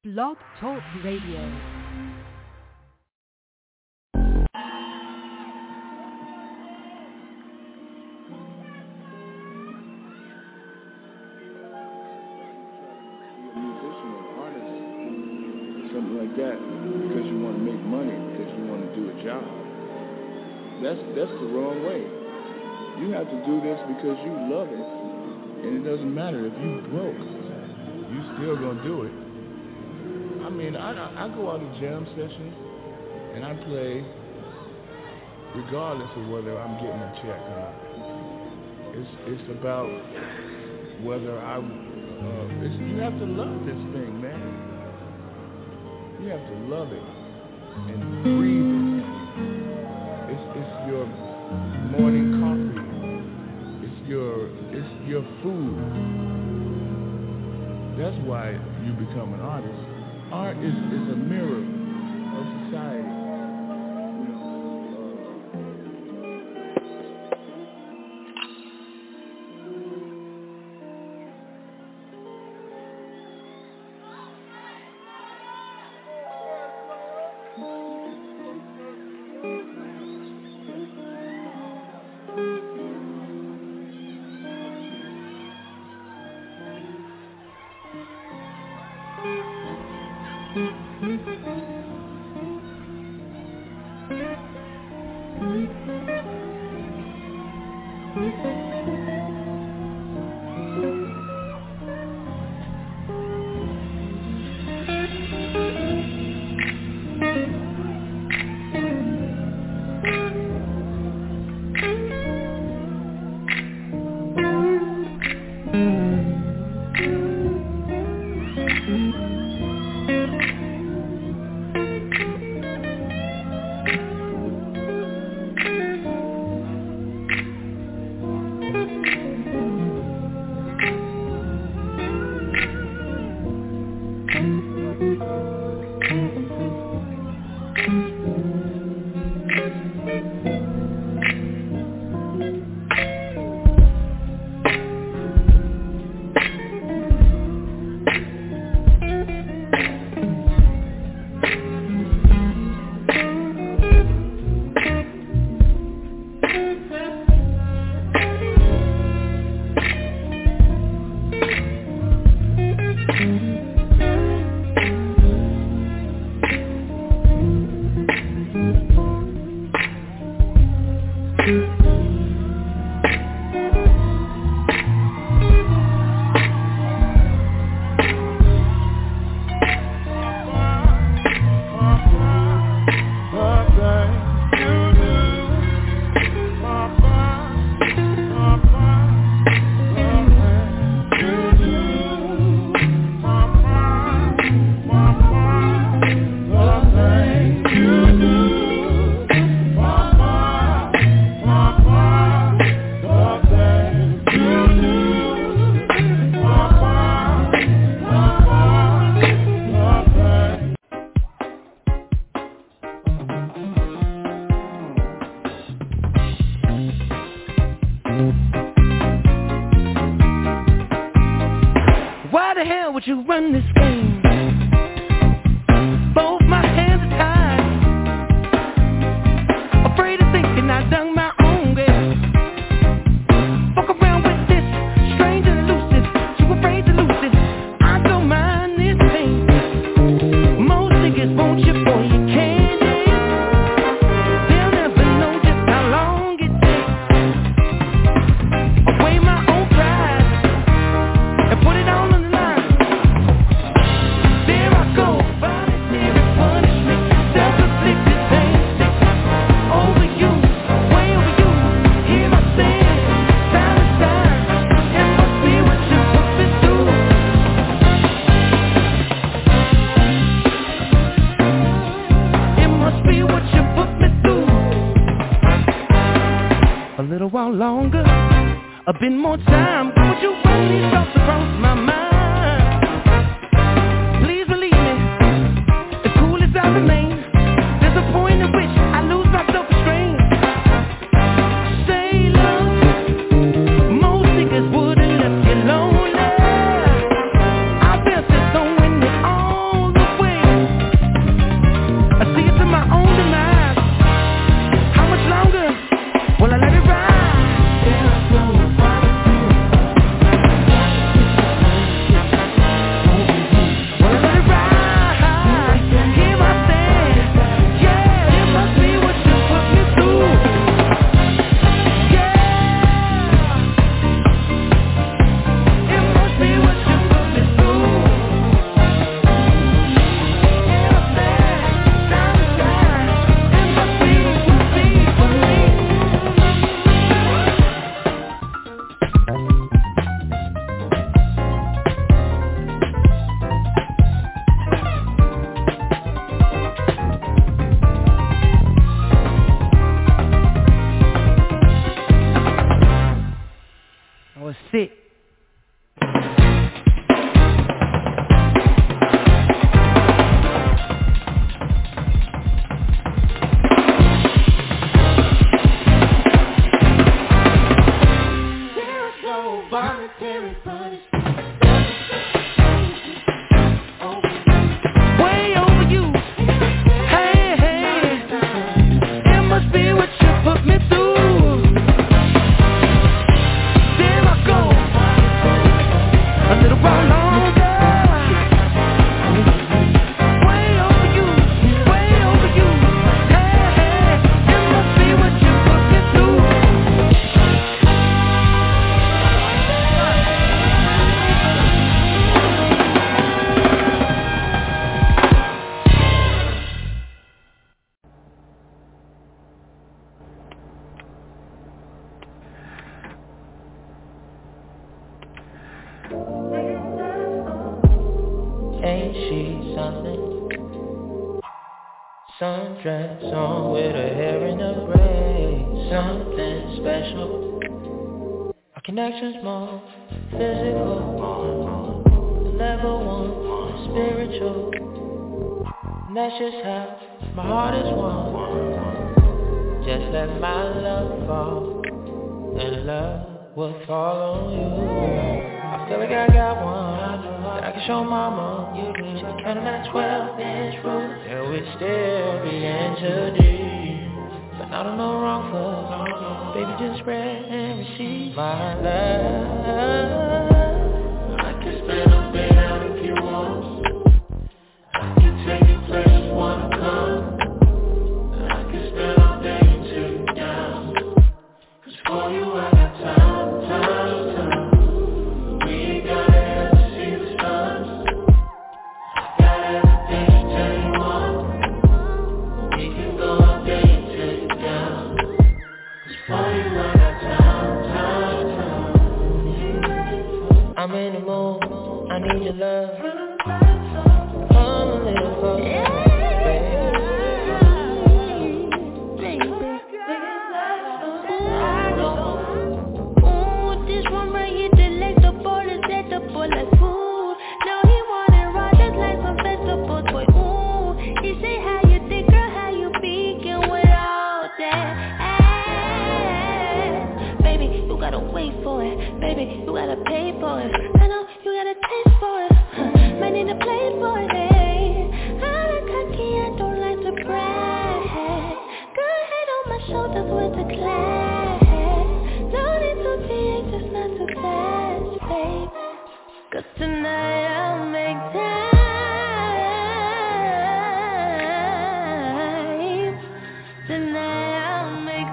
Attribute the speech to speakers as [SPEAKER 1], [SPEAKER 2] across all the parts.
[SPEAKER 1] Blog Talk Radio.
[SPEAKER 2] Something like that, because you want to make money, because you want to do a job. That's the wrong way. You have to do this because you love it, and it doesn't matter if you broke, you still gonna do it. I mean, I go out to jam sessions and I play regardless of whether I'm getting a check or not. It's about whether you have to love this thing, man. You have to love it and breathe it. It's your morning coffee. It's your food. That's why you become an artist. Art is a mirror of society.
[SPEAKER 3] Lonely. I felt this on when they all something. Sundress on with her hair in a braid. Something special. Our connection's more physical. Level 1, spiritual. And that's just how my heart is won. Just let my love fall, and love will fall on you. I feel like I got one that I can show mama. She can count on that 12-inch roof, and we still be in too deep. But I don't know wrong for, baby, just spread and receive my love. I can spend a bit out if you want. I can take you places you wanna come. I can spend all day until you're down. Cause for you I got time. We ain't gotta ever see the sun. I got everything to tell you on. We can go all day until you're down. Cause for you I got time. I'm in the mood, I need your love. Come a little closer, like food. Now he wanna ride just like some vegetables, boy, ooh. He say how you think, girl, how you speaking without that ass. Baby, you gotta wait for it. Baby, you gotta pay for it. I know you gotta taste for it. Might need to play for it, hey. I like cocky, I don't like to brag. Good head on my shoulders with the class. No need to be anxious, not too fast, baby. Cause tonight I'll make time. Tonight I'll make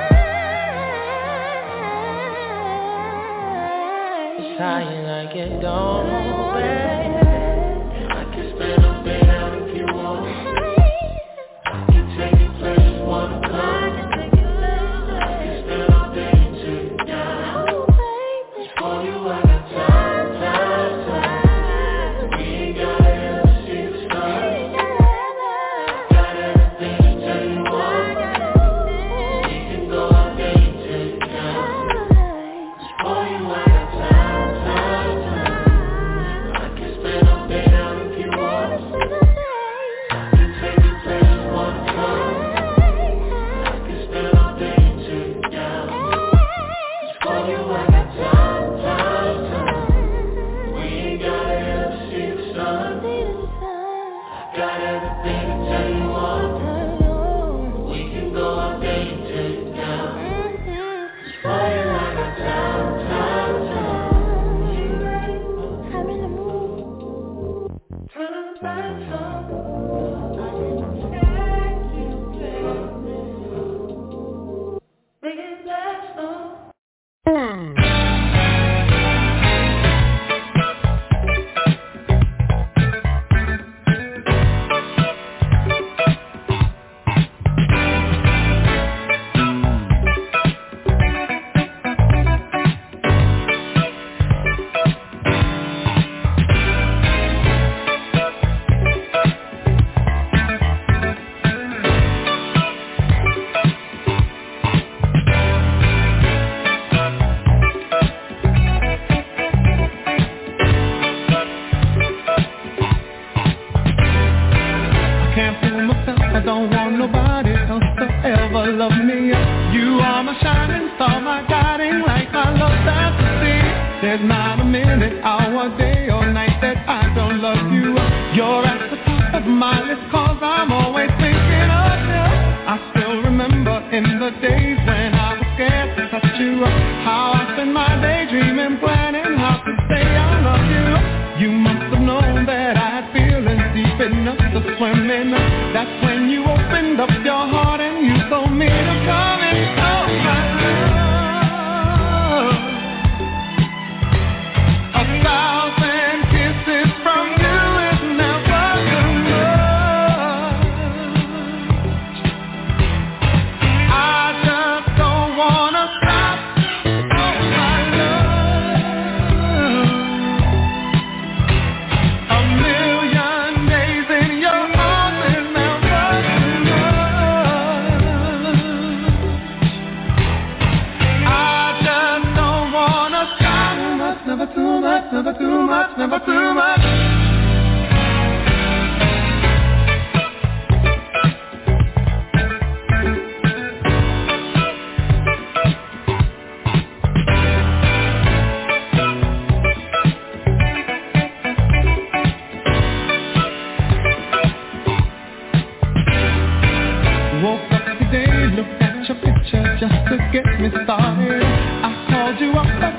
[SPEAKER 3] time. It's how you like it, don't hold back. I can spend a bit out if you want. I can take you places you wanna come. I can spend all day until you're down. For you I got time. Days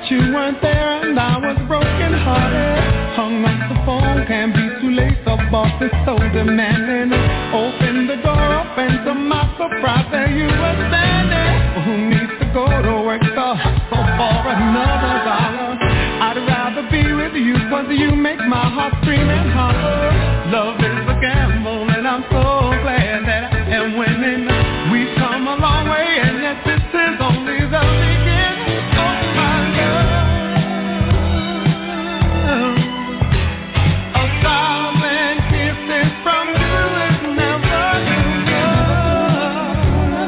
[SPEAKER 4] that you weren't there and I was broken hearted. Hung up the phone, can't be too late, the boss is so demanding. Open the door up and to my surprise there you were standing. Who needs to go to work to hustle for another dollar? I'd rather be with you cause you make my heart scream and holler. Love is a gamble and I'm so glad that I am winning. We've come a long way and yet this is only the beginning of my love. 1,000 kisses from you is never enough.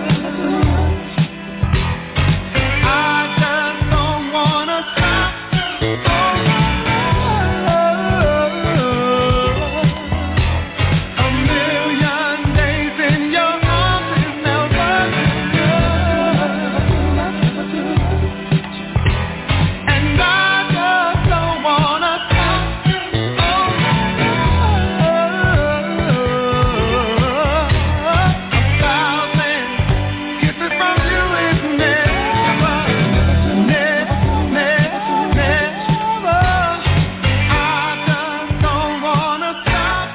[SPEAKER 4] I just don't wanna stop. A million days in your arms is never enough. And I just don't wanna stop. A 1,000 kisses from you is never, never. I just don't wanna stop.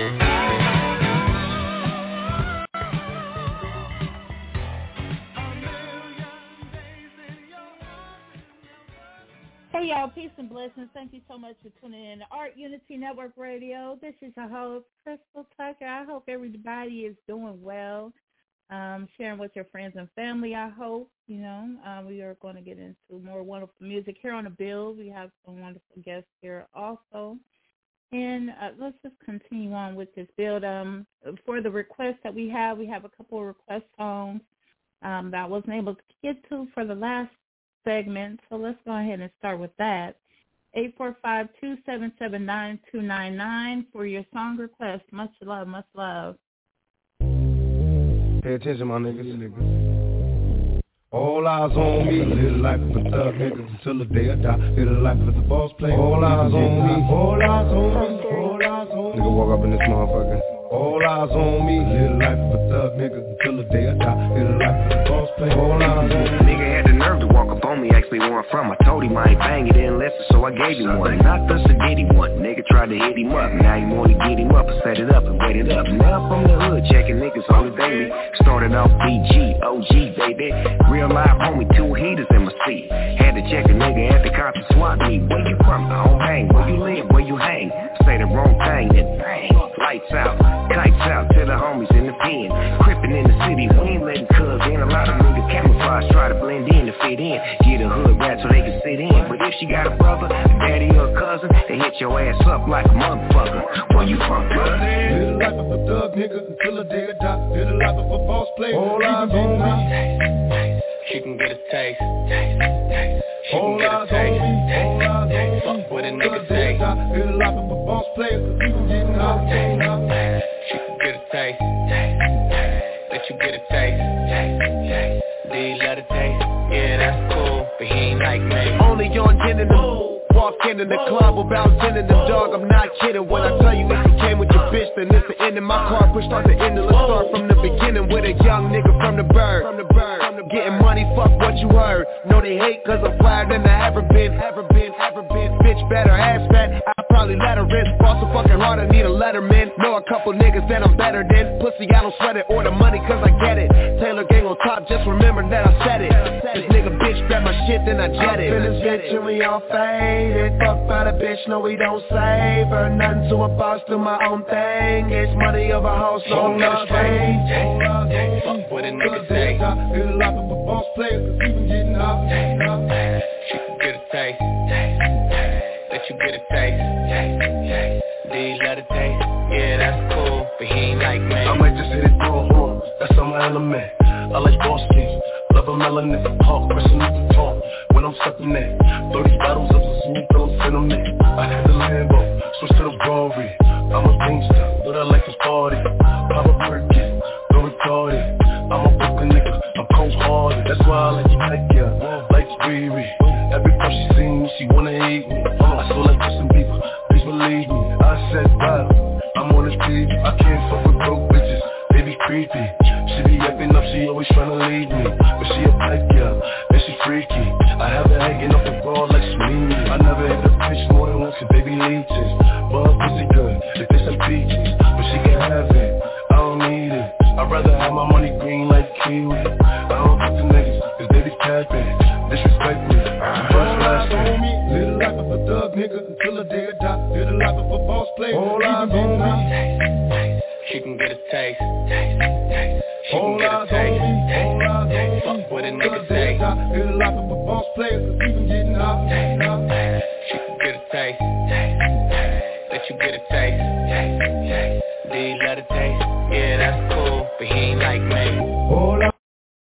[SPEAKER 5] Hey y'all, peace and blessings. Thank you so much for tuning in to Art Unity Network Radio. This is your host, Crystal Tucker. I hope everybody is doing well, sharing with your friends and family, I hope. We are going to get into more wonderful music here on the bill. We have some wonderful guests here also. And let's just continue on with this build. For the requests that we have a couple of request songs that I wasn't able to get to for the last segment, so let's go ahead and start with that. 845-277-9299 for your song request. Much love, much love.
[SPEAKER 6] Pay attention, my niggas. All eyes on me. Live life of a thug nigga until the day I die. Live life of the boss player. All eyes on me. All eyes on me. All eyes on me. Nigga walk up in this motherfucker. All eyes on me. Live life of a thug nigga until the day I die. Live life of the boss player. All eyes on me.
[SPEAKER 7] Nigga had the nerve to walk up on me, asked me where I'm from. I told him I ain't bang, he didn't listen, so I gave him one. Not the spaghetti one. Nigga tried to hit him up. Now he wanna get him up and set it up and wait it up. Now from the hood, checking niggas on the daily. Started off BG, OG, baby. Real live homie, 2 heaters in my seat. Had to check a nigga at the cops and swap me. Where you from? I don't hang. Where you live? Where you hang? Say the wrong thing, then bang. Lights out, kites out to the homies in the pen. Crippin' in the city, we ain't letting cuz in. A lot of niggas camouflage, try to blend in to fit in. Get a hood rat so they can sit in. But if she got a brother, a daddy or a cousin, they hit your ass up like a motherfucker. Where you from, cuz?
[SPEAKER 6] Live the life of a thug nigga until the day I die. Live the life of a boss player. All eyes on me.
[SPEAKER 8] She can get a taste. She can get a taste. Fuck what a nigga say.
[SPEAKER 6] Live the life of a boss player. You can get knocked.
[SPEAKER 8] She can get a taste. Let you get a taste. Do you let it taste? Yeah, that's cool, but he ain't like me.
[SPEAKER 9] Only on gin in the walking in the club about 10 in the dog, I'm not kidding. When I tell you if you came with your bitch, then it's the end of my car. Push start to end, let's start from the beginning with a young nigga from the bird. Getting money, fuck what you heard. Know they hate cause I'm flyer than I ever been. Bitch better ass fat, I probably let her in. Ball so fucking hard, I need a letterman. Know a couple niggas that I'm better than. Pussy, I don't sweat it or the money cause I get it. Taylor gang on top, just remember that I said it. This nigga bitch grab my shit, then I jet it.
[SPEAKER 10] Finish bitch and we all faded. Fuck by the bitch, no we don't save her. Nothing to a boss, do my own thing. It's money over house, so no change.
[SPEAKER 8] Fuck what a nigga say.
[SPEAKER 6] Live the life of a boss player, cause you can get knocked.
[SPEAKER 8] She can get a taste. Let you get a taste. Do you let it taste? Yeah, that's cool, but he ain't like me.
[SPEAKER 11] I might just hit it through a horn, that's on my element. I like boss kings, love a melanin. Hawk, pressing up the talk, when I'm stepping in. 30 bottles of the smooth, throw cinnamon. I had the Lambo, switch to the Rory. I'm a gangster, but I like to party. Pop a Birkin, don't retard it. I'm a broken nigga, I'm cold-hearted. That's why I like you like ya, like Riri. Every time she see me, she wanna hate me. I feel like Justin Bieber, please believe me. I said wow, I'm on this TV. I can't fuck with broke bitches, they be creepy. She be acting up, she always tryna lead me. But she a black girl, and she freaky. I have her hanging up the ball like she mean it. I never hit a bitch more than once, cause they be leeches. But pussy good, if they some peaches. But she can have it, I don't need it. I'd rather have my money green like kiwi. I don't fuck the niggas, cause they be capping. Disrespect me,
[SPEAKER 6] little life of a thug nigga until the day I die. Little life of a boss player. All eyes on me.
[SPEAKER 8] She can get a taste. She can get a taste. Fuck what a nigga say.
[SPEAKER 6] Little life of a boss player, cause even getting out.
[SPEAKER 8] She can get a taste. Let you get a taste. Do you let it taste? Yeah, that's cool, but he ain't like me.
[SPEAKER 6] All eyes.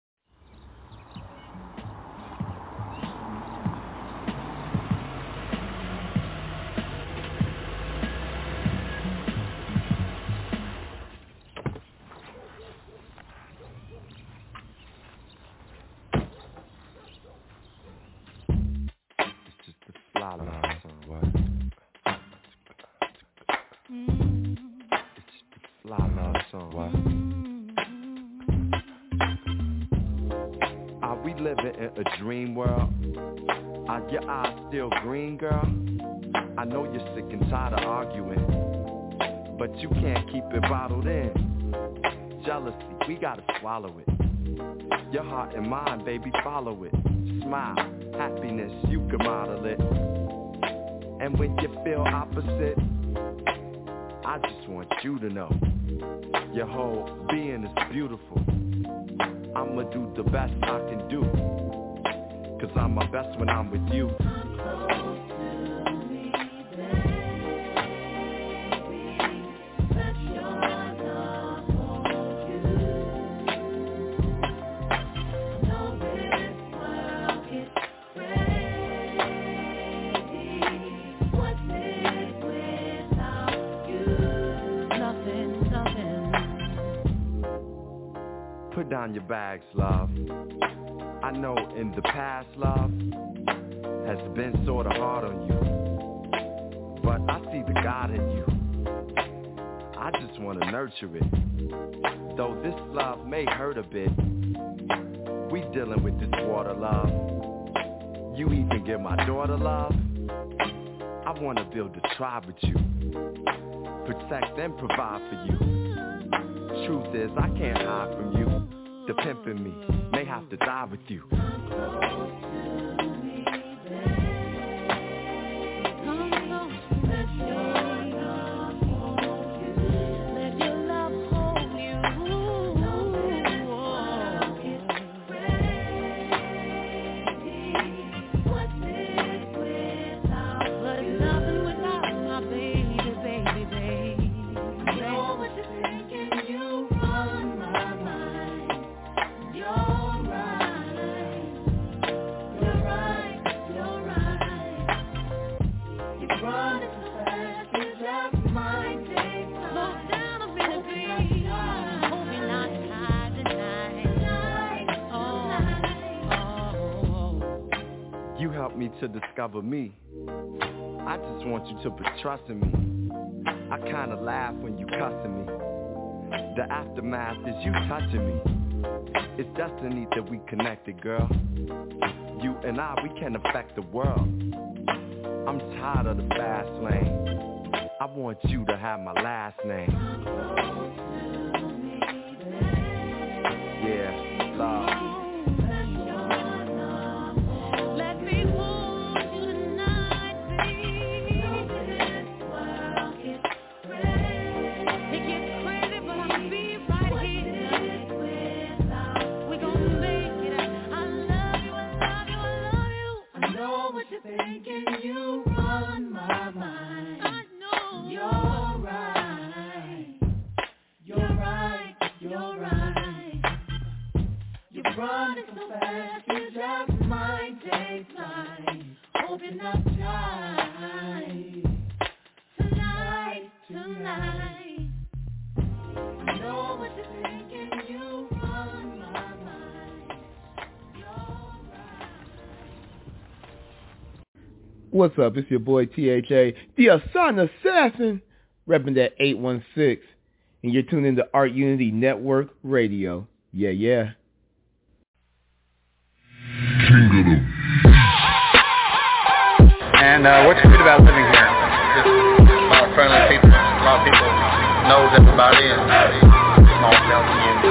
[SPEAKER 12] A dream world. Are your eyes still green, girl? I know you're sick and tired of arguing, but you can't keep it bottled in. Jealousy, we gotta swallow it. Your heart and mind, baby, follow it. Smile, happiness, you can model it. And when you feel opposite, I just want you to know your whole being is beautiful. I'ma do the best I can do, 'cause I'm my best when I'm with you. Put down your bags, love. I know in the past, love has been sorta hard on you, but I see the God in you. I just wanna nurture it. Though this love may hurt a bit, we dealing with this water, love. You even give my daughter love. I wanna build a tribe with you, protect and provide for you. Truth is, I can't hide from you. The pimp in me may have to die with you. To discover me, I just want you to put trust in me. I kinda laugh when you cussing me. The aftermath is you touching me. It's destiny that we connected, girl. You and I, we can affect the world. I'm tired of the fast lane. I want you to have my last name. Yeah, love.
[SPEAKER 13] What's up? It's your boy THA, the Asana Assassin, repping that 816, and you're tuned into Art Unity Network Radio. Yeah, yeah.
[SPEAKER 14] King what you feel about living here? Just a lot of friendly people. A lot of people knows everybody and small town community.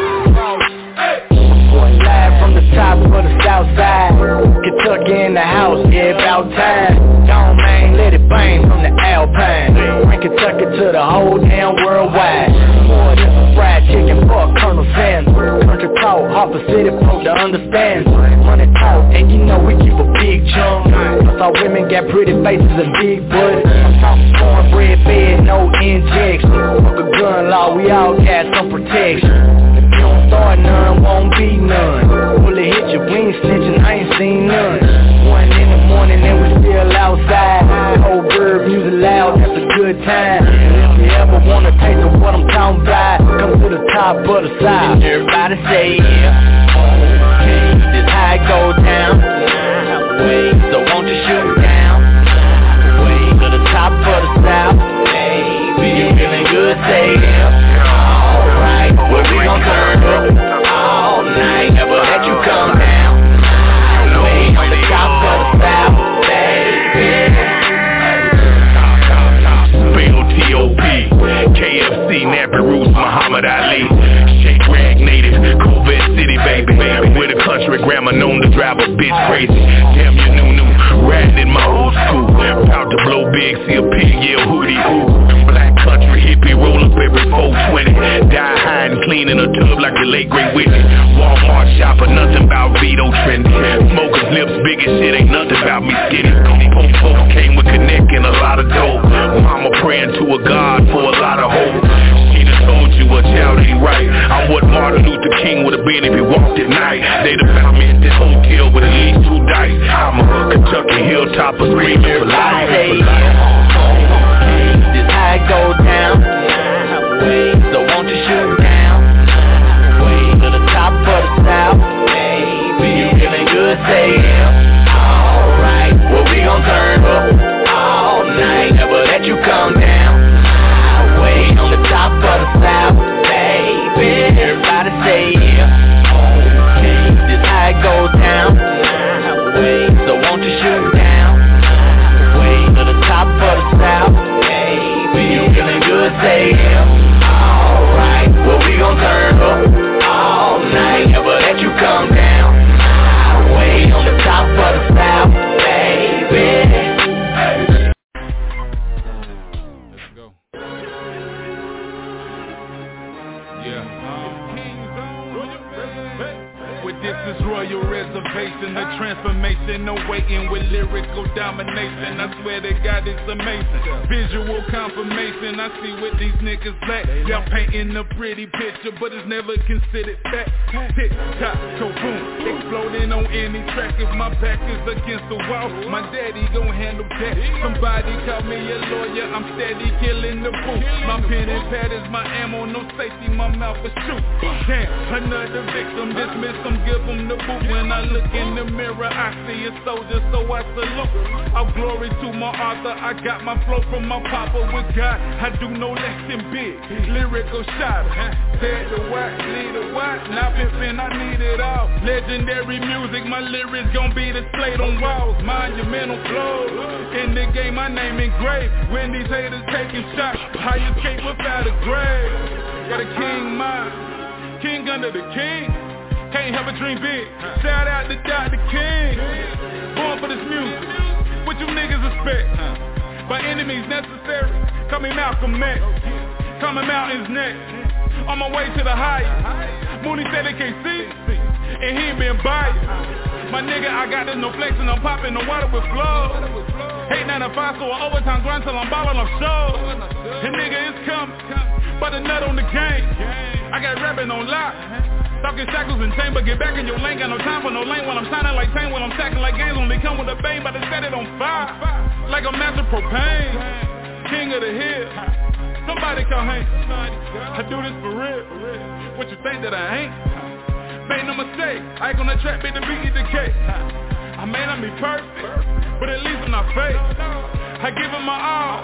[SPEAKER 15] Live from the top of the south side, Kentucky in the house, yeah, about time. Gone man, let it bang from the Alpine. Bring Kentucky to the whole damn worldwide. More than some fried chicken for Colonel Sanders. Country talk, Harper City folk to understand. Money talk, and you know we keep a big chunk. Plus our women got pretty faces and big butts. I'm talking cornbread bed, no injection. Fuck a gun law, we all got some protection. Don't start none, won't be none. Bullet hit you, we ain't snitching, I ain't seen none. 1 in the morning and we still outside. Old bird music loud, that's a good time. If you ever wanna taste of what I'm talking about, come to the top of the side. Everybody say yeah. This how it go down. So won't you shoot down? To the top of the south. Baby, you feeling good, say yeah. Well, we gon' turn up all night, never let you come down. Way on the top of the south, baby.
[SPEAKER 16] Bill T.O.P. KFC, Nappy Roots, Muhammad Ali. Shake Rag Native, Corvette City, baby. With a country grammar known to drive a bitch crazy. Damn you new, riding in my old school. About to blow big, see a pig yell hootie hoo. Black country hippie, roll up every 420. Die high and clean in a tub like the late great Whitney. Walmart shopper, nothing about Vito trendy. Smokers lips big as shit, ain't nothing about me skinny. Poor folks came with connect and a lot of dope. Mama praying to a God for a lot of hope. She done told you a child ain't right. I'm what Martin Luther King would have been if he walked at night. They'd have found me at this hotel with at least 2 dice. I'm a Kentucky hilltopper screaming for life.
[SPEAKER 15] This how it go down. So won't you shoot down? To the top of the south. Baby, you feeling good, say yeah. Alright, well we gon' turn up all night, never let you come down. Way on the top of the south, baby. Everybody say yeah. This how it go down. So won't you shoot down? To the top of the south, baby. You feeling good, say yeah. Alright, well we gon' turn up all night, never let you come down. Way on the top of the south, baby.
[SPEAKER 17] This is Royal Reservation, the transformation, no waiting with lyrical domination. I swear to God it's amazing. Visual confirmation, I see what these niggas lack. Y'all painting a pretty picture, but it's never considered fact. Tick tock, go boom, exploding on any track. If my back is against the wall, my daddy gon' handle that. Somebody call me a lawyer, I'm steady killing the booth. My pen and pad is my ammo, no safety, my mouth is shoot. Damn, another victim, dismiss them, give them the boot. When I look in the mirror, I see a soldier, so I salute. All glory to my author, I got my flow from my papa with God. I do no less than big, lyrical shot. Said the what, lead the what, now pimpin', I need it all. Legendary music, my lyrics gon' be displayed on walls. Monumental flows, in the game my name engraved. When these haters taking shots, I escape without a grave. Got a king mind, king under the king. Can't help but dream big. Shout out to Dr. King. Born for this music. What you niggas expect? By enemies necessary. Call me Malcolm X. Coming mountains next. On my way to the highest. Mooney said they can't see. And he ain't been biased. My nigga, I got this no flexing. I'm popping the water with flow. 895, so an overtime grind till I'm ballin', I'm sure. The nigga is coming. But the nut on the game. I got rapping on lock. Talking shackles and chain, but get back in your lane. Got no time for no lane when I'm shining like Tane. When I'm stacking like games, only come with a bang, but I set it on fire. Like a master propane. King of the hill. Somebody call Hank. I do this for real. What you think that I ain't? Made no mistake. I ain't gonna trap, be the beat, the cake. I may not be perfect, but at least I'm not fake. I give him my all,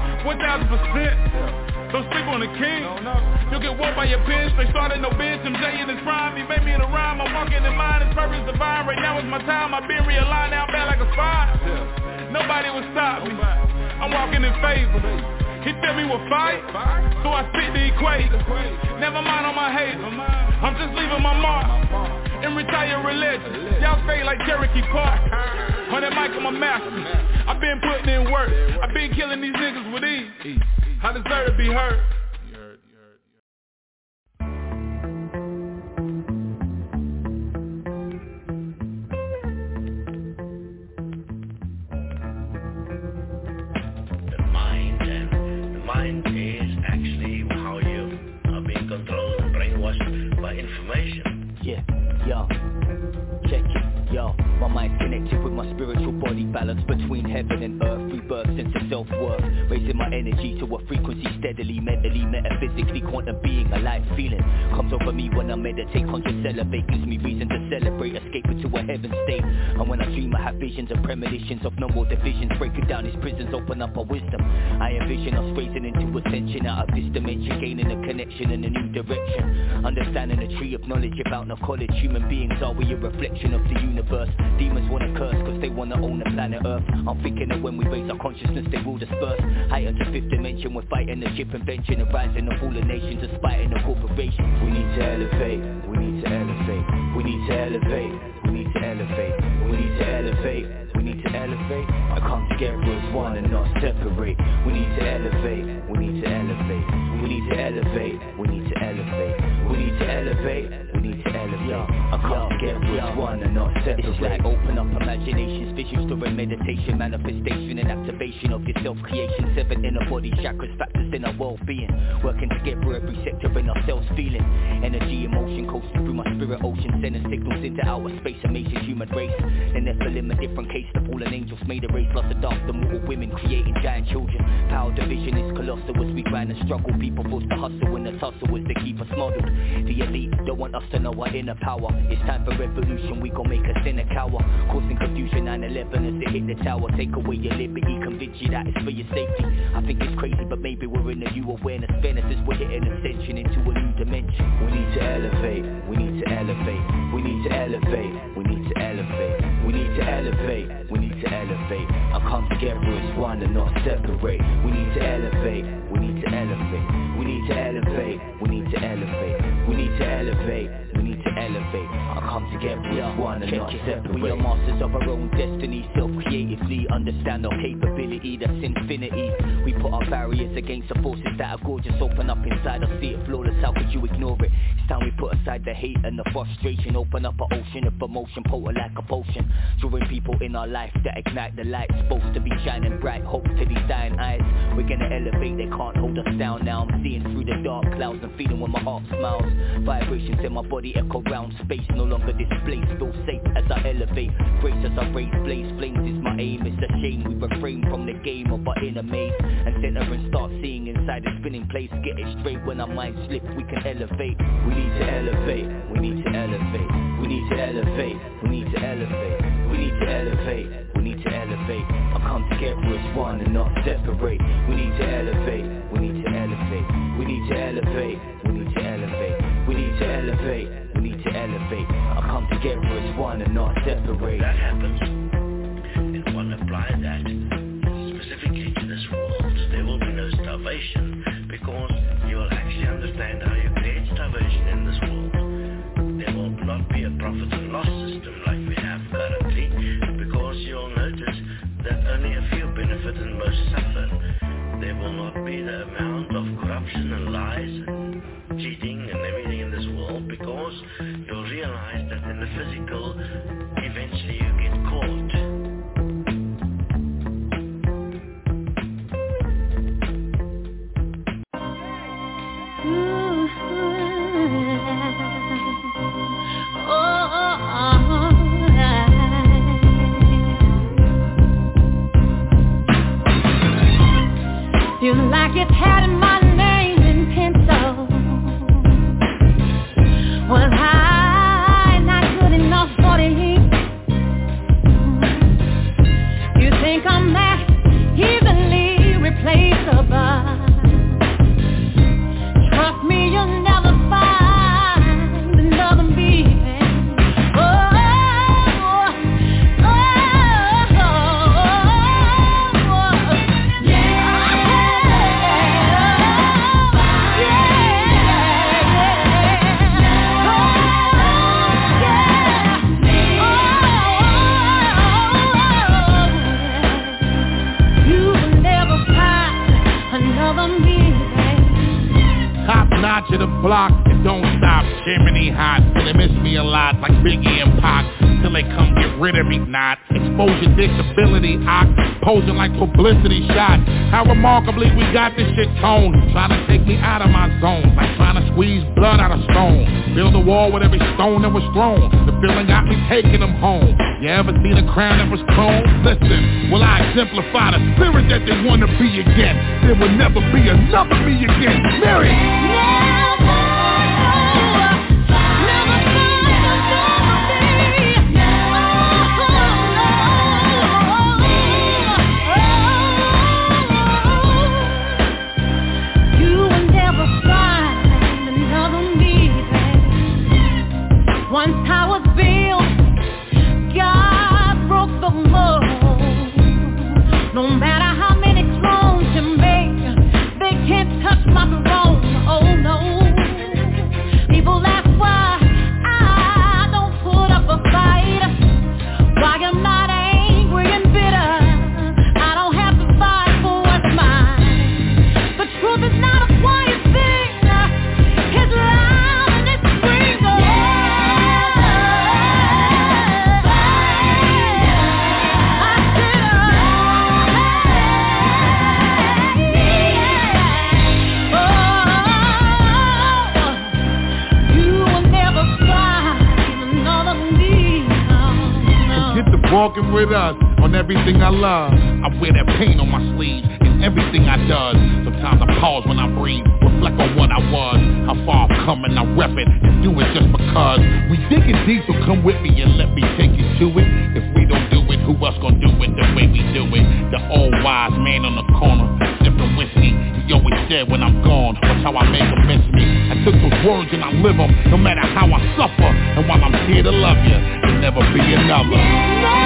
[SPEAKER 17] 1000%. Don't sleep on the king. You'll get whooped by your pen. Straight started no bench. MJ in his prime. He made me in a rhyme. I'm walking in mine. His purpose divine. Right now is my time. I've been realigned. Now I'm bad like a spy. nobody will stop me. I'm walking in favor. He filled me with fire, so I spit the equator. Never mind on my haters, I'm just leaving my mark and retire religion. Y'all fake like Cherokee Park. On that mic, I'm a master. I've been putting in work. I've been killing these niggas with ease. I deserve to be heard.
[SPEAKER 18] Mind is actually how you are being controlled and brainwashed by information.
[SPEAKER 15] Yeah, yo, check it, yo. My mind's connected with my spiritual body, balance between heaven and earth, rebirth, sense of self-worth, raising my energy to a frequency steadily, mentally, metaphysically, quantum being, a life feeling comes over me when I meditate, conscious elevate, gives me reason to celebrate, escape into a heaven state. And when I dream I have visions and premonitions of no more divisions, breaking down these prisons, open up our wisdom. I envision us raising into ascension out of this dimension, gaining a connection in a new direction, understanding the tree of knowledge about no college. Human beings, are we a reflection of the universe? Demons wanna curse cause they wanna own the planet Earth. I'm thinking that when we raise our consciousness they will disperse. Higher to fifth dimension, we're fighting the chip invention and rising of all the nations despite in the corporations. We need to elevate, we need to elevate, we need to elevate, we need to elevate, we need to elevate, we need to elevate. I come together as one and not separate. We need to elevate, we need to elevate, we need to elevate, we need to elevate, we need to elevate, we need to elevate. I come together as one and not separate. It's like open up imaginations, vision, story, meditation, manifestation and activation of your self-creation. 7 inner body chakras, factors in our well-being, working together every sector in ourselves feeling. Energy, emotion, coasting through my spirit ocean, sending signals into outer space, amazing human race. And Nephilim, a different case, the fallen angels made a race, lost the dark, the mortal women creating giant children. Power division is colossal as we grind and struggle. People forced to hustle and the tussle is to keep us modeled. The elite don't want us to know our inner power. It's time for revolution, we gon' make us in a cower, causing confusion. 9/11 as they hit the tower, take away your liberty, convince you that it's for your safety. I think it's crazy, but maybe we're in a new awareness. Fairness is we're hitting ascension into a new dimension. We need to elevate, we need to elevate, we need to elevate, we need to elevate, we need to elevate, we need to elevate. I come together as one and not separate. We need to elevate, we need to elevate, we need to elevate, we need to elevate, we need to elevate, we need to elevate. I come together as one and not separate. We are masters of our own destiny, self-creatively understand our capability, that's infinity. We put our barriers against the forces that are gorgeous, open up inside us, see it flawless, how could you ignore it? It's time we put aside the hate and the frustration, open up an ocean of emotion, potent like a potion, drawing people in our life that ignite the light, supposed to be shining bright, hope to these dying eyes. We're gonna elevate, they can't hold us down now. I'm seeing through the dark clouds and feeling when my heart smiles. Vibrations in my body echo round space, no longer displaced, feel safe as I elevate. Grace as I raise blaze, flames is my aim. It's a shame we refrain from the game of our inner maze and center and start seeing inside the spinning place. Get it straight when our mind slips, we can elevate. We need to elevate, we need to elevate, we need to elevate, we need to elevate, we need to elevate, we need to elevate. I come together as one and not separate. We need to elevate, we need to elevate, we need to elevate, we need to elevate, we need to elevate, we need to elevate. I come together as one and not separate.
[SPEAKER 18] That happens, and one apply that specifically to this world. There will be no starvation because you will actually understand how you create starvation in this world. There will not be a profit and loss system like we have currently because you'll notice that only a few benefit and most suffer. There will not be the amount of corruption and lies and cheating and everything in this world because you'll realize that in the physical, eventually you get caught.
[SPEAKER 19] Feel like it's had my name in pencil. Was high, not good enough for the heat.
[SPEAKER 17] block and don't stop. Chimney hot, till they miss me a lot, like Biggie and Pac, till they come get rid of me. Not exposure, disability, posing like publicity shot. How remarkably we got this shit toned, trying to take me out of my zone, like trying to squeeze blood out of stone. Build a wall with every stone that was thrown. The feeling got me taking them home. You ever seen a crown that was cloned? Listen, will I exemplify the spirit that they want to be again? There will never be another me again. Mary!
[SPEAKER 19] Once I was built, God broke the mold. No matter how many clones you make, they can't touch my throne. Oh no. People ask why I don't put up a fight, why I'm not angry and bitter. I don't have to fight for what's mine. The truth is not a quiet thing. It's loud and it screams.
[SPEAKER 17] Walking with us on everything I love. I wear that pain on my sleeves in everything I does. Sometimes I pause when I breathe, reflect on what I was, how far I've come, and I rep it and do it just because. We dig it deep, so come with me and let me take you to it. If we don't do it, who else gonna do it the way we do it? The old wise man on the corner, sipping whiskey. He always said when I'm gone, watch how I make them miss me. I took those words and I live them, no matter how I suffer. And while I'm here to love you, there'll never be another.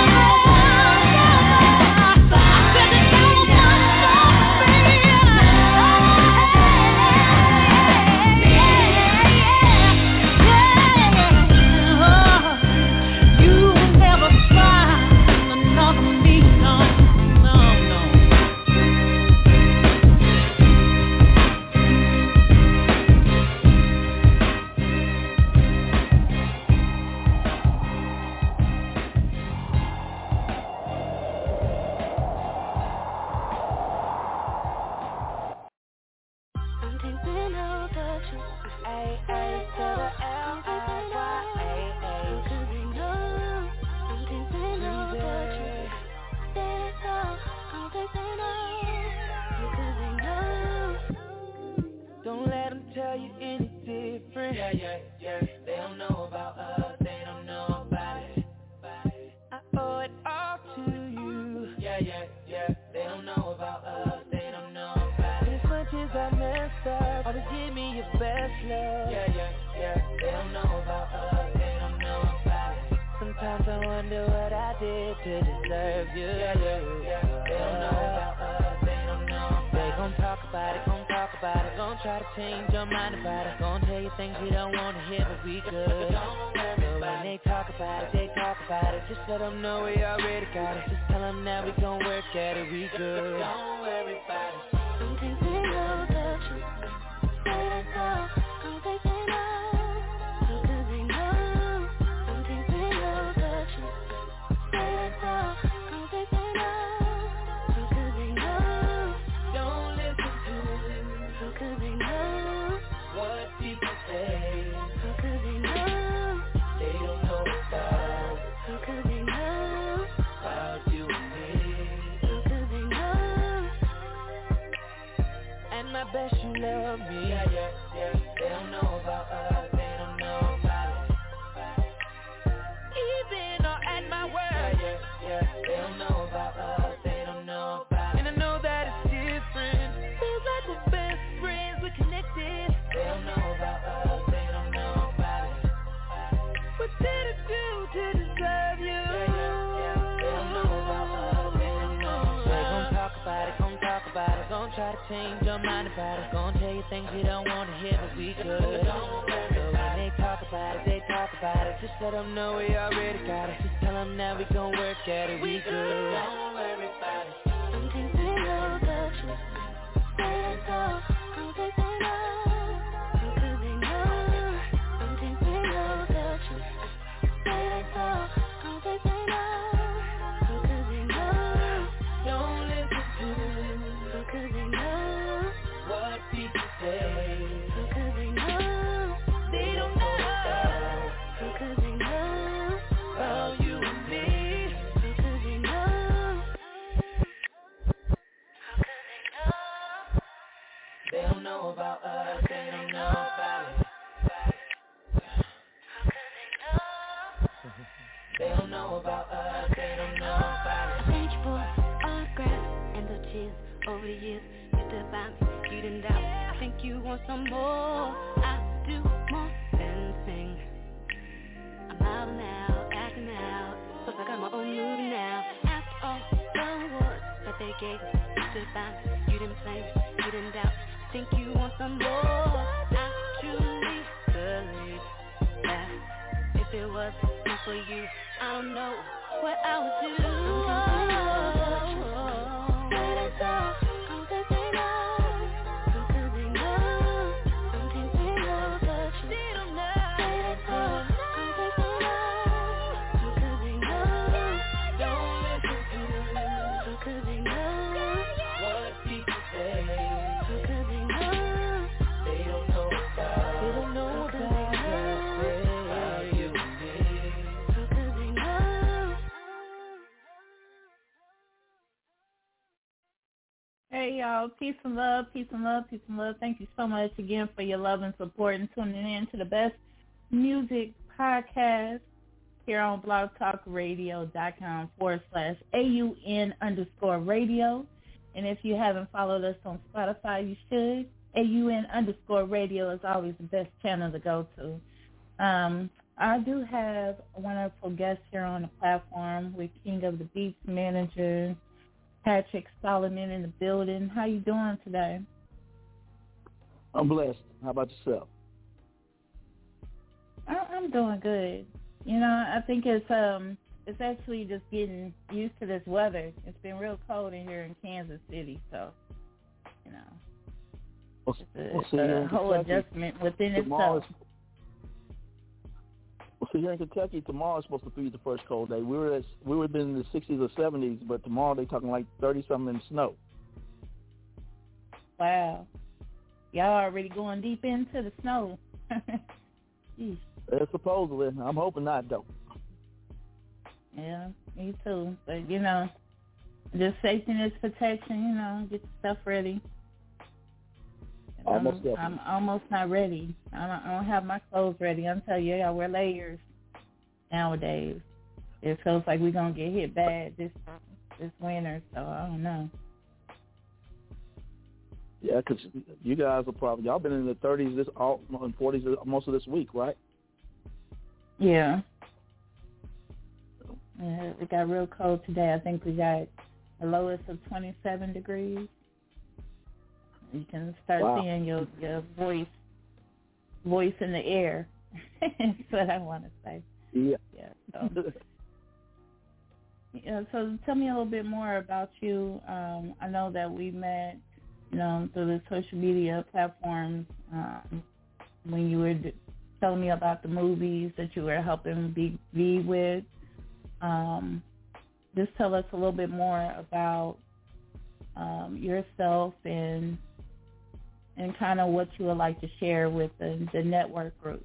[SPEAKER 3] Change your mind about it. Gonna tell you things you don't want to hear, but we good. So when they talk about it, they talk about it. Just let them know we already got it. Just tell them now we gon' work at it. We good. Don't worry about it. Some things they know the truth. They don't know. Some things they know. Because they know.
[SPEAKER 20] over the years. You stood by me, you didn't doubt. I think you want some more. I do more than sing. I'm out now, acting out. Plus I got my own movie now. After all the awards that they gave me, you stood by me, you didn't play me, you didn't doubt. I think you want some more. I truly believe that if it was not for you, I don't know what I would do.
[SPEAKER 5] Hey, y'all. Peace and love, peace and love, peace and love. Thank you so much again for your love and support and tuning in to the best music podcast here on blogtalkradio.com/AUN_radio. And if you haven't followed us on Spotify, you should. AUN_radio is always the best channel to go to. I do have a wonderful guest here on the platform with King of the Beats manager, Patrick Solomon, in the building. How you doing today?
[SPEAKER 21] I'm blessed. How about yourself?
[SPEAKER 5] I'm doing good. You know, I think it's actually just getting used to this weather. It's been real cold in here in Kansas City, so you know, it's a whole adjustment within itself.
[SPEAKER 21] Well, see, here in Kentucky, tomorrow is supposed to be the first cold day. We were been in the 60s or 70s, but tomorrow they're talking like 30-something in snow.
[SPEAKER 5] Wow. Y'all already going deep into the snow.
[SPEAKER 21] Supposedly. I'm hoping not, though.
[SPEAKER 5] Yeah, me too. But, you know, just safety is protection, you know, get your stuff ready. I'm almost not ready. I don't have my clothes ready. I'm telling you, I wear layers nowadays. It feels like we're going to get hit bad this winter, so I don't know.
[SPEAKER 21] Yeah, because you guys are probably, y'all been in the 30s and 40s most of this week, right?
[SPEAKER 5] Yeah. Yeah, it got real cold today. I think we got the lowest of 27 degrees. You can start seeing your voice in the air. That's what I want to say.
[SPEAKER 21] Yeah.
[SPEAKER 5] Yeah. So tell me a little bit more about you. I know that we met, you know, through the social media platforms when you were telling me about the movies that you were helping be with. Just tell us a little bit more about yourself and kind of what you would like to share with the network group.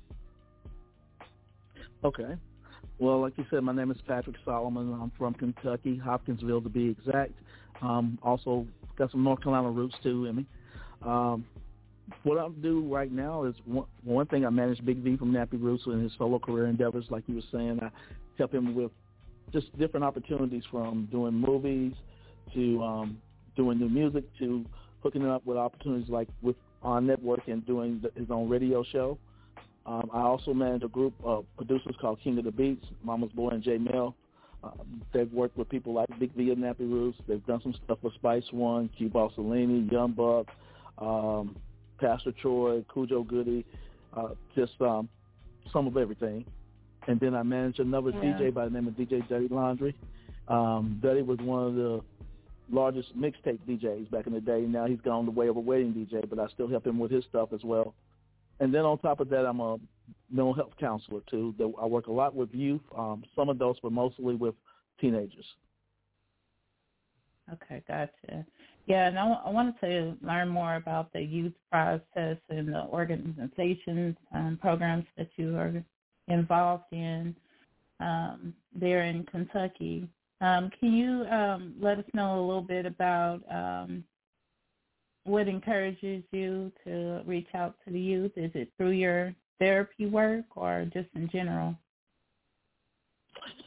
[SPEAKER 21] Okay. Well, like you said, my name is Patrick Solomon. I'm from Kentucky, Hopkinsville to be exact. Also got some North Carolina roots too in me. What I do right now is one thing. I manage Big V from Nappy Roots in his solo career endeavors. Like you were saying, I help him with just different opportunities, from doing movies to doing new music to hooking him up with opportunities like with our network and doing his own radio show. I also manage a group of producers called King of the Beats, Mama's Boy and J Mel. They've worked with people like Big V and Nappy Roots. They've done some stuff with Spice One, Q Balsalini, Young Buck, Pastor Troy, Cujo Goody, just some of everything. And then I manage another DJ by the name of DJ Duddy Laundry. Duddy was one of the largest mixtape DJs back in the day. Now he's gone the way of a wedding DJ, but I still help him with his stuff as well. And then on top of that, I'm a mental health counselor too. I work a lot with youth, some adults, but mostly with teenagers.
[SPEAKER 5] Okay, gotcha. Yeah, and I wanted to learn more about the youth process and the organizations and programs that you are involved in there in Kentucky. Can you let us know a little bit about what encourages you to reach out to the youth? Is it through your therapy work or just in general?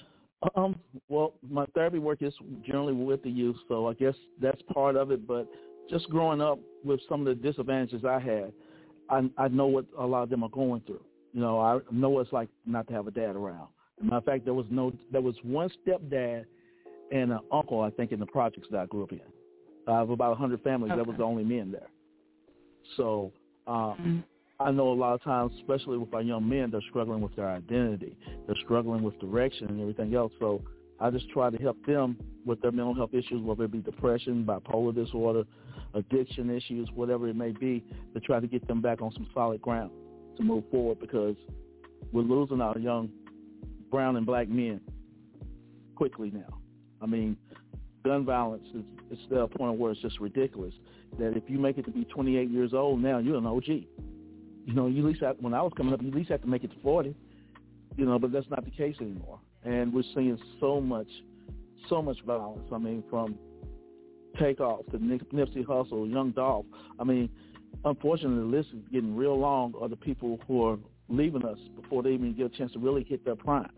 [SPEAKER 21] Well, my therapy work is generally with the youth, so I guess that's part of it. But just growing up with some of the disadvantages I had, I know what a lot of them are going through. You know, I know what it's like not to have a dad around. As a matter of fact, there was one stepdad and an uncle, I think, in the projects that I grew up in. I have about 100 families. Okay. That was the only men there. So I know a lot of times, especially with our young men, they're struggling with their identity. They're struggling with direction and everything else. So I just try to help them with their mental health issues, whether it be depression, bipolar disorder, addiction issues, whatever it may be, to try to get them back on some solid ground to move forward, because we're losing our young brown and black men quickly now. I mean, gun violence is to a point where it's just ridiculous that if you make it to be 28 years old now, you're an OG. You know, you at least when I was coming up, you at least have to make it to 40. You know, but that's not the case anymore. And we're seeing so much violence. I mean, from Takeoff to Nipsey Hussle, Young Dolph. I mean, unfortunately, the list is getting real long of the people who are leaving us before they even get a chance to really hit their prime.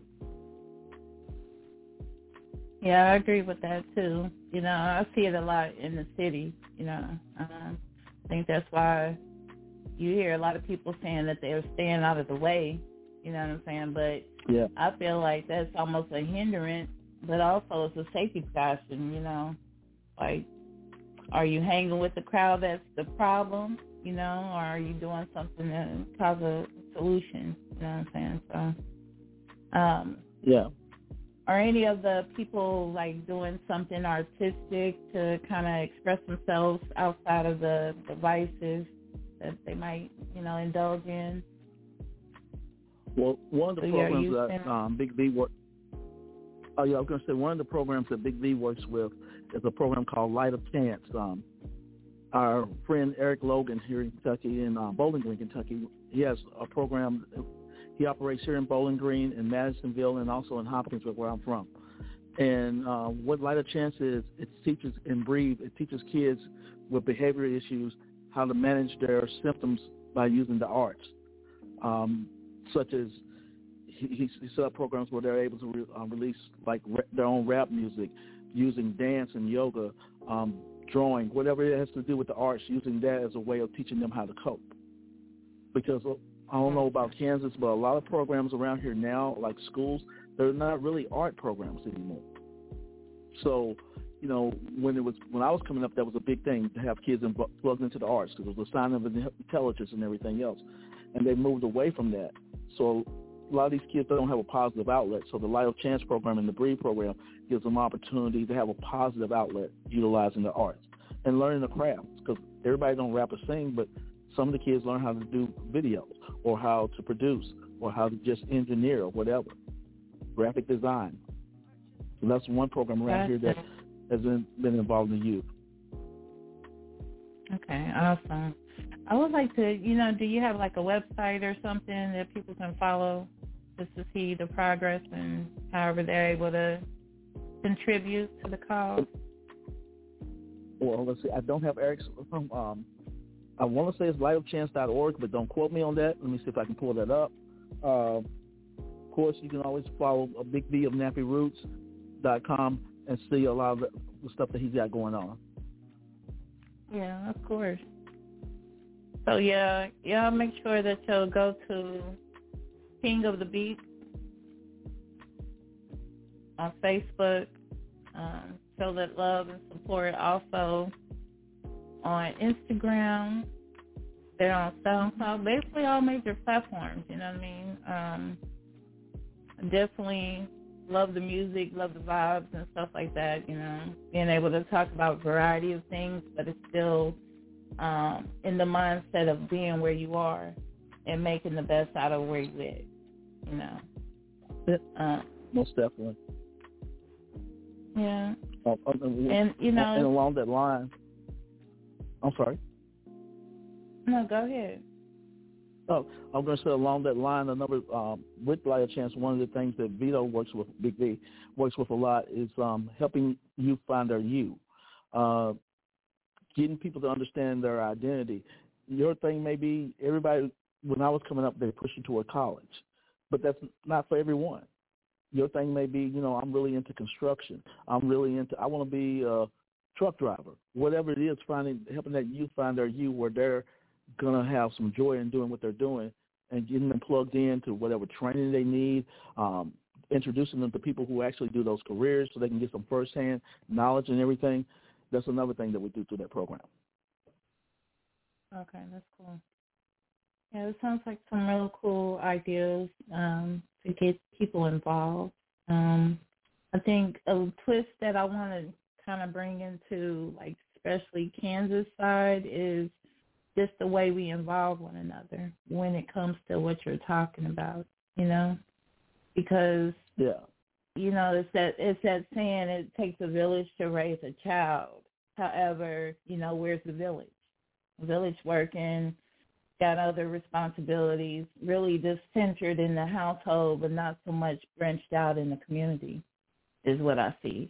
[SPEAKER 5] Yeah, I agree with that too. You know, I see it a lot in the city. You know, I think that's why you hear a lot of people saying that they're staying out of the way. You know what I'm saying? But yeah, I feel like that's almost a hindrance, but also it's a safety precaution. You know, like, are you hanging with the crowd that's the problem? You know, or are you doing something to cause a solution? You know what I'm saying? So,
[SPEAKER 21] yeah.
[SPEAKER 5] Are any of the people like doing something artistic to kind of express themselves outside of the vices that they might, you know, indulge in?
[SPEAKER 21] Well, one of the programs that Big V works. Oh yeah, I was going to say one of the programs that Big V works with is a program called Light of Chance. Our friend Eric Logan here in Kentucky, in Bowling Green, Kentucky, he has a program. He operates here in Bowling Green, in Madisonville, and also in Hopkinsville, where I'm from. And what Light of Chance is, it teaches and breathe. It teaches kids with behavioral issues how to manage their symptoms by using the arts, such as he set up programs where they're able to release like their own rap music, using dance and yoga, drawing, whatever it has to do with the arts, using that as a way of teaching them how to cope. Because I don't know about Kansas, but a lot of programs around here now, like schools, they're not really art programs anymore. So, you know, when I was coming up, that was a big thing to have kids plugged into the arts, because it was a sign of intelligence and everything else. And they moved away from that. So a lot of these kids don't have a positive outlet. So the Light of Chance program and the Breathe program gives them opportunity to have a positive outlet utilizing the arts and learning the craft. Because everybody don't rap or sing, but some of the kids learn how to do videos or how to produce or how to just engineer or whatever, graphic design. So that's one program around here that has been involved in the youth.
[SPEAKER 5] Okay, awesome. I would like to, you know, do you have like a website or something that people can follow just to see the progress and however they're able to contribute to the cause?
[SPEAKER 21] Well, let's see. I don't have Eric's I want to say it's lightofchance.org, but don't quote me on that. Let me see if I can pull that up. Of course, you can always follow Big V of NappyRoots.com and see a lot of the stuff that he's got going on.
[SPEAKER 5] Yeah, of course. So, yeah, make sure that you'll go to King of the Beat on Facebook. Show that love and support. Also on Instagram. They're on SoundCloud. Basically all major platforms, you know what I mean? Definitely love the music, love the vibes and stuff like that, you know. Being able to talk about a variety of things, but it's still in the mindset of being where you are and making the best out of where you're at, you know.
[SPEAKER 21] Most definitely.
[SPEAKER 5] Yeah.
[SPEAKER 21] And, you know. And along that line, I'm sorry.
[SPEAKER 5] No, go ahead.
[SPEAKER 21] Oh, I'm going to say along that line, with Light of Chance, one of the things that Vito works with, Big V, works with a lot is helping youth find their you, getting people to understand their identity. Your thing may be everybody, when I was coming up, they pushed you toward college, but that's not for everyone. Your thing may be, you know, I'm really into construction. I want to be truck driver, whatever it is, helping that youth find their you where they're going to have some joy in doing what they're doing and getting them plugged into whatever training they need, introducing them to people who actually do those careers so they can get some firsthand knowledge and everything. That's another thing that we do through that program.
[SPEAKER 5] Okay, that's cool. Yeah, it sounds like some real cool ideas to get people involved. I think a twist that I want to kind of bring into, like, especially Kansas side is just the way we involve one another when it comes to what you're talking about, you know, because, you know, it's that saying, it takes a village to raise a child. However, you know, where's the village? The village working, got other responsibilities, really just centered in the household, but not so much branched out in the community is what I see.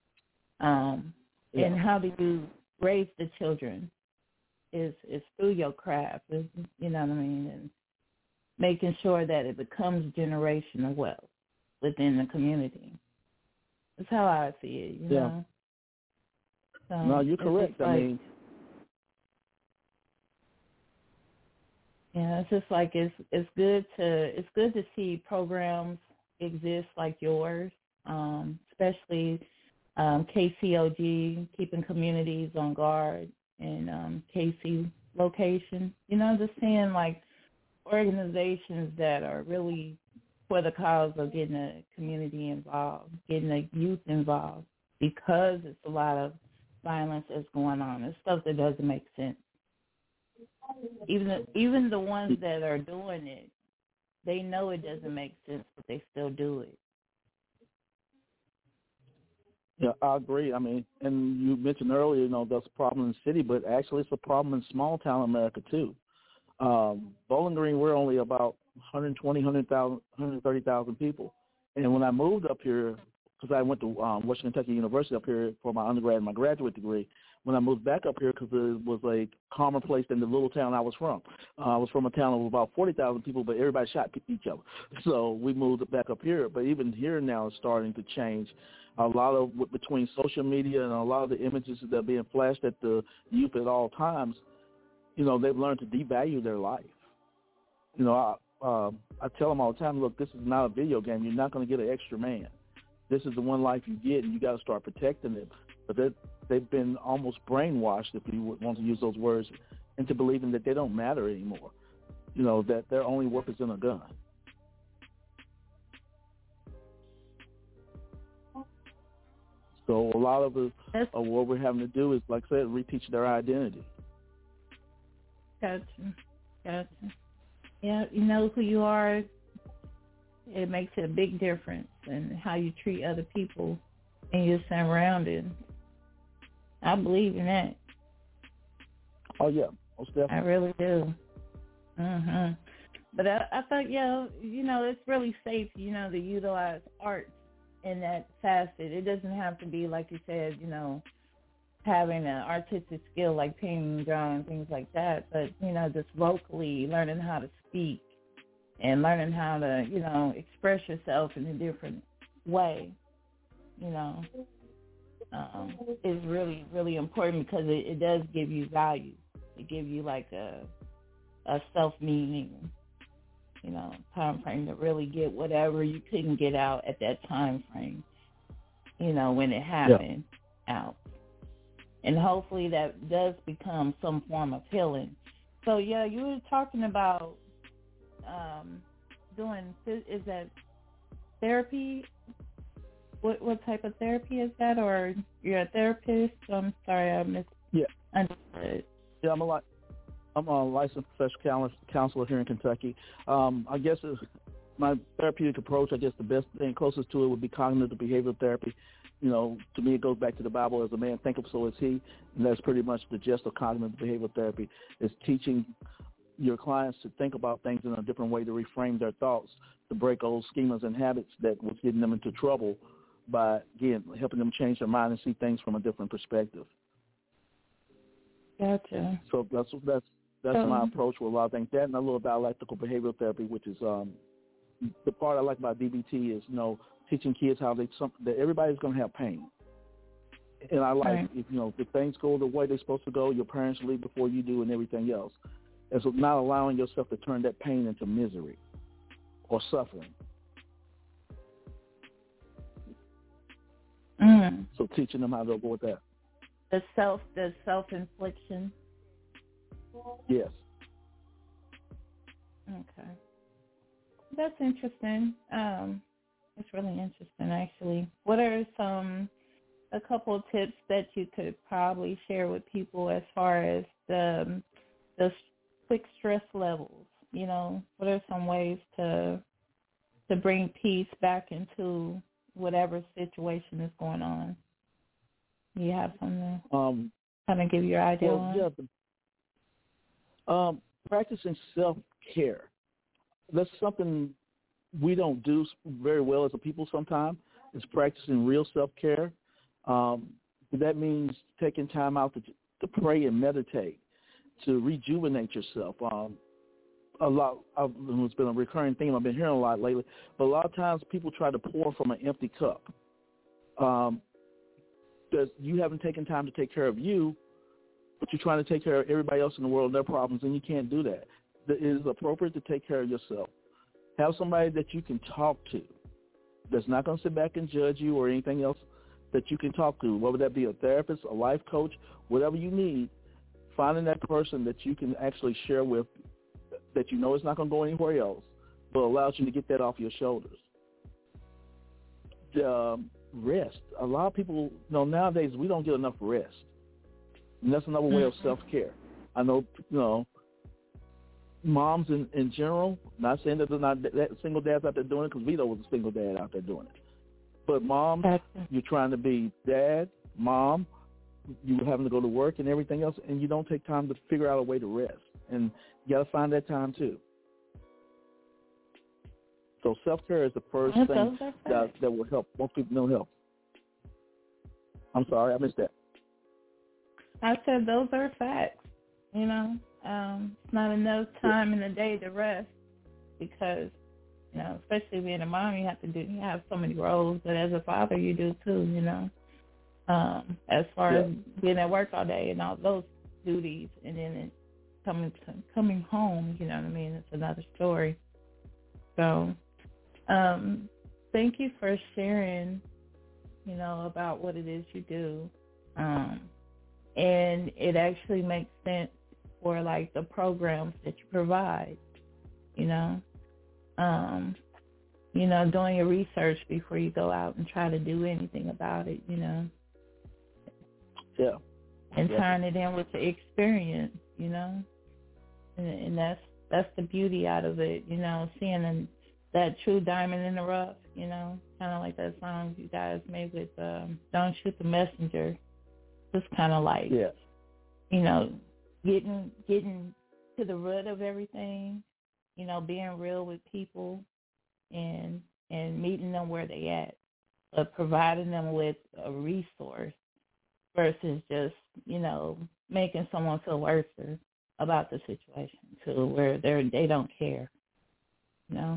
[SPEAKER 5] And how do you raise the children is through your craft, you know what I mean, and making sure that it becomes generational wealth within the community. That's how I see it, you know. So
[SPEAKER 21] no, you're correct. I mean,
[SPEAKER 5] yeah, it's just like it's good to see programs exist like yours, especially KCOG, keeping communities on guard, and KC location. You know, just seeing like organizations that are really for the cause of getting the community involved, getting the youth involved, because it's a lot of violence that's going on. It's stuff that doesn't make sense. Even the ones that are doing it, they know it doesn't make sense, but they still do it.
[SPEAKER 21] Yeah, I agree. I mean, and you mentioned earlier, you know, that's a problem in the city, but actually it's a problem in small town America too. Bowling Green, we're only about 120, 130,000 people. And when I moved up here, because I went to Western Kentucky University up here for my undergrad and my graduate degree, when I moved back up here, because it was a calmer place than the little town I was from. I was from a town of about 40,000 people, but everybody shot each other. So we moved back up here. But even here now it's starting to change. A lot of, between social media and a lot of the images that are being flashed at the youth at all times, you know, they've learned to devalue their life. You know, I tell them all the time, look, this is not a video game. You're not going to get an extra man. This is the one life you get, and you got to start protecting it. But they've been almost brainwashed, if you would want to use those words, into believing that they don't matter anymore. You know, that their only worth is in a gun. So a lot of what we're having to do is, like I said, reteach their identity.
[SPEAKER 5] Gotcha. Yeah, you know who you are. It makes a big difference in how you treat other people and your surroundings. I believe in that.
[SPEAKER 21] Oh, yeah. Most definitely.
[SPEAKER 5] I really do. But I thought, you know, it's really safe, you know, to utilize art in that facet. It doesn't have to be, like you said, you know, having an artistic skill like painting, drawing, things like that. But, you know, just locally learning how to speak and learning how to, you know, express yourself in a different way, you know, is really, really important, because it does give you value. It gives you like a self-meaning, you know, time frame to really get whatever you couldn't get out at that time frame, you know, when it happened out. And hopefully that does become some form of healing. So, yeah, you were talking about doing, is that therapy? What type of therapy is that? Or you're a therapist? I'm sorry, I misunderstood.
[SPEAKER 21] Yeah, I'm a licensed professional counselor here in Kentucky. I guess my therapeutic approach, I guess the best thing closest to it would be cognitive behavioral therapy. You know, to me it goes back to the Bible, as a man thinketh, so is he. And that's pretty much the gist of cognitive behavioral therapy, is teaching your clients to think about things in a different way, to reframe their thoughts, to break old schemas and habits that was getting them into trouble, by, again, helping them change their mind and see things from a different perspective.
[SPEAKER 5] Gotcha.
[SPEAKER 21] So that's my approach with a lot of things. That and a little dialectical behavioral therapy, which is the part I like about DBT is, you know, teaching kids how that everybody's going to have pain. And I like, if things go the way they're supposed to go, your parents leave before you do and everything else. And so not allowing yourself to turn that pain into misery or suffering. So teaching them how to avoid that.
[SPEAKER 5] The self-infliction.
[SPEAKER 21] Yes.
[SPEAKER 5] Okay. That's interesting. It's really interesting, actually. What are a couple of tips that you could probably share with people as far as the quick stress levels? What are some ways to bring peace back into whatever situation is going on? You have something to kind of give your idea on?
[SPEAKER 21] Yeah. Practicing self-care. That's something we don't do very well as a people sometimes, is practicing real self-care. That means taking time out to pray and meditate, to rejuvenate yourself. It's been a recurring theme I've been hearing a lot lately, but a lot of times people try to pour from an empty cup. Because you haven't taken time to take care of you, but you're trying to take care of everybody else in the world and their problems, and you can't do that. It is appropriate to take care of yourself. Have somebody that you can talk to that's not going to sit back and judge you or anything else that you can talk to, whether that be a therapist, a life coach, whatever you need. Finding that person that you can actually share with that you know is not going to go anywhere else, but allows you to get that off your shoulders. Rest. A lot of people, nowadays we don't get enough rest. And that's another way of self-care. I know, moms in general, not saying that there's not that single dads out there doing it, because Vito was a single dad out there doing it. But moms, you're trying to be dad, mom, you having to go to work and everything else, and you don't take time to figure out a way to rest. And you got to find that time too. So self-care is the first thing that will help. Most people don't help. I'm sorry, I missed that.
[SPEAKER 5] I said those are facts. It's not enough time in the day to rest because, especially being a mom, you have so many roles, but as a father, you do too. As far as being at work all day and all those duties, and then coming home, you know what I mean? It's another story. So, thank you for sharing, about what it is you do. And it actually makes sense for like the programs that you provide, doing your research before you go out and try to do anything about it,
[SPEAKER 21] Yeah.
[SPEAKER 5] And tying it in with the experience, and that's the beauty out of it, seeing that true diamond in the rough, kind of like that song you guys made with Don't Shoot the Messenger. Just kind of like, getting to the root of everything, being real with people and meeting them where they at, but providing them with a resource versus just, making someone feel worse about the situation to where they don't care,
[SPEAKER 21] Yeah.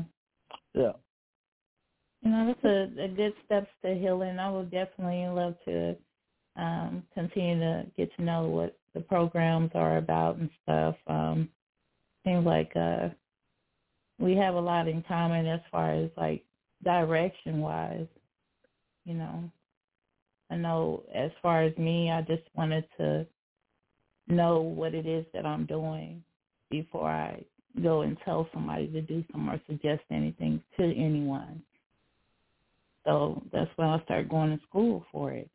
[SPEAKER 5] That's a good steps to healing. I would definitely love to continue to get to know what the programs are about and stuff. Seems like we have a lot in common as far as like direction-wise, I know as far as me, I just wanted to know what it is that I'm doing before I go and tell somebody to do something or suggest anything to anyone. So that's when I started going to school for it,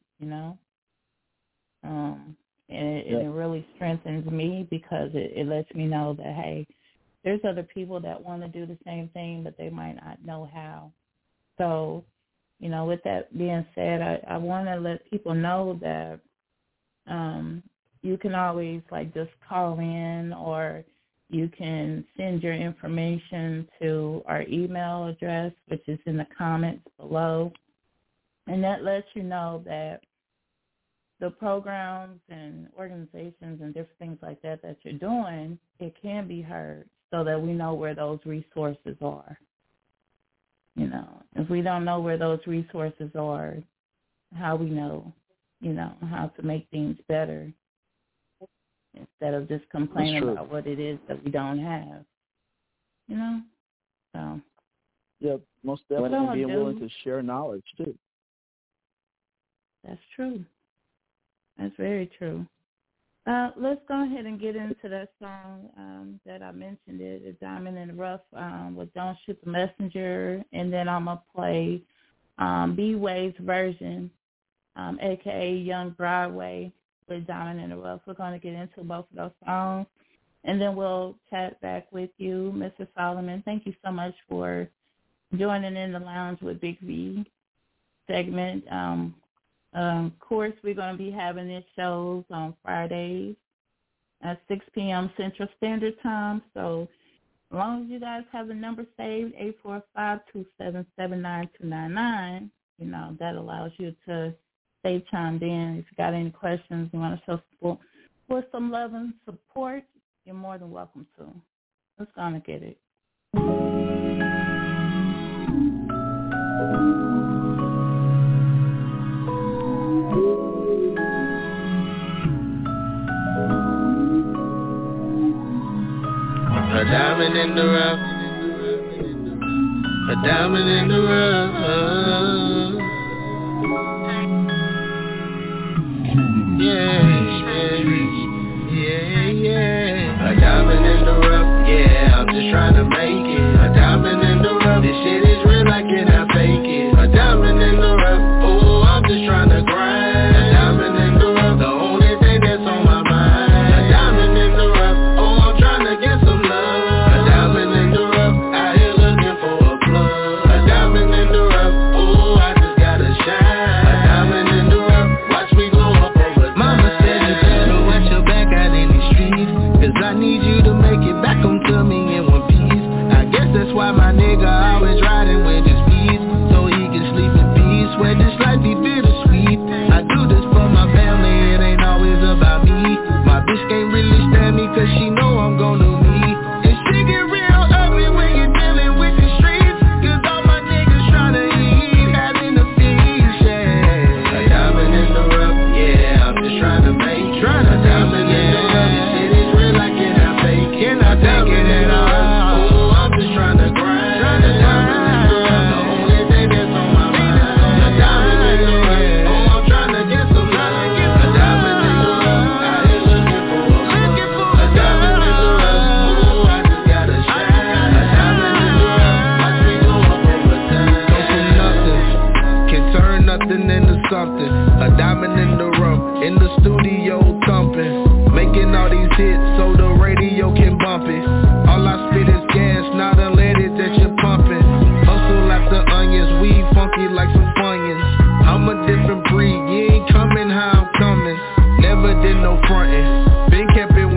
[SPEAKER 5] and it really strengthens me because it lets me know that, hey, there's other people that want to do the same thing, but they might not know how. So, with that being said, I want to let people know that you can always, just call in, or you can send your information to our email address, which is in the comments below. And that lets you know that the programs and organizations and different things like that you're doing, it can be heard so that we know where those resources are. If we don't know where those resources are, how we know, how to make things better instead of just complaining about what it is that we don't have. So.
[SPEAKER 21] Yeah, most definitely being willing to share knowledge too.
[SPEAKER 5] That's true. That's very true. Let's go ahead and get into that song that I mentioned, it Diamond in the Rough with Don't Shoot the Messenger, and then I'm going to play B-Way's version, a.k.a. Young Broadway with Diamond in the Rough. We're going to get into both of those songs, and then we'll chat back with you, Mr. Solomon. Thank you so much for joining in the lounge with Big V segment. Of course, we're going to be having these shows on Fridays at 6 p.m. Central Standard Time. So as long as you guys have the number saved, 845-277-9299, that allows you to stay chimed in. If you got any questions, you want to show support for some love and support, you're more than welcome to. Let's go on and get it.
[SPEAKER 10] A diamond in the rough, a diamond in the rough. Yeah. A diamond in the rough, yeah, I'm just trying to make it. A diamond in the rough, this shit is real, I cannot fake it. A diamond in the rough, oh, I'm just trying to grind. A diamond in the rough, the only thing that's on my mind. A diamond in the rough, oh, I'm trying to get some love. Why my nigga always riding with his feet, so he can sleep in peace. Swear this life be bittersweet. I do this for my family, it ain't always about me. My bitch can't really stand me, cause she know I'm gon' do me. And she get real ugly when you're dealing with the streets, cause all my niggas tryna eat, having a feast, yeah. A diamond in the rough, yeah, I'm just tryna make it. A diamond in the rough, this shit is real, I cannot fake it. Cannot take it at all. Trying to grind, a diamond in the rough, the only thing that's on my mind. A diamond in the rough, oh, I'm trying to get some love. A diamond in the rough, out here looking for a plug. A diamond in the rough, oh, I just gotta shine. A diamond in the rough, watch me go up over time. Go from nothing, can turn nothing into something. A diamond in the rough, in the studio thumping, making all these hits so the radio can bump it. All I spit is gas, not unleaded that you're pumping. Hustle after onions, weed funky like some funyuns. I'm a different breed, you ain't coming how I'm coming. Never did no frontin', been kept it 100.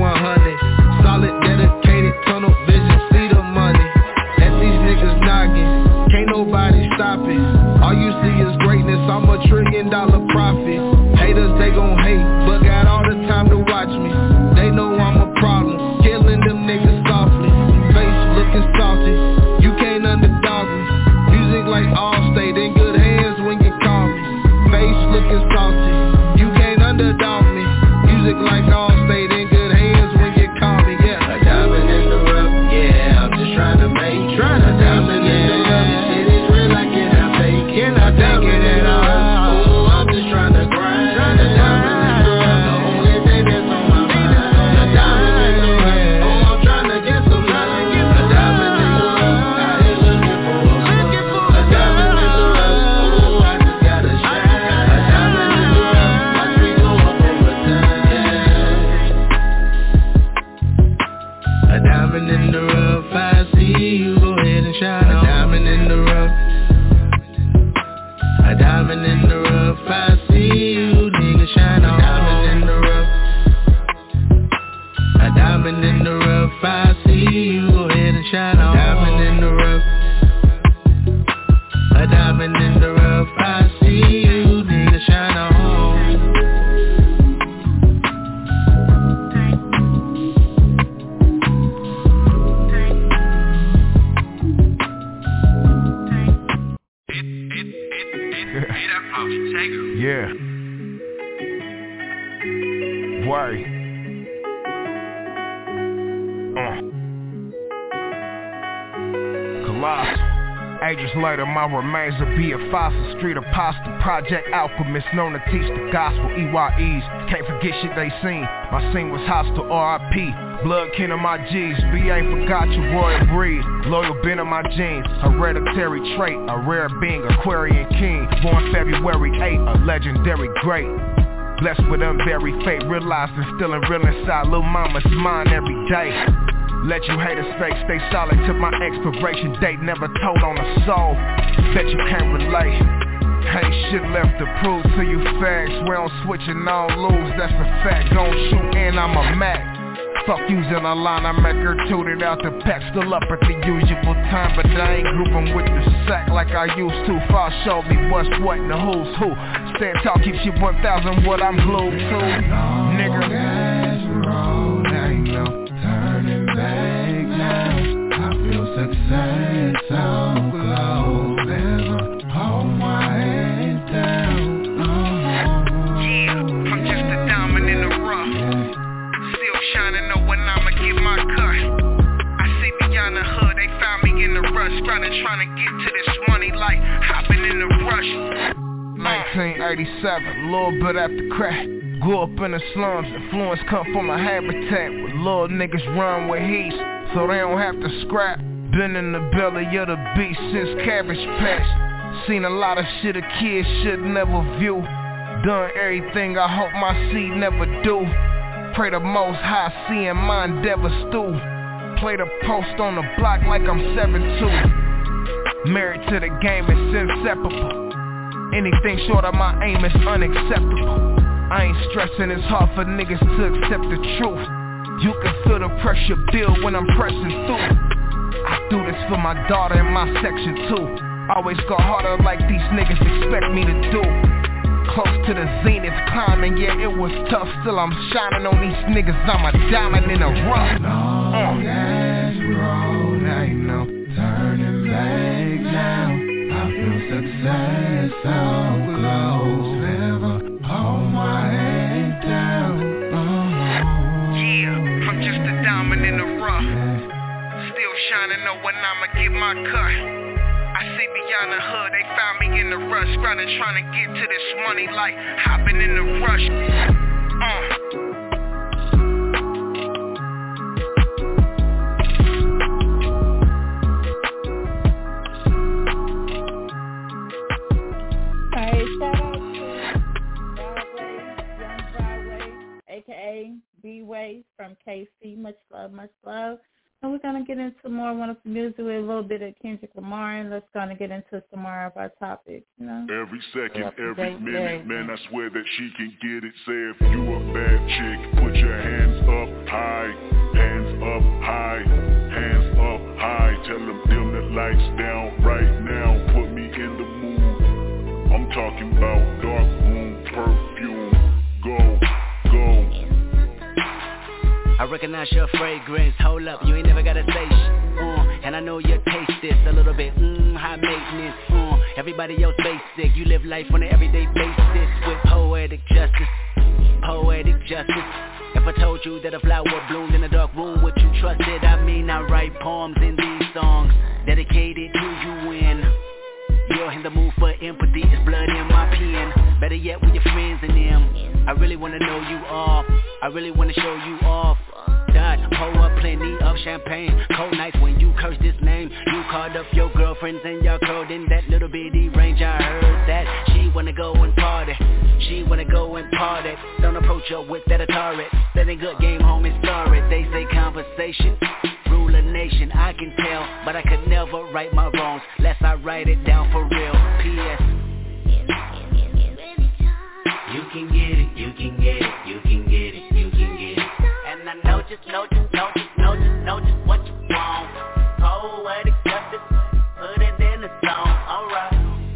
[SPEAKER 10] Solid, dedicated, tunnel vision, see the money. At these niggas noggin, can't nobody stop it. All you see is greatness, I'm $1 trillion profit. Haters, they gon' hate, but got all the time to watch me. They know I'm a problem, killing them niggas softly. Face looking salty, you can't underdog me. Music like Allstate, in good hands when you call me. Face looking salty, you can't underdog me. Music like Allstate, in good hands when you call me, yeah. A diamond in the rough, yeah, I'm just trying to make it. A diamond in the rough, this shit is real, I cannot fake it. Cannot take it at all. Oh, I'm just trying to grind. A diamond in the rough, the only thing that's on my mind. A diamond in the rough, oh, I'm trying to get some love. A diamond in the rough, out here looking for a plug. A diamond in the rough, oh, I just gotta shine. A diamond in the rough, watch me go up over time, yeah. A diamond in the rough, I see you, go ahead and shine. A diamond in the rough, a diamond in the rough, I see you, nigga, shine on. A diamond in the rough, a diamond in the rough, I see you, go ahead and shine on. A diamond in the rough, a diamond in the rough, I see you, nigga, shine on.
[SPEAKER 16] Yeah. February. Colossal. Ages later, my remains will be a fossil. Street apostle, project alchemist, known to teach the gospel. EYEs, can't forget shit they seen. My scene was hostile, RIP. Blood kin of my G's, B ain't forgot your royal breed. Loyal been in my genes, hereditary trait. A rare being, Aquarian king. Born February 8, a legendary great. Blessed with unburied fate, realized instilling real inside Lil' mama's mind every day. Let you haters fake, stay solid to my expiration date. Never told on a soul, bet you can't relate. Ain't shit left to prove to you fags. We don't switch and don't lose, that's a fact. Gon' shoot and I'm a Mac. Fuck using a line, I make her toot it out the pack. Still up at the usual time, but I ain't grouping with the sack like I used to. Fall show me what's what and the who's who. Stand tall, keep shit 1,000 what I'm glued to. Nigga, ain't no turning back now. I feel success so close. Never hold my head down.
[SPEAKER 1] Yeah, I'm just a diamond in the rough. Still shining, know when I'ma get my cut. I see beyond the hood, they found me in the rush. Grinding, trying to get to this money like hopping in the rush.
[SPEAKER 16] 1987, little bit after crack. Grew up in the slums, influence come from a habitat where little niggas run with heat, so they don't have to scrap. Been in the belly of the beast since Cabbage Patch. Seen a lot of shit a kid should never view. Done everything I hope my seed never do. Pray the most high seeing my endeavors stew. Play the post on the block like I'm 7'2". Married to the game, it's inseparable. Anything short of my aim is unacceptable. I ain't stressing, it's hard for niggas to accept the truth. You can feel the pressure build when I'm pressing through. I do this for my daughter in my section too. Always go harder like these niggas expect me to do. Close to the zenith climbing, yeah it was tough. Still I'm shining on these niggas, I'm a diamond in the rough.
[SPEAKER 1] Long as road, ain't no turning back now. I feel success so close. Never hold my head down. Yeah, I'm just a diamond in the rough. Still shining, know when I'ma get my cut. I see beyond the hood, they found me in the rush. Grinding, trying to get to this money like hopping in the rush.
[SPEAKER 5] aka B-Way from KC. Much love, much love. And we're going to get into more wonderful music with a little bit of Kendrick Lamar, and let's going to get into some more of our topics, you know.
[SPEAKER 22] Every second, every minute, man, I swear that she can get it. Say if you a bad chick, put your hands up high, hands up high, hands up high. Tell them dim the lights down right now, put me in the mood. I'm talking about dark room perfume. Go.
[SPEAKER 23] I recognize your fragrance, hold up, you ain't never gotta say shit, and I know your taste is a little bit, high maintenance, everybody else basic, you live life on an everyday basis, with poetic justice, if I told you that a flower bloomed in a dark room, would you trust it? I mean, I write poems in these songs, dedicated to you when you're in the mood for empathy, it's blood in my pen, better yet with your friends and them, I really wanna know you off, I really wanna show you off. God, pour up plenty of champagne. Cold nights when you curse this name. You called up your girlfriends and y'all curled in that little bitty range. I heard that she wanna go and party. She wanna go and party. Don't approach her with that Atari. That ain't good game, homie, sorry. They say conversation rule a nation. I can tell, but I could never right my wrongs lest I write it down for real. P.S. You can get it, you can get it, you can get it, you can get it. And I know just what you want. Poetic justice, put it in the song, alright.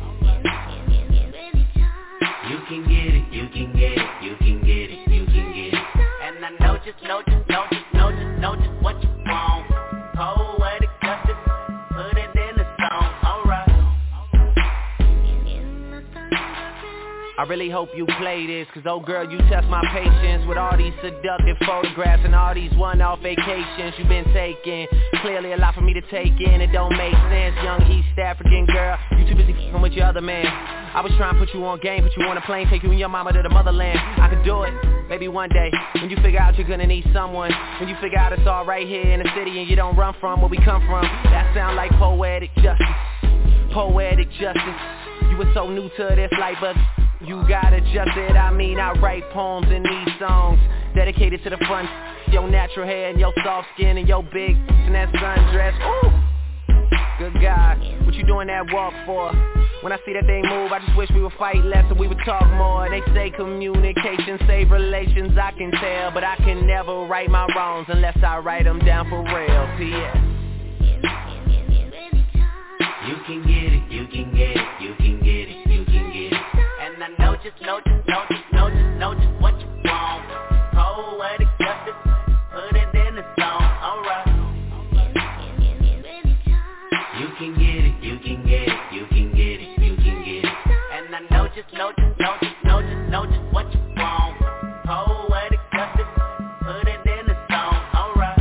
[SPEAKER 23] You can get it, you can get it, you can get it, you can get it. And I know just what you want. Poetic justice, put it in the song, alright.
[SPEAKER 2] I really hope you play this, cause oh girl, you test my patience with all these seductive photographs and all these one-off vacations you've been taking. Clearly a lot for me to take in, it don't make sense. Young East African girl, you too busy f***ing with your other man. I was trying to put you on game, put you on a plane, take you and your mama to the motherland. I could do it, maybe one day, when you figure out you're gonna need someone. When you figure out it's all right here in the city and you don't run from where we come from. That sound like poetic justice, poetic justice. You were so new to this life, but you got adjusted. I mean, I write poems in these songs dedicated to the fun, your natural hair and your soft skin and your big and that sundress. Ooh, good God, what you doing that walk for? When I see that they move, I just wish we would fight less and we would talk more. They say communication save relations, I can tell, but I can never right my wrongs unless I write them down for real. P.S.
[SPEAKER 23] You can get it, you can get it, you can get it, you can get it. And I know just what you want. Poetic justice, put it in the song, alright. You can get it, you can get it, you can get it, you can get it. And I know just what you want. Poetic justice, put it in the song, alright.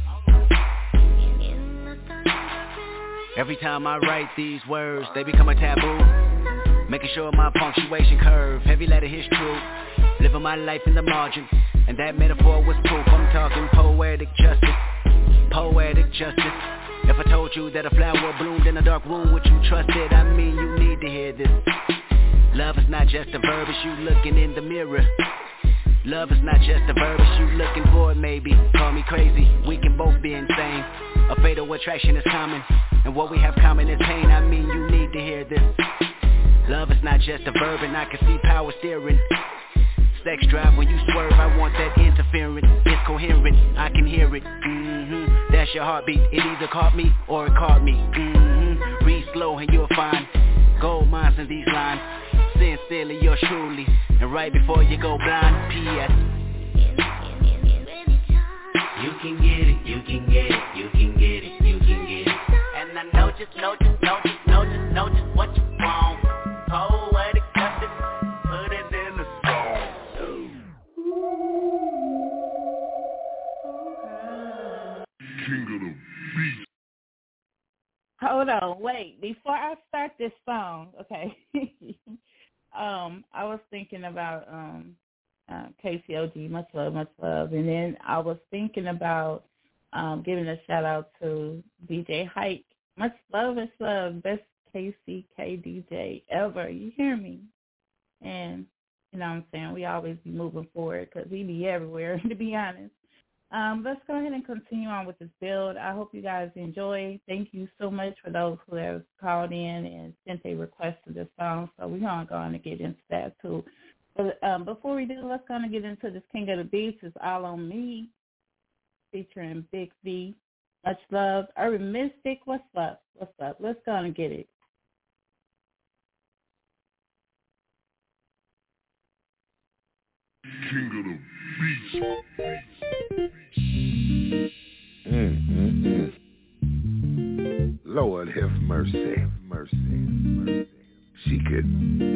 [SPEAKER 23] Every time I write these words, they become a taboo. Making sure my punctuation curve, heavy letter hits true. Living my life in the margin, and that metaphor was proof. I'm talking poetic justice, poetic justice. If I told you that a flower bloomed in a dark room, would you trust it? I mean, you need to hear this. Love is not just a verb, it's you looking in the mirror. Love is not just a verb, it's you looking for it, maybe. Call me crazy, we can both be insane. A fatal attraction is common, and what we have common is pain. I mean, you need to hear this. Love is not just a verb, and I can see power steering. Sex drive when you swerve, I want that interference. It's coherent, I can hear it. That's your heartbeat, it either caught me or it caught me. Read slow and you'll find gold mines in these lines. Sincerely, yours truly, and right before you go blind, P.S. You can get it, you can get it, you can get it, you can get it. And I know just what you want. Poetic justice, put it in the song.
[SPEAKER 22] King of the beat.
[SPEAKER 5] Hold on, wait. Before I start this song, okay. I was thinking about KCOG, much love, and then I was thinking about giving a shout out to DJ Hike. Much love, best KCK DJ ever. You hear me? And you know what I'm saying, we always be moving forward because we be everywhere, to be honest. Let's go ahead and continue on with this build. I hope you guys enjoy. Thank you so much for those who have called in and sent a request to this song. So we're going to go on and get into that too. But before we do, let's go on and get into this King of the Beats. It's All on Me, featuring Big V. Much love. Urban Mystic, what's up? What's up? Let's go on and get it.
[SPEAKER 22] King of the Beats.
[SPEAKER 1] Lord have mercy, mercy. She could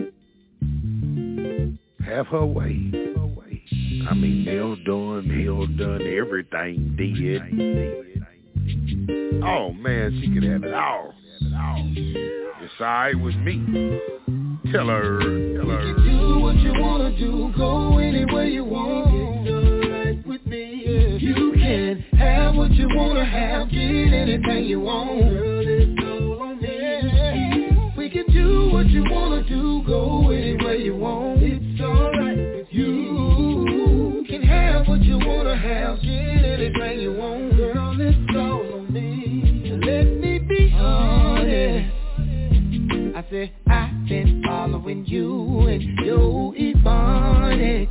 [SPEAKER 1] have her way. I mean, nail done, everything did. Oh man, she could have it all. It's alright with me. Tell her.
[SPEAKER 10] You can do what you wanna do, go anywhere you want. It's alright with me. Yeah. You can have what you wanna have, get anything you want. Girl, it's all on me. We can do what you wanna do, go anywhere you want. It's alright with you. Can have what you wanna have, get anything you want. Girl, it's all on me. Let me be honest. I said I've been following you and your Ebonics.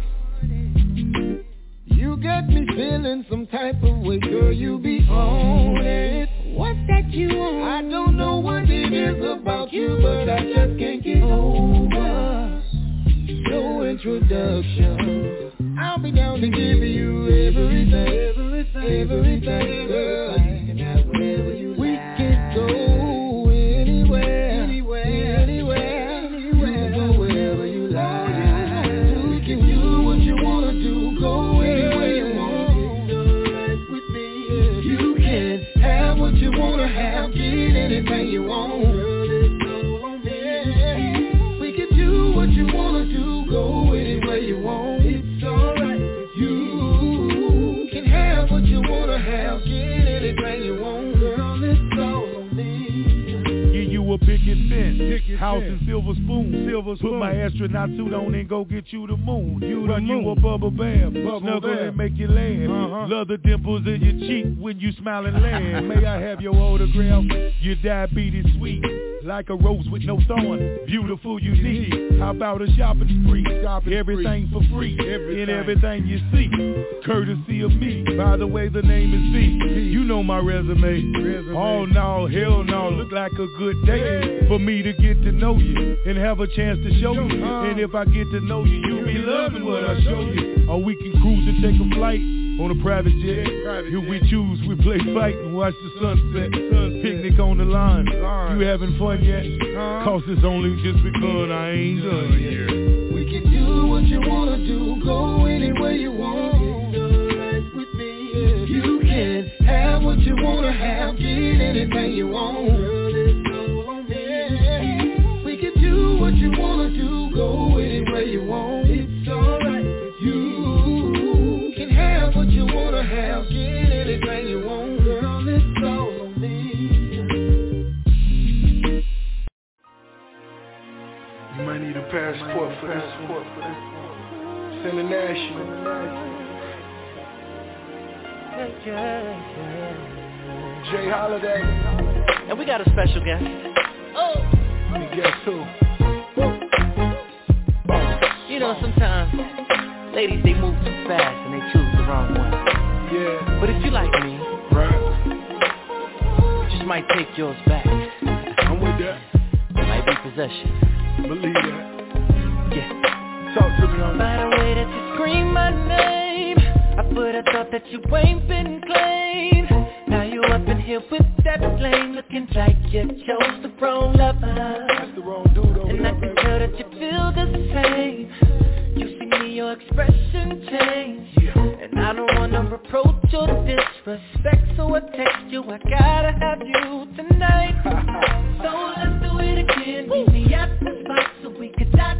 [SPEAKER 10] You got me feeling some type of way, girl, you be on it. What's that you want? I don't know what it is about you, but I just can't get over no introduction. I'll be down to give you everything, girl. Wherever you like. We can go anywhere. We can go wherever you like.
[SPEAKER 17] picket fence, house and silver spoon. Put my astronaut suit on and go get you the moon. Run you a bubble bath, snuggle and make you laugh. Love the dimples in your cheek when you smile and laugh. May I have your autograph? Your diabetes sweet, like a rose with no thorn. Beautiful, unique. How about a shopping spree? Everything for free, in everything you see, courtesy of me. By the way, the name is V. You know my resume. Oh no, hell no. Look like a good day for me to get to know you and have a chance to show you. And if I get to know you, you'll be loving what I show you. Or we can cruise and take a flight on a private jet. If we choose, we play fight and watch the sunset. Picnic on the line. You having fun yet? Cause it's only just begun, I ain't done yet.
[SPEAKER 10] We can do what you wanna do, go anywhere you want. It's alright with me, yeah. You can have what you wanna have, get anything you want. Girl, it's all on me. We can do what you wanna do, go anywhere you want. It's alright with you. Can have what you wanna have, get anything you want. Girl, it's all on me.
[SPEAKER 4] You might need a passport for this. It's international. Jay Holiday.
[SPEAKER 2] And we got a special guest.
[SPEAKER 4] And guess who?
[SPEAKER 2] You know, sometimes ladies, they move too fast and they choose the wrong one.
[SPEAKER 4] Yeah.
[SPEAKER 2] But if you like me,
[SPEAKER 4] right,
[SPEAKER 2] just might take yours back.
[SPEAKER 4] I'm with that.
[SPEAKER 2] It might be possession.
[SPEAKER 4] Believe that.
[SPEAKER 2] Yeah.
[SPEAKER 4] Talk to me on
[SPEAKER 3] that. By the way that you scream my name, I thought that you ain't been claimed. Now you up in here with that flame, looking like you chose the wrong lover.
[SPEAKER 4] That's the wrong dude over
[SPEAKER 3] and
[SPEAKER 4] there,
[SPEAKER 3] I can tell that you feel the same. You see me, your expression change. And I don't wanna reproach or disrespect, so I text you, I gotta have you tonight. So let's do it again, meet me at the spot so we could dot.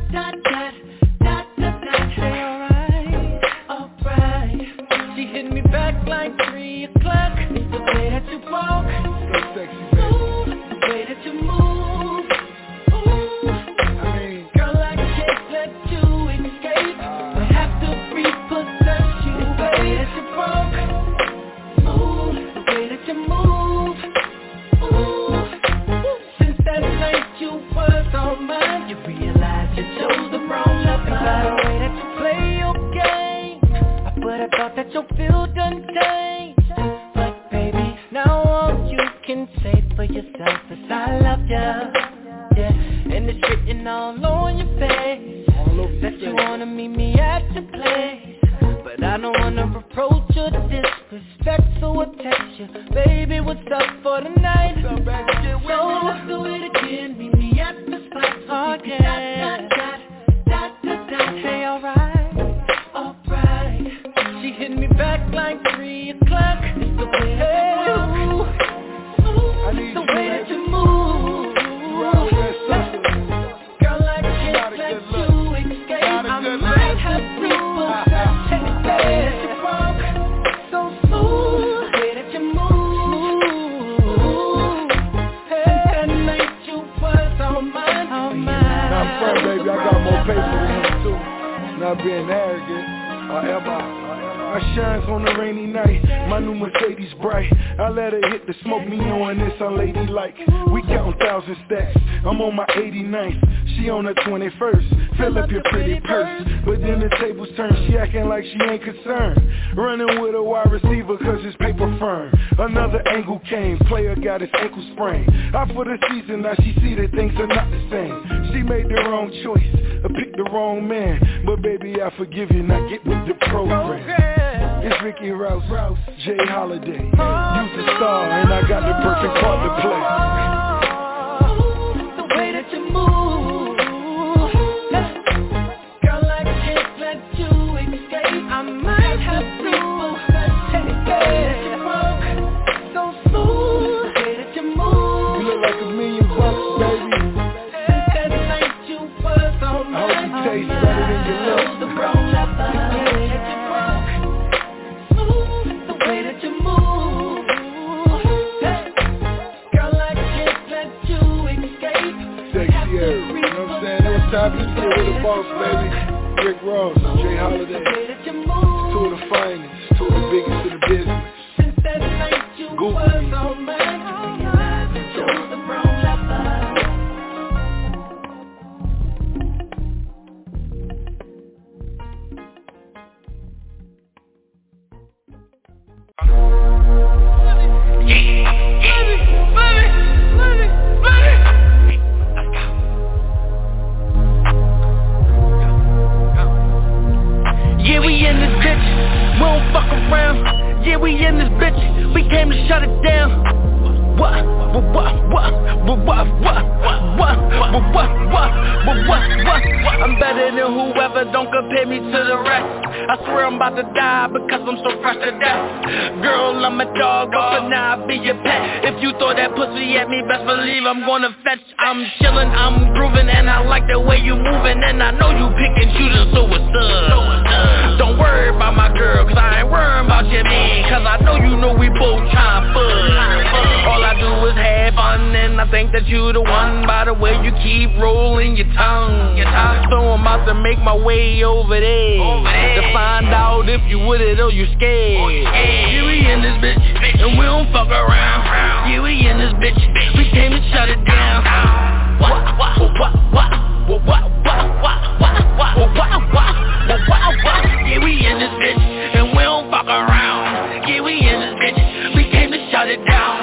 [SPEAKER 3] Say alright. She hit me back like 3 o'clock. The way that you walk,
[SPEAKER 4] so sexy, baby.
[SPEAKER 3] The way that you move, ooh.
[SPEAKER 4] I mean,
[SPEAKER 3] girl, I can't let you escape. I have to repossess you. The way that you walk, smooth. The way that you move, ooh. Since that night you was all mine, you realize you chose the wrong lover. And by the way that you play your game, but I thought that your feel done changed. But baby, now all you can say for yourself is I love ya. Yeah, and it's written all on your face that you wanna meet me at your place. But I don't wanna reproach or disrespect, so I'll text you, baby, what's up for the night? So let's do it again, meet me at the spot. Oh yeah, say alright. She hit me back like 3 o'clock. It's the way that you walk, the way that you move. Girl, I can't let you escape. I might have repossession. The way that you walk, so smooth. The way that you move. That night you was all mine.
[SPEAKER 4] Now I'm front, baby, I got more paper than him too. Not being arrogant, or am I? I shines on a rainy night, my new Mercedes bright. I let her hit the smoke, me knowing this unladylike. We countin' 1,000 stacks, I'm on my 89th. She on her 21st, fill up your pretty purse. But then the tables turn, she acting like she ain't concerned. Running with a wide receiver cause his paper firm. Another angle came, player got his ankle sprained. Out for the season, now she see that things are not the same. She made the wrong choice, picked the wrong man. But baby, I forgive you, now get with the program. It's Ricky Rouse, Jay Holiday. You's a star and I got the perfect part to play.
[SPEAKER 3] The way that you move, girl, I can't let you escape. I might have repossession. The way that you walk, so smooth. The way that you move,
[SPEAKER 4] you look like $1 million, baby.
[SPEAKER 3] That night you was all mine.
[SPEAKER 4] I hope you taste better than you look.
[SPEAKER 3] The wrong lover. The way that you walk, the way that you move, girl, I can't
[SPEAKER 4] Top is still with the boss, baby. Rick Ross, Jay Holiday. Two of the finest, two of the biggest in the business. Goofy.
[SPEAKER 15] Yeah, we in this bitch, we don't fuck around. Yeah, we in this bitch, we came to shut it down. I'm better than whoever, don't compare me to the rest. I swear I'm about to die because I'm so fresh to death. Girl, I'm a dog, but for now I'll be your pet. If you throw that pussy at me, best believe I'm gonna fetch. I'm chillin', I'm groovin', and I like the way you movin'. And I know you pick and choosing, so what's up? Don't worry about my girl, cause I ain't worryin' about your man. Cause I know you know we both tryin' fuck. All I do is have fun, and I think that you the one by the way you keep rolling your tongue. So I'm about to make my way over there to find out if you with it or you scared. Yeah, we in this bitch, and we don't fuck around. Yeah, we in this bitch, we came to shut it down. Yeah, we in this bitch, and we don't fuck around. Yeah, we in this bitch, we came to shut it down.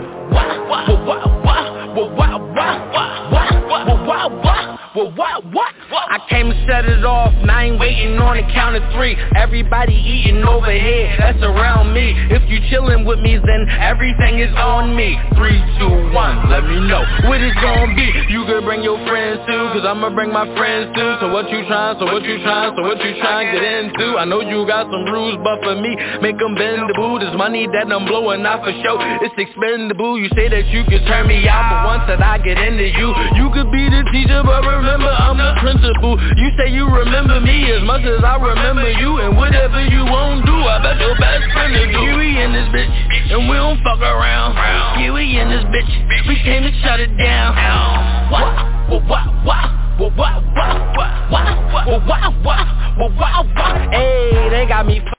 [SPEAKER 15] I came to set it off, and I ain't waiting on the count of three. Everybody eating over here, that's around me. If you chillin' with me, then everything is on me. 3, 2, 1, let me know what it's gonna be. You could bring your friends too, cause I'ma bring my friends too. So what you trying, to get into? I know you got some rules, but for me, make them bend the boo. This money that I'm blowing out for show, it's expendable. You say that you can turn me out, but once that I get into you, you could be the teacher, but remember I'm the principal. You say you remember me as much as I remember you, and whatever you won't do, I bet your best friend will do. Yeah, we in this bitch, and we don't fuck around. Yeah, we in this bitch, we came to shut it down. Hey, they got me.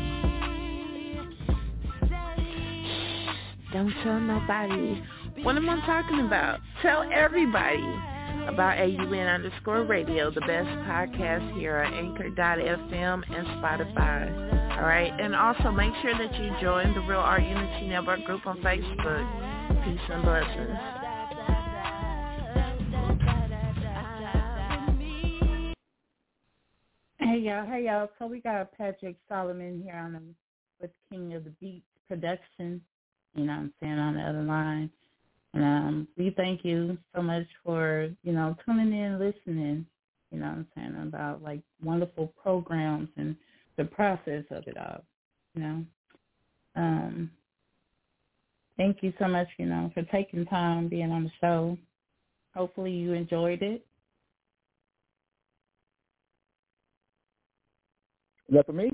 [SPEAKER 5] Don't tell nobody. What am I talking about? Tell everybody about AUN_radio, the best podcast here on Anchor.fm and Spotify. All right, and also make sure that you join the Real Art Unity Network group on Facebook. Peace and blessings. Hey y'all. So we got Patrick Solomon here on with King of the Beats Production. You know what I'm saying, on the other line. And we thank you so much for, tuning in, listening, you know what I'm saying, about, wonderful programs and the process of it all, Thank you so much, for taking time, being on the show. Hopefully you enjoyed it.
[SPEAKER 21] Is that for me?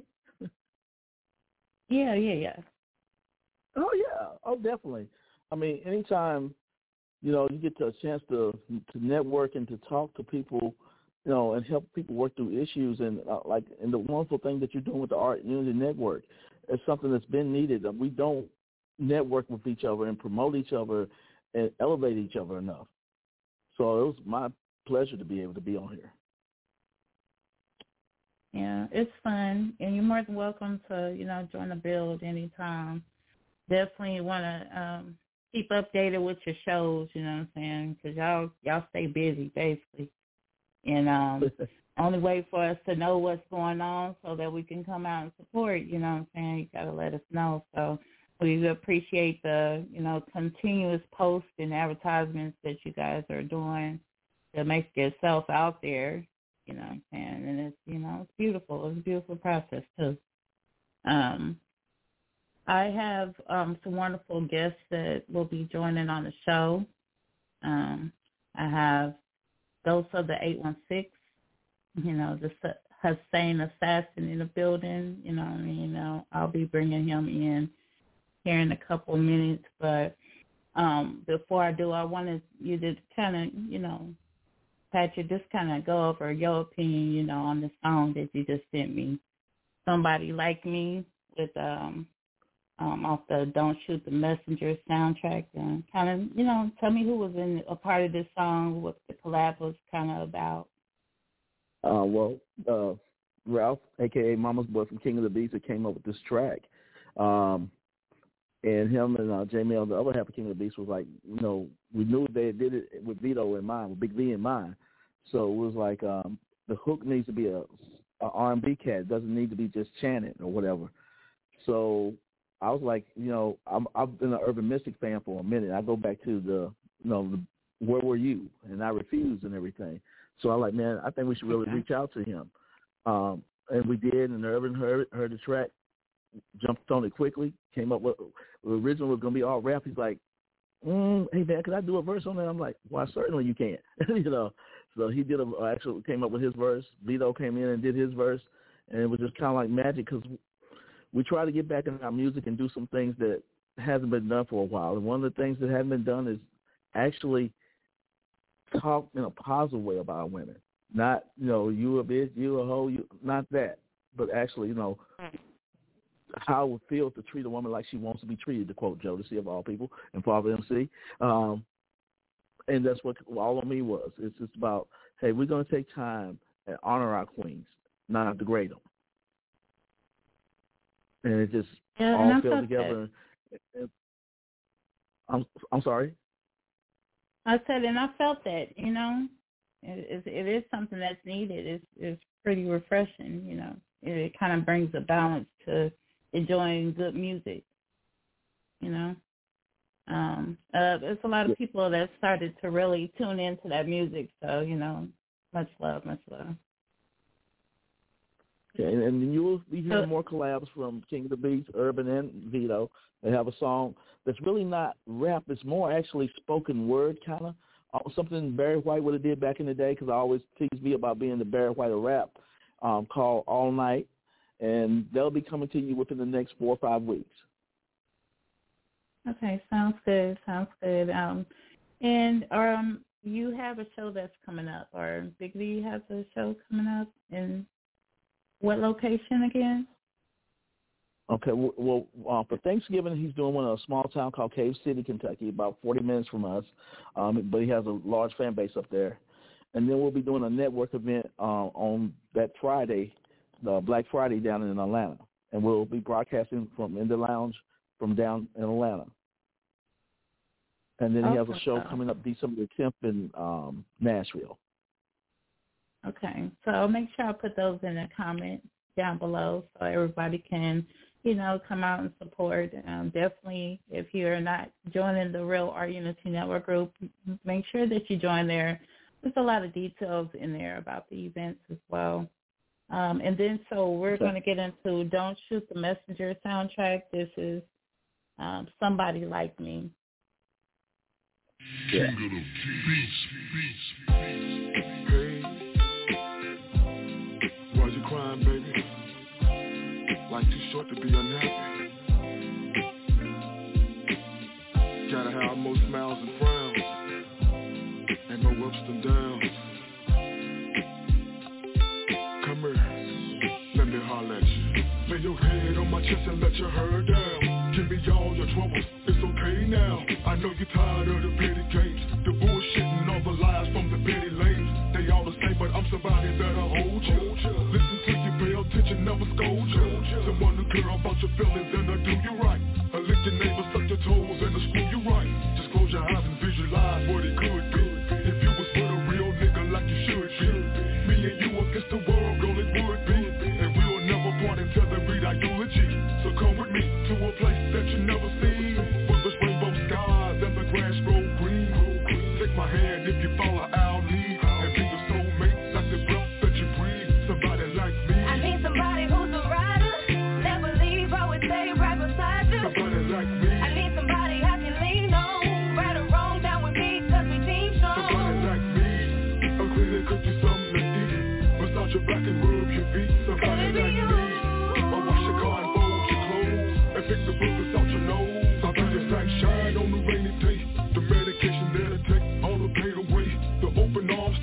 [SPEAKER 5] Yeah.
[SPEAKER 21] Oh, yeah. Oh, definitely. I mean, anytime, you get a chance to network and to talk to people, and help people work through issues, and and the wonderful thing that you're doing with the Art Unity Network is something that's been needed. We don't network with each other and promote each other and elevate each other enough. So it was my pleasure to be able to be on here.
[SPEAKER 5] Yeah, it's fun, and you're more than welcome to, join the build anytime. Definitely want to keep updated with your shows, you know what I'm saying, because y'all stay busy, basically. And only way for us to know what's going on so that we can come out and support, you know what I'm saying, you got to let us know. So we appreciate the, continuous posts and advertisements that you guys are doing to make yourself out there, you know what I'm saying, and it's, it's beautiful. It's a beautiful process, too. I have some wonderful guests that will be joining on the show. I have Ghost of the 816, the Hussein assassin in the building. You know what I mean? I'll be bringing him in here in a couple of minutes. But before I do, I wanted you to kind of, Patrick, just kind of go over your opinion, you know, on the song that you just sent me. Somebody Like Me with off the Don't Shoot the Messenger soundtrack, and kind of, you know, tell me who was in a part of this song, what the collab was kind of about.
[SPEAKER 21] Ralph, a.k.a. Mama's Boy from King of the Beats, that came up with this track. And him and Jamie, the other half of King of the Beats, was like, you know, we knew they did it with Vito in mind, with Big V in mind. So it was like the hook needs to be a R&B cat. It doesn't need to be just chanting or whatever. So I was like, you know, I've been an Urban Mystic fan for a minute. I go back to the Where Were You? And I Refused and everything. So I'm like, man, I think we should really reach out to him. And we did, and Urban heard the track, jumped on it quickly, came up with the original was going to be all rap. He's like, hey, man, could I do a verse on that? I'm like, why, certainly you can. You know, so he did actually came up with his verse. Vito came in and did his verse, and it was just kind of like magic because we try to get back in our music and do some things that hasn't been done for a while. And one of the things that hasn't been done is actually talk in a positive way about women. Not, you know, you a bitch, you a hoe, not that, but actually, you know, how it feels to treat a woman like she wants to be treated, to quote Jodeci of all people and Father MC. And that's what All On Me was. It's just about, hey, we're going to take time and honor our queens, not degrade them. And it just all fell together. I'm sorry?
[SPEAKER 5] I said, and I felt that, you know. It is something that's needed. It's pretty refreshing, you know. It kind of brings a balance to enjoying good music, you know. There's a lot of people that started to really tune into that music, so, you know, much love, much love.
[SPEAKER 21] Okay, and you will be hearing more collabs from King of the Beats, Urban, and Vito. They have a song that's really not rap. It's more actually spoken word kind of. Something Barry White would have did back in the day, because I always tease me about being the Barry White of rap, called All Night, and they'll be coming to you within the next 4 or 5 weeks.
[SPEAKER 5] Okay, sounds good. And you have a show that's coming up, or Big V has a show coming up in what location again?
[SPEAKER 21] Okay, well, for Thanksgiving, he's doing one in a small town called Cave City, Kentucky, about 40 minutes from us, but he has a large fan base up there. And then we'll be doing a network event on that Friday, Black Friday, down in Atlanta. And we'll be broadcasting from in the lounge from down in Atlanta. And then he has a show coming up December the 10th in Nashville.
[SPEAKER 5] Okay, so I'll make sure I put those in the comment down below so everybody can, you know, come out and support. Definitely, if you're not joining the Real Art Unity Network group, make sure that you join there. There's a lot of details in there about the events as well. And then, so we're going to get into Don't Shoot the Messenger soundtrack. This is Somebody Like Me.
[SPEAKER 22] Yeah.
[SPEAKER 7] Hey, why you crying, baby? Life too short to be unhappy. Gotta have more smiles and frowns, and no ups and downs. Come here, let me holler at you. Lay your head on my chest and let your hair down. Give me all your troubles, it's okay now. I know you're tired of the petty games, the bullshit and all the lies from the petty lanes. They all the same, but I'm somebody that'll hold you. Listen to you, pay attention, never scold you. Someone who care about your feelings and I do you right. I lick your neighbor, suck your toes and I screw you right. Just close your eyes and visualize what it could be. If you was with a real nigga like you should be. Me and you against the world, girl, it would be. And we'll never part until they read our eulogy. So come with me to a place that you never seen, where there's rainbow skies and the grass grow green. Take my hand if you follow our lead, and be your soulmate like the breath that you breathe. Somebody like me.
[SPEAKER 19] I need somebody who's a rider, never leave, always stay right beside you.
[SPEAKER 7] Somebody like me.
[SPEAKER 19] I need somebody I can lean on, right or wrong, down with me, cause we team strong.
[SPEAKER 7] Somebody like me, a clean and cook you something to eat, massage your back and rub your feet. Somebody like me, or wash your car and fold your clothes, and pick the boogers out your nose. I'll be your sunshine on the rainy day, the medication that'll take all the pain away, the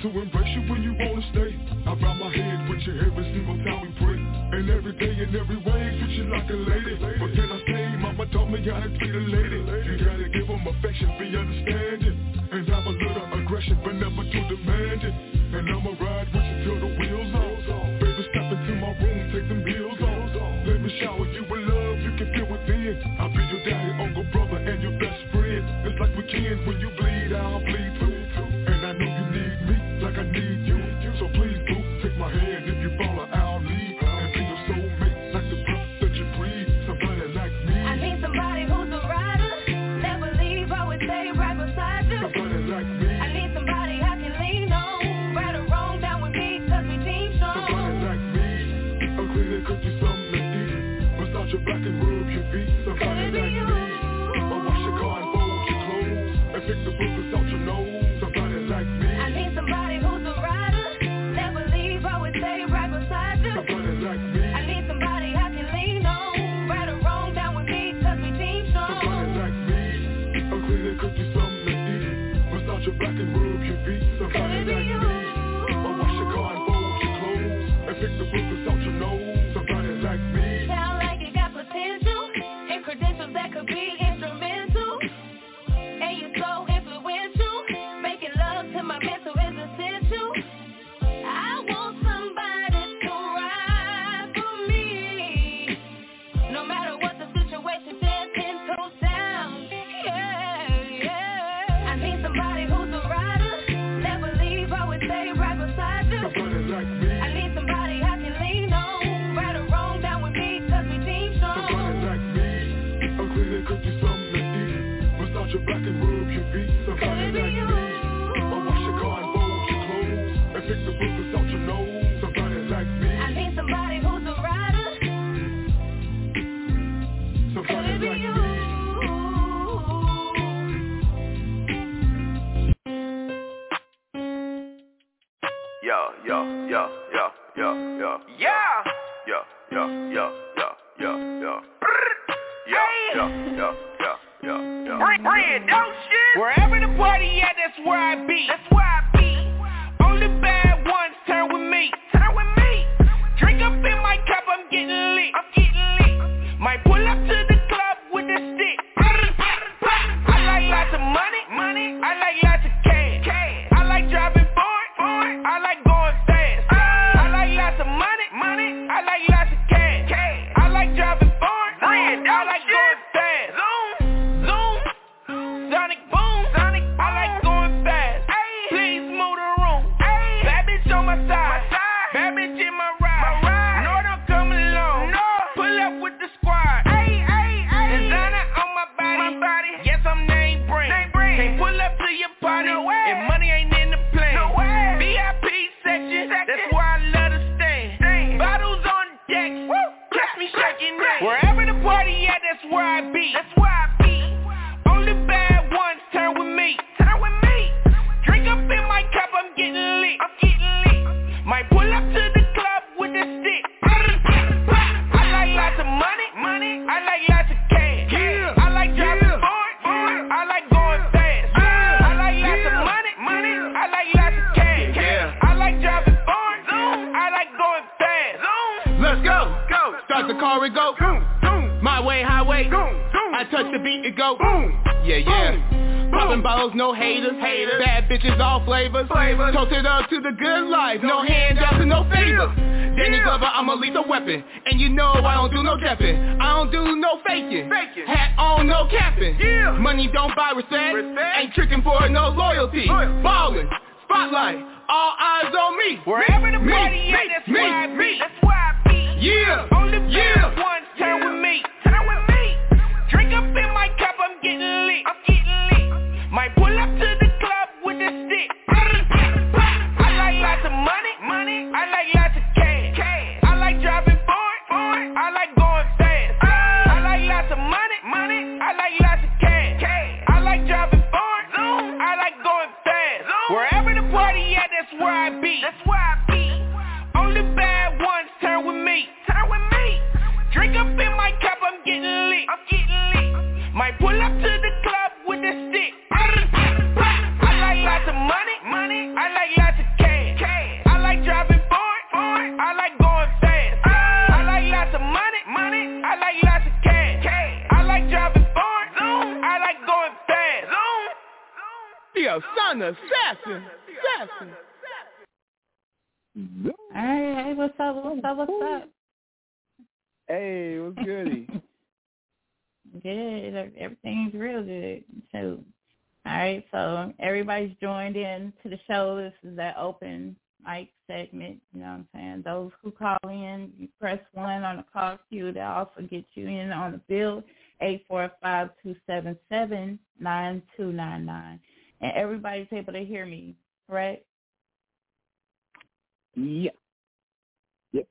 [SPEAKER 7] to embrace you when you wanna stay. I bow my head with you every single time we pray. And every day and every way, treat you like a lady. But can I say, mama taught me how to treat a lady. You gotta give them affection, be understanding. And have a little aggression, but never too demanding. And I'ma ride with you till the wheels off. Baby, step into my room, take them heels off. Let me shower you with love, you can feel within. I'll be your daddy, uncle, brother, and your best friend. It's like we can, when you bleed, I'll bleed too. And I know you need me, like I need you. So please, boo, take my hand, if you follow, I'll lead. And be your soulmate, like the breath that you breathe. Somebody like me.
[SPEAKER 19] I need somebody who's a rider, never leave, always stay right beside you.
[SPEAKER 7] Somebody like me.
[SPEAKER 19] I need somebody I can lean on, right or wrong, down with me, cause we team strong.
[SPEAKER 7] Somebody like me, a clean and cook you something to eat. Massage your back and rub your feet. Somebody like me, or wash your car and fold your clothes, and pick the boogers out your nose. Somebody like me.
[SPEAKER 19] I need somebody who's a rider, never leave, always stay right beside you.
[SPEAKER 7] Somebody like me.
[SPEAKER 19] I need somebody I can lean on, right or wrong, down with me, cause we team strong.
[SPEAKER 7] Somebody like me, a clean and cook you something to eat. Massage your back and rub your feet. Somebody like me, or wash your car and fold your clothes, and pick the boogers out your nose. Somebody like me.
[SPEAKER 19] Sound like you got potential, and credentials that could be instrumental. And you're so influential, making love to my mental is essential. I want somebody to ride for me, no matter what the situation, 10 toes down. Yeah. I need somebody who's a rider, never leave, always stay right beside you.
[SPEAKER 7] Somebody like me.
[SPEAKER 19] I need somebody I can lean on, right or wrong, down with me, cause we team strong.
[SPEAKER 7] Somebody like me, a clean and cook you something to eat. Massage your back and rub your feet. Somebody like me, or wash your car and fold your clothes, and pick the boogers out your nose. Somebody like me.
[SPEAKER 19] I need somebody who's a rider.
[SPEAKER 7] Somebody like me.
[SPEAKER 8] Yo, yo, yo, yo, yo, yo. Yeah. Yo, yo, yo, yo, yo, yo. Yo, yo, yo, yo, yo, yo.
[SPEAKER 2] Brand, no shit. Wherever the party at, that's where I be. That's where I be. Only bad ones turn with me. Turn with me. Drink up in my cup, I'm getting lit. I'm getting lit. Might pull up to the club with a stick. I like lots of money. I like lots of cash. I like driving foreign. I like going fast. I like lots of money. I like lots of cash. I like driving foreign. I like going fast. Zoom. Sonic boom. I like going fast. Please move the room. Bad bitch on my side. Bad bitch in my ride. No, don't come along. Pull up with the squad. Designer on my body. Yes, I'm name brand. Can't pull up to your party if money ain't in the plan. VIP section, that's where I love to stand. Bottles on deck, catch me shaking that. Wherever the party at, that's where I be. That's where I be. Only bad ones turn with me. Turn with me. Drink up in my cup, I'm getting lit. I'm getting lit. Might pull up to the club with a stick. I like lots of money. I like lots of cash. I like driving foreign. I like going fast. I like lots of money. I like lots of cash. I like driving foreign. I like going fast.
[SPEAKER 13] Let's go. Start the car and go. My way, highway. I touch the beat and go. Yeah. Popping bottles, no haters. Bad bitches, all flavors. Toasted up to the good life. No handouts and no favors. Danny Glover, I'm a lethal weapon. And you know I don't do no depping. I don't do no faking. Hat on, no capping. Money don't buy respect. Ain't tricking for no loyalty. Ballin', spotlight, all eyes on me.
[SPEAKER 2] Wherever the party at, that's where I be. That's where I be. Only bad ones turn with me. Drink up in my cup, I'm getting lit. I'm getting lit. Might pull up to the club with a stick. I like lots of money. I like lots of cash. I like driving foreign. I like going fast. I like lots of money. I like lots of cash. I like driving foreign. I like going fast. Wherever the party at, that's where I be. That's where I be. Only bad ones turn with me. Drink up in my cup, I'm getting lit. I'm getting lit. Might pull up to the club with a stick. I like lots of money. I like lots of cash.
[SPEAKER 6] Jackson.
[SPEAKER 5] Hey, what's up?
[SPEAKER 6] Hey, what's goody?
[SPEAKER 5] Good. Everything's real good. So, all right. So everybody's joined in to the show. This is that open mic segment. You know what I'm saying? Those who call in, you press 1 on the call queue. They'll also get you in on the bill, 845-277-9299. And everybody's able to hear me, correct?
[SPEAKER 6] Yeah. Yep.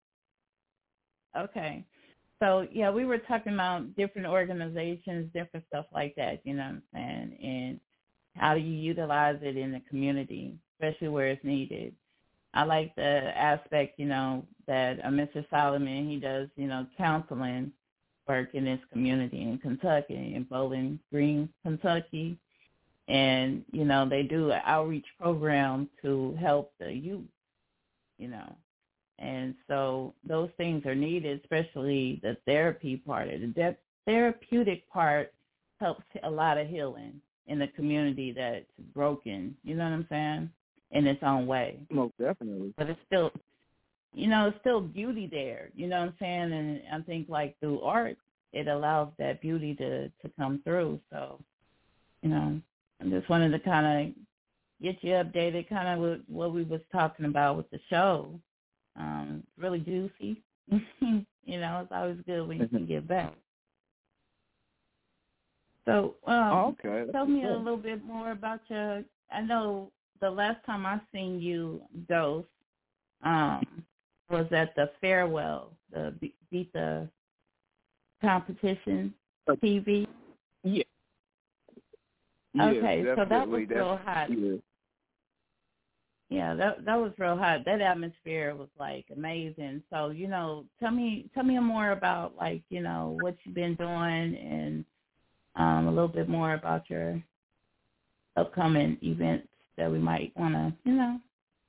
[SPEAKER 5] Okay. So, yeah, we were talking about different organizations, different stuff like that, you know what I'm saying, and how do you utilize it in the community, especially where it's needed. I like the aspect, you know, that Mr. Solomon, he does, you know, counseling work in this community in Kentucky, in Bowling Green, Kentucky. And, you know, they do an outreach program to help the youth, you know. And so those things are needed, especially the therapy part. The therapeutic part helps a lot of healing in the community that's broken, you know what I'm saying, in its own way.
[SPEAKER 6] Most definitely.
[SPEAKER 5] But it's still, you know, it's still beauty there, you know what I'm saying? And I think, like, through art, it allows that beauty to come through. So, you know, I just wanted to kind of get you updated kind of with what we was talking about with the show. Really juicy. You know, it's always good when you can give back. So,
[SPEAKER 6] okay.
[SPEAKER 5] Tell me a little bit more about your, I know the last time I seen you, Ghost, was at the Farewell, the Beat the Competition TV.
[SPEAKER 6] Yeah.
[SPEAKER 5] Okay,
[SPEAKER 6] so
[SPEAKER 5] that was real hot. Yeah, that was real hot. That atmosphere was, like, amazing. So, you know, tell me more about, like, you know, what you've been doing and a little bit more about your upcoming events that we might want to, you know.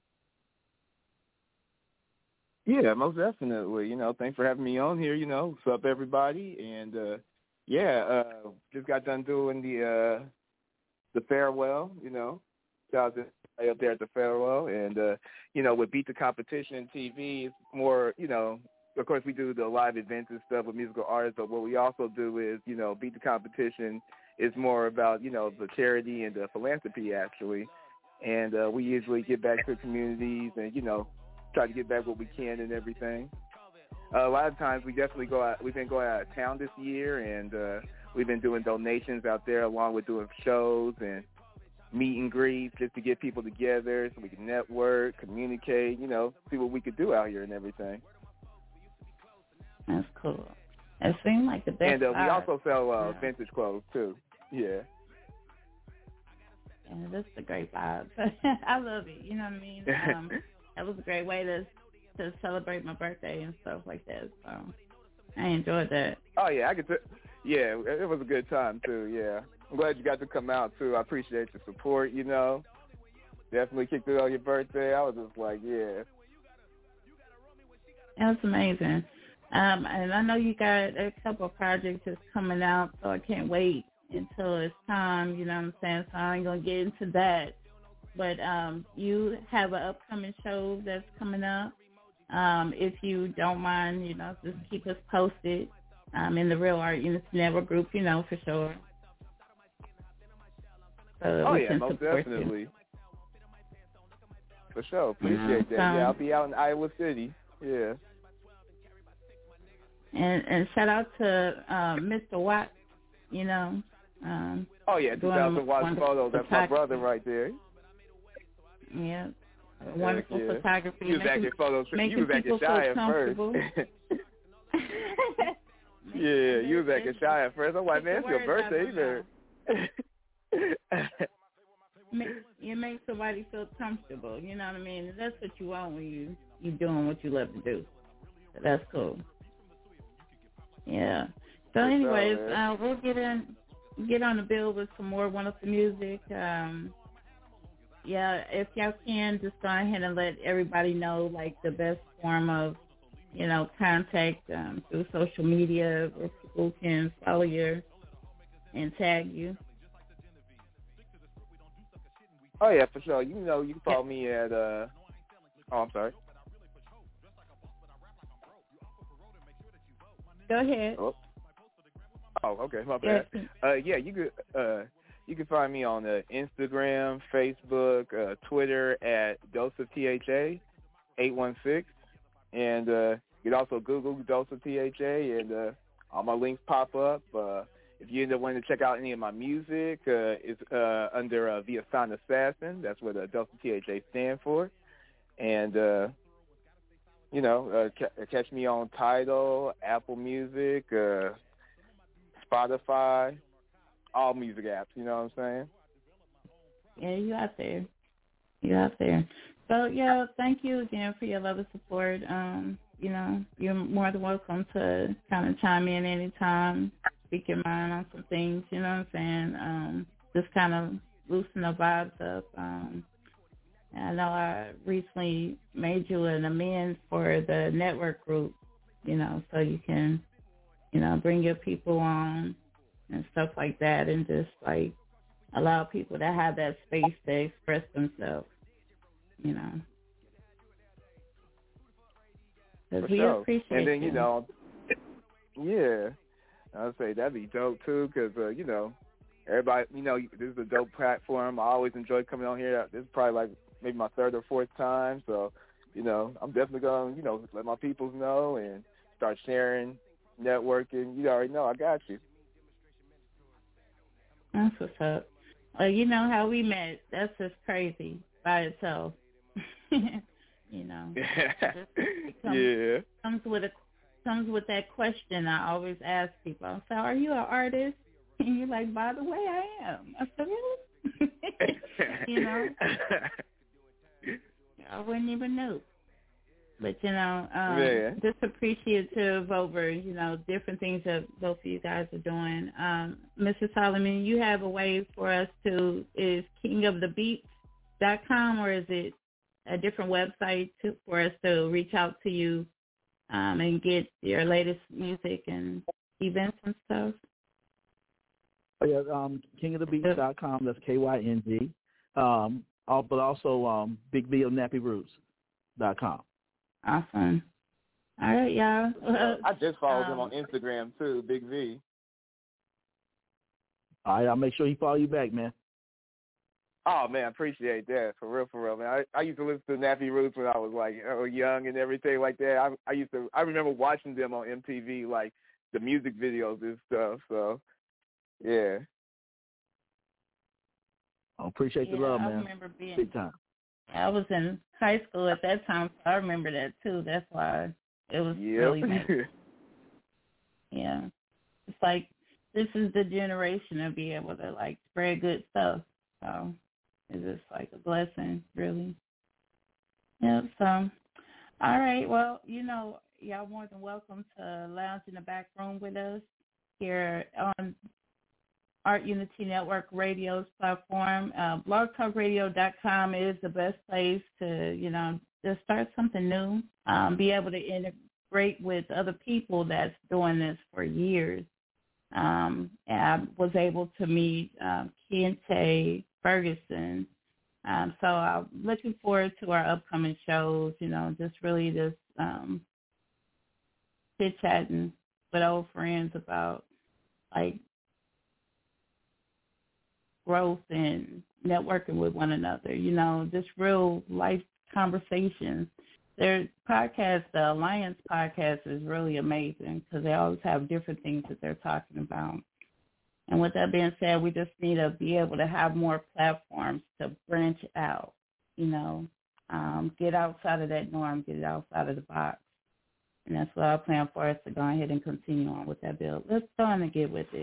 [SPEAKER 6] Yeah, most definitely. You know, thanks for having me on here. You know, what's up, everybody? And, just got done doing the Farewell, you know. Shout out to up there at the Farewell, and you know, with Beat the Competition TV, it's more, you know, of course we do the live events and stuff with musical artists, but what we also do is, you know, Beat the Competition is more about, you know, the charity and the philanthropy actually, and we usually get back to communities and, you know, try to get back what we can and everything. A lot of times we definitely go out. We've been going out of town this year, and we've been doing donations out there along with doing shows and meet and greets just to get people together so we can network, communicate, you know, see what we could do out here and everything.
[SPEAKER 5] That's cool. It seemed like the best.
[SPEAKER 6] And we also sell vintage clothes too. Yeah.
[SPEAKER 5] Yeah, that's a great vibe. I love it. You know what I mean? That was a great way to celebrate my birthday and stuff like that. So I enjoyed that.
[SPEAKER 6] Oh yeah, yeah, it was a good time too. Yeah. I'm glad you got to come out, too. I appreciate your support, you know. Definitely kicked it on your birthday. I was just like, yeah.
[SPEAKER 5] That's amazing. And I know you got a couple of projects that's coming out, so I can't wait until it's time, you know what I'm saying? So I ain't going to get into that. But you have an upcoming show that's coming up. If you don't mind, you know, just keep us posted in the Real Art Unity Network group, you know, for sure.
[SPEAKER 6] Oh, yeah, most definitely.
[SPEAKER 5] You.
[SPEAKER 6] For sure. Appreciate that. Yeah, I'll be out in Iowa City. Yeah.
[SPEAKER 5] And shout out to Mr. Watt, you know.
[SPEAKER 6] Oh, yeah, 2000 Watts Photos. That's my brother right there.
[SPEAKER 5] Yeah. Wonderful photography.
[SPEAKER 6] You was acting photos. You was acting shy at first. Yeah, you was acting shy at first. I'm like, man, it's your birthday.
[SPEAKER 5] You make somebody feel comfortable, you know what I mean? That's what you want when you're doing what you love to do. So that's cool. Yeah. So anyways, we'll get on the bill with some more wonderful music. Yeah, if y'all can, just go ahead and let everybody know, like, the best form of, you know, contact through social media where people can follow you and tag you.
[SPEAKER 6] Oh yeah, for sure. You know, you can follow me at I'm sorry.
[SPEAKER 5] Go ahead.
[SPEAKER 6] Oh, okay, my bad. You can find me on Instagram, Facebook, Twitter at DoseOfTHA816, and you can also Google Dose of THA, and all my links pop up. If you end up wanting to check out any of my music, it's under The Assigned Assassin. That's what Dose of THA stand for. And, catch me on Tidal, Apple Music, Spotify, all music apps, you know what I'm saying?
[SPEAKER 5] Yeah, you out there. So, yeah, thank you again for your love and support. You're more than welcome to kind of chime in anytime, speak your mind on some things, you know what I'm saying? Just kind of loosen the vibes up. I know I recently made you an amends for the network group, so you can, bring your people on and stuff like that, and just, like, allow people to have that space to express themselves, Because we appreciate
[SPEAKER 6] and then,
[SPEAKER 5] you.
[SPEAKER 6] Yeah, I'd say that'd be dope, too, because, everybody, this is a dope platform. I always enjoy coming on here. This is probably, like, maybe my third or fourth time, so, I'm definitely going to, let my peoples know and start sharing, networking. You already know, I got you.
[SPEAKER 5] That's what's up. You know how we met. That's just crazy by itself.
[SPEAKER 6] Yeah.
[SPEAKER 5] Comes with that question I always ask people. I say, "Are you an artist?" And you're like, "By the way, I am." I said, "Really?" I wouldn't even know. But just appreciative over different things that both of you guys are doing. Mr. Solomon, you have a way for us to is kingofthebeats.com, or is it a different website for us to reach out to you and get your latest music and events and stuff?
[SPEAKER 21] Oh, yeah, kingofthebeats.com, that's KYNG. But also BigVONappyRoots.com.
[SPEAKER 5] Awesome. All right, y'all.
[SPEAKER 6] I just followed him on Instagram, too, Big V.
[SPEAKER 21] All right, I'll make sure he follow you back, man.
[SPEAKER 6] Oh, man, I appreciate that. For real, man. I used to listen to Nappy Roots when I was, like, young and everything like that. I remember watching them on MTV, like, the music videos and stuff, so, yeah.
[SPEAKER 21] I appreciate the love, man.
[SPEAKER 5] I remember
[SPEAKER 21] big time.
[SPEAKER 5] I was in high school at that time, so I remember that, too. That's why it was really nice. Yeah. It's like, this is the generation to be able to, like, spread good stuff. So it's just like a blessing, really. Yeah, so, all right. Well, y'all more than welcome to lounge in the back room with us here on Art Unity Network Radio's platform. BlogTalkRadio.com is the best place to, just start something new, be able to integrate with other people that's doing this for years. And I was able to meet Kente Ferguson. So I'm looking forward to our upcoming shows, just really just chit-chatting with old friends about, like, growth and networking with one another, just real life conversations. Their podcast, the Alliance podcast, is really amazing because they always have different things that they're talking about. And with that being said, we just need to be able to have more platforms to branch out, get outside of that norm, get it outside of the box. And that's what I plan for us to go ahead and continue on with that bill. Let's go on and get with it.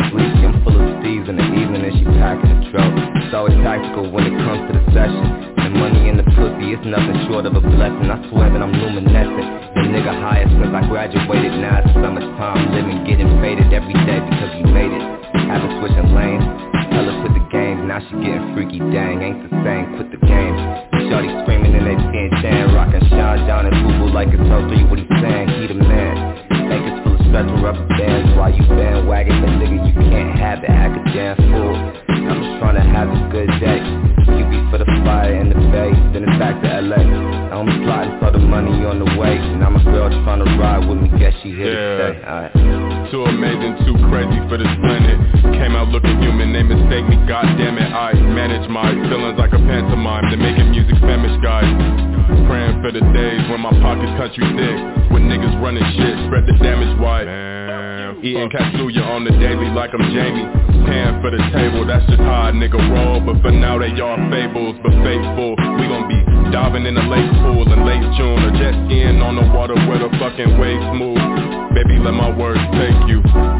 [SPEAKER 9] In the evening and she packing a truck. It's always tactical when it comes to the session. In the money in the pussy, it's nothing short of a blessing. I swear that I'm luminescent. The nigga highest since I graduated. Now it's summertime, living, getting faded every day because we made it. Haven't switching lanes, tell her quit the game. Now she getting freaky, dang, ain't the same, quit the game. Shorty screaming in they skin tan, rockin' Sean John and Boo like it's so 3. What he saying? He the man. Bankers full of stretcher rubber bands while you bandwagon, but nigga you can't have it, act a damn fool. I'm just tryna have a good day. QB for the fire in the bay, then it's back to LA. I'm sliding for the money on the way, and I'm a girl tryna ride with me, guess she here to stay. Alright.
[SPEAKER 11] Too amazing, too crazy for this planet. Came out looking human, they mistake me, goddammit. I manage my feelings like a pantomime. They're making music famished, guys. Praying for the days when my pockets country thick, when niggas running shit, spread the damage wide. Eating Katsuya on the daily like I'm Jamie. Paying for the table, that's just how a nigga roll. But for now they all fables, but faithful. We gon' be diving in a lake pool in late June, or jet skiing on the water where the fucking waves move. Baby, let my words take you.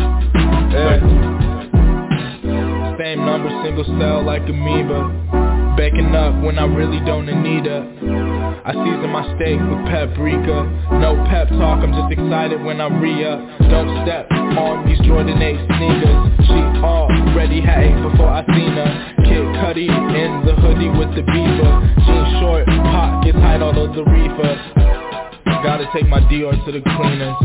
[SPEAKER 12] Same number, single cell like amoeba. Baking up when I really don't need her. I season my steak with paprika. No pep talk, I'm just excited when I re-up. Don't step on these Jordan 8 sneakers. She already had 8 before I seen her. Kid Cudi in the hoodie with the beaver. Jeans short, pockets hide all of the reefer. Gotta take my Dior to the cleaners.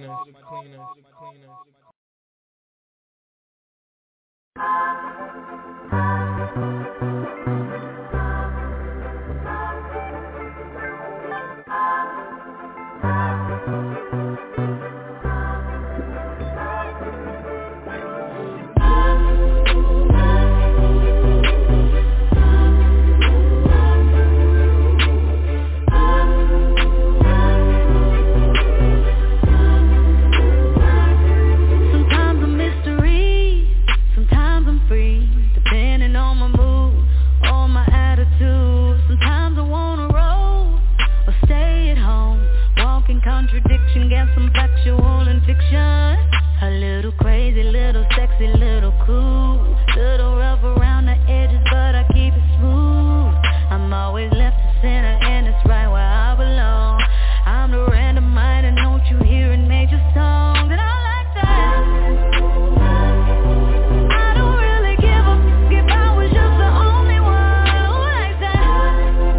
[SPEAKER 19] Contradiction, get some factual and fiction. A little crazy, little sexy, little cool. Little rough around the edges, but I keep it smooth. I'm always left to center, and it's right where I belong. I'm the random mind, and don't you hear in major songs. And I like that. I don't really give a f if I was just the only one who likes that.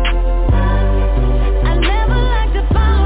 [SPEAKER 19] I never like to follow.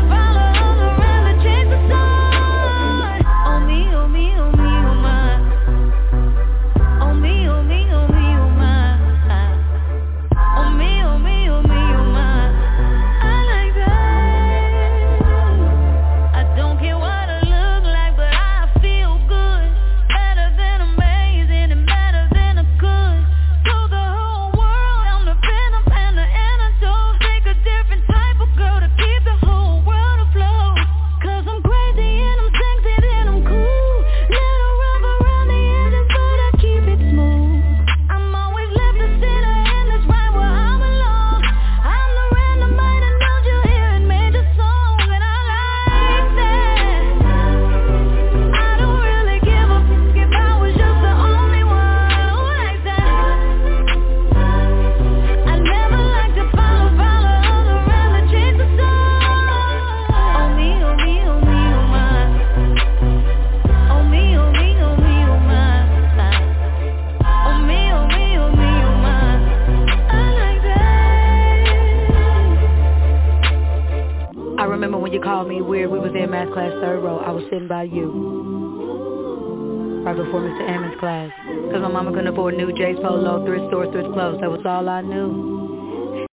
[SPEAKER 19] By you right before Mr. Ammons' class, cause my mama couldn't afford new J's Polo, thrift store, thrift clothes. That was all I knew.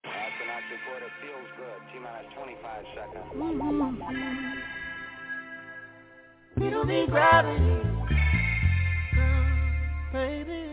[SPEAKER 3] It'll be gravity, baby.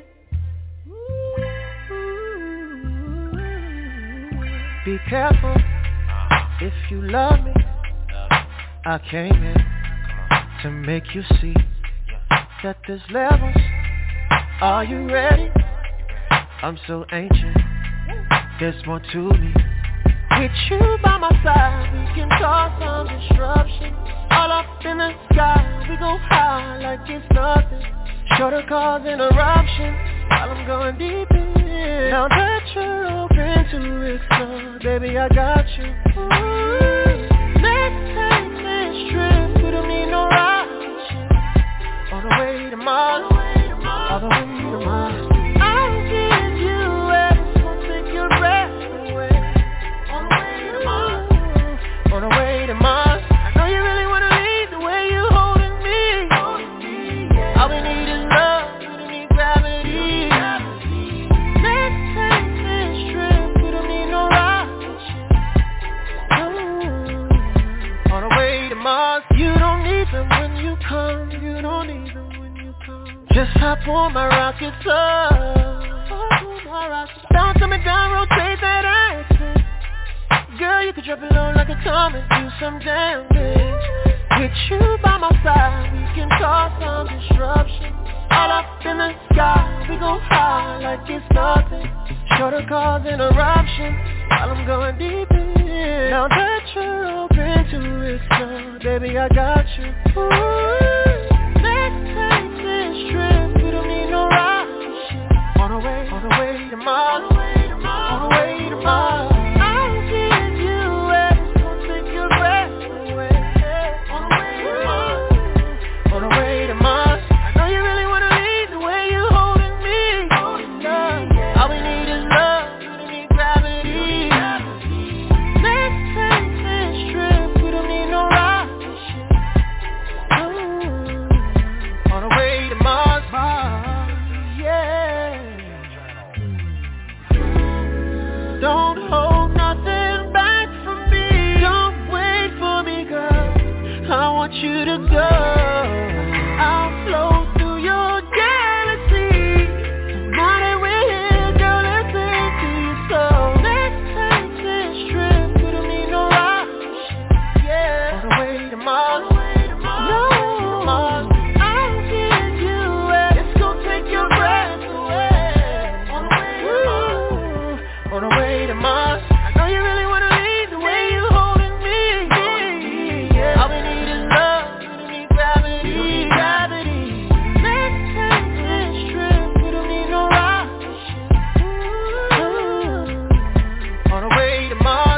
[SPEAKER 3] Be careful if you love me. I came in to make you see that there's levels. Are you ready? I'm so ancient, there's more to me. With you by my side, we can cause some disruption. All up in the sky, we go high like it's nothing. Sure to cause interruption while I'm going deep in Now that you're open to explore, baby, I got you. Let's take this trip, we don't need no rocket ship. All the way to Mars, all the way to Mars. I'll give you everything, gonna take your breath away. On the way to Mars, on the way to Mars. I know you really wanna leave the way you holding me. All we need is love, we don't need gravity. Let's take this trip, we don't need no rocket ship. On the way to Mars, you don't need them when you come, you don't need them when you come. Just hop on my rocket up. Bounce me down, rotate that axis. Girl, you could drop it low like a comet, do some damage. With you by my side, we can cause some disruption. All up in the sky, we go high like it's nothing. Sure to cause interruption while I'm going deep in. Now that you're open to explore, baby, I got you. Let's take this trip, we don't need no rocket ship. On the way to Mars, on the way to Mars. I'll give you everything, gonna take your breath away. On the way to Mars, on the way to Mars. I know you really wanna leave the way you holding me. All we need is love, we don't need gravity. Let's take this trip, we don't need no rocket ship. On the way to Mars, yeah. Don't hold nothing back from me. Don't wait for me, girl. I want you to go. I'll flow through your galaxy. Now that we're here, girl, let's into your soul. Let's take this trip, we don't need no rocket ship. Yeah. On the way to Mars, no Mars. I'll give you it. It's gonna take your breath away. On the way to Mars, on the way to Mars. I know you really wanna leave the way you holding me. All we need is love, we don't need gravity. Let's take this trip, we don't need no rocket ship. On the way to Mars,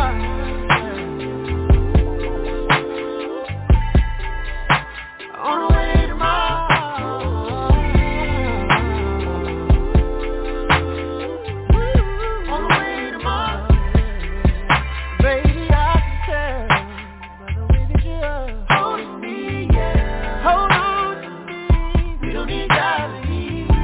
[SPEAKER 3] on the way to Mars. On the way to Mars. Baby, I can tell by the way that you're holding me, yeah. Hold on to me, we don't need gravity.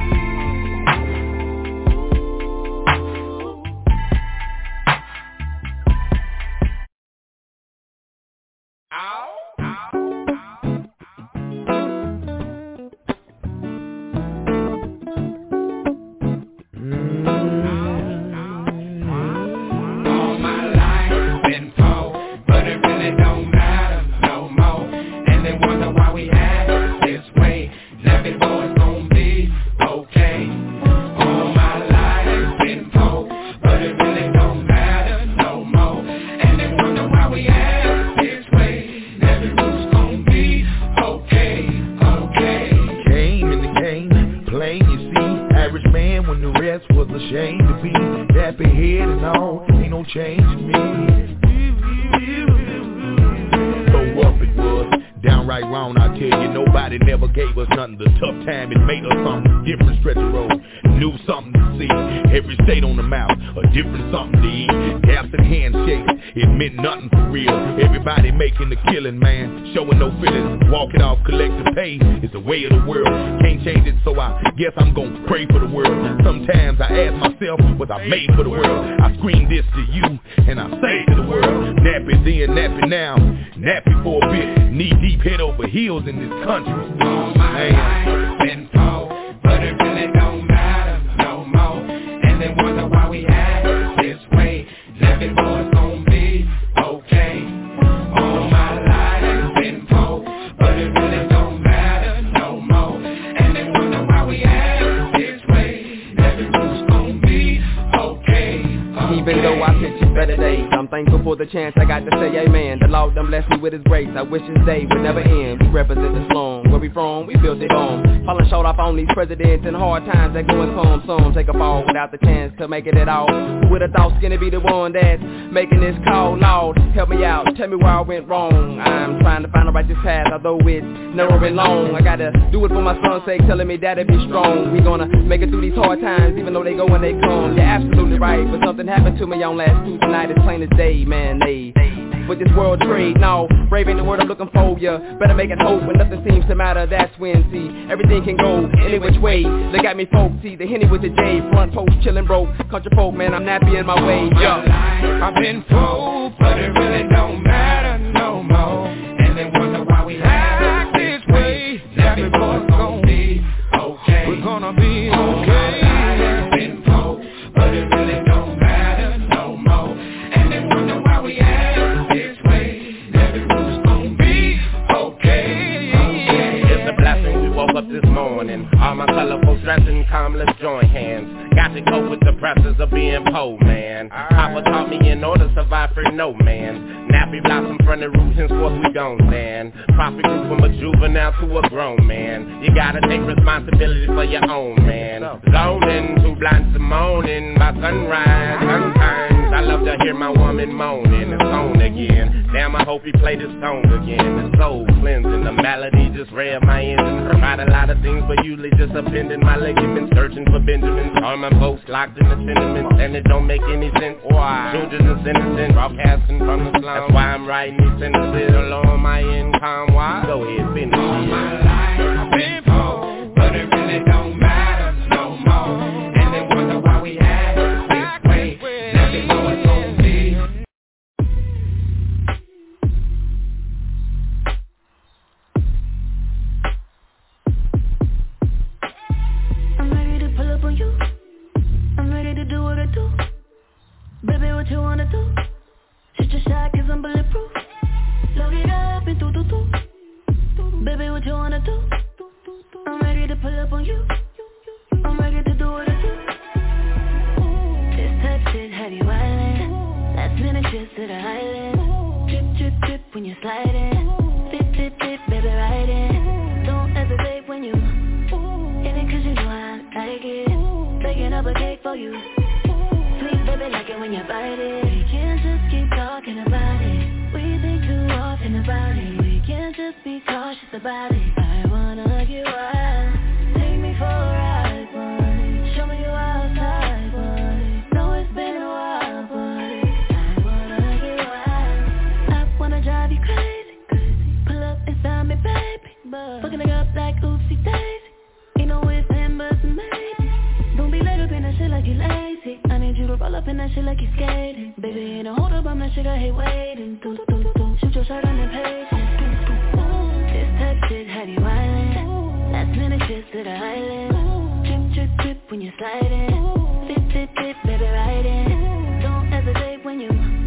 [SPEAKER 1] All my life been told, but it really don't matter no more. And they wonder why we act this way. Never it's gonna be okay. All my life been told, but it really don't matter no more. And they wonder why we act this way. Never it's gonna be okay.
[SPEAKER 14] Came in the game, plain you see. Average man when the rest was ashamed to be. Dappy head and all, ain't no change in me. So rough it was, downright wrong, I tell you. Nobody never gave us nothing. The tough time, it made us something different. Stretch the road, new something to see. Every state on the map, a different something to eat. Taps and handshakes, it meant nothing for real. Everybody making the killing, man, showing no feelings. Walk it off, collect the pay, it's the way of the world. Can't change it, so I guess I'm gonna pray for the world. Sometimes I ask myself, was I made for the world? I scream this to you, and I say to the world, nappy then, nappy now, nappy for a bit, knee deep, head over heels in this country.
[SPEAKER 1] All my life been told, but it really don't matter no more. And they wonder why we act this way. Never it's gonna be okay. All my life been told, but it really don't matter no more. And they wonder why we act this way. Never it's gonna be okay.
[SPEAKER 18] Even though I picture better days, I'm
[SPEAKER 16] thankful for the chance I got to say amen. The Lord done blessed me with his grace, I wish his day would never end. We represent the slum, where we from, we built it on. Falling short off on these presidents and hard times that go and come. Some take a fall without the chance to make it at all. Who would've thought Skinny be the one that's making this call? Lord, help me out, tell me where I went wrong. I'm trying to find a righteous path, although it's narrow and long. I gotta do it for my son's sake, telling me daddy be strong. We gonna make it through these hard times, even though they go and they come. You're absolutely right, but something happened to me on last Tuesday night. It's plain as day, man, with this world trade, no, brave ain't the word I'm looking for, ya. Better make it hope when nothing seems to matter. That's when, see, everything can go any which way. They got me folks, see, the Henny with the J. Front post, chillin' broke, country folk, man, I'm nappy in my way, yo.
[SPEAKER 1] I've been fooled, but it really don't matter no more. And they wonder why we act this way. Every boy's gonna be okay. We're gonna be okay. I've been fooled, but it really don't matter no more. And they wonder why we act this way. Every boy's gonna be okay.
[SPEAKER 18] It's a blessing we woke up this morning. All my colorful dressing, come, let's join hands. Got to cope with the pressures of being poor, man. Papa taught me in order to survive for no man. Nappy blossom from the roots, henceforth we gon' stand. Profit grew from a juvenile to a grown man. You gotta take responsibility for your own, man. Zoning, too blind to moaning by sunrise. Sometimes I love to hear my woman moaning. It's on again. Damn, I hope he play this song again. The soul cleansing, the melody just rev my engine. Provide a lot of things, but usually just appending my ligaments. Searching for Benjamins. All my folks locked in the tenements, and it don't make any sense. Why? Children is innocent, broadcasting from the slum. That's why I'm writing these sentences along my income. Why? Go ahead, finish it.
[SPEAKER 1] All my life I've been poor, but it really don't matter no more. And they wonder why we act this way. Now they know it's gonna be.
[SPEAKER 20] I'm ready to pull up on you. I'm ready to do what I do. Baby, what you wanna do? Shoot your shot cause I'm bulletproof. Load it up and do. Baby, what you wanna do? I'm ready to pull up on you. I'm ready to do what I do. This type shit have you wildin'. Last minute shit to the island. Drip, drip, drip when you sliding. Dip, dip, dip, baby, riding. Don't hesitate when you in it cause you know I like it. Baking up a cake for you. Sweet baby, like it when you bite it. We can't just keep talking about it. We think too often about it. We can't just be cautious about it. I wanna get wild. Take me for a ride, boy. Show me you outside, boy. Know it's been a while, boy. I wanna get wild. I wanna drive you crazy. Pull up and sign me, baby. Fucking it up like oopsie daisy. Ain't no ifs and buts and maybe. Don't be laid up in that shit like you lazy. I need you to roll up in that shit like you skating. Baby, ain't no hold up on that shit, I hate waiting. Shoot your shot on the page. This type shit have you wildin'. Last minute shit to the island. Drip, drip, drip when you sliding. Dip, dip, dip, baby, riding. Don't hesitate when you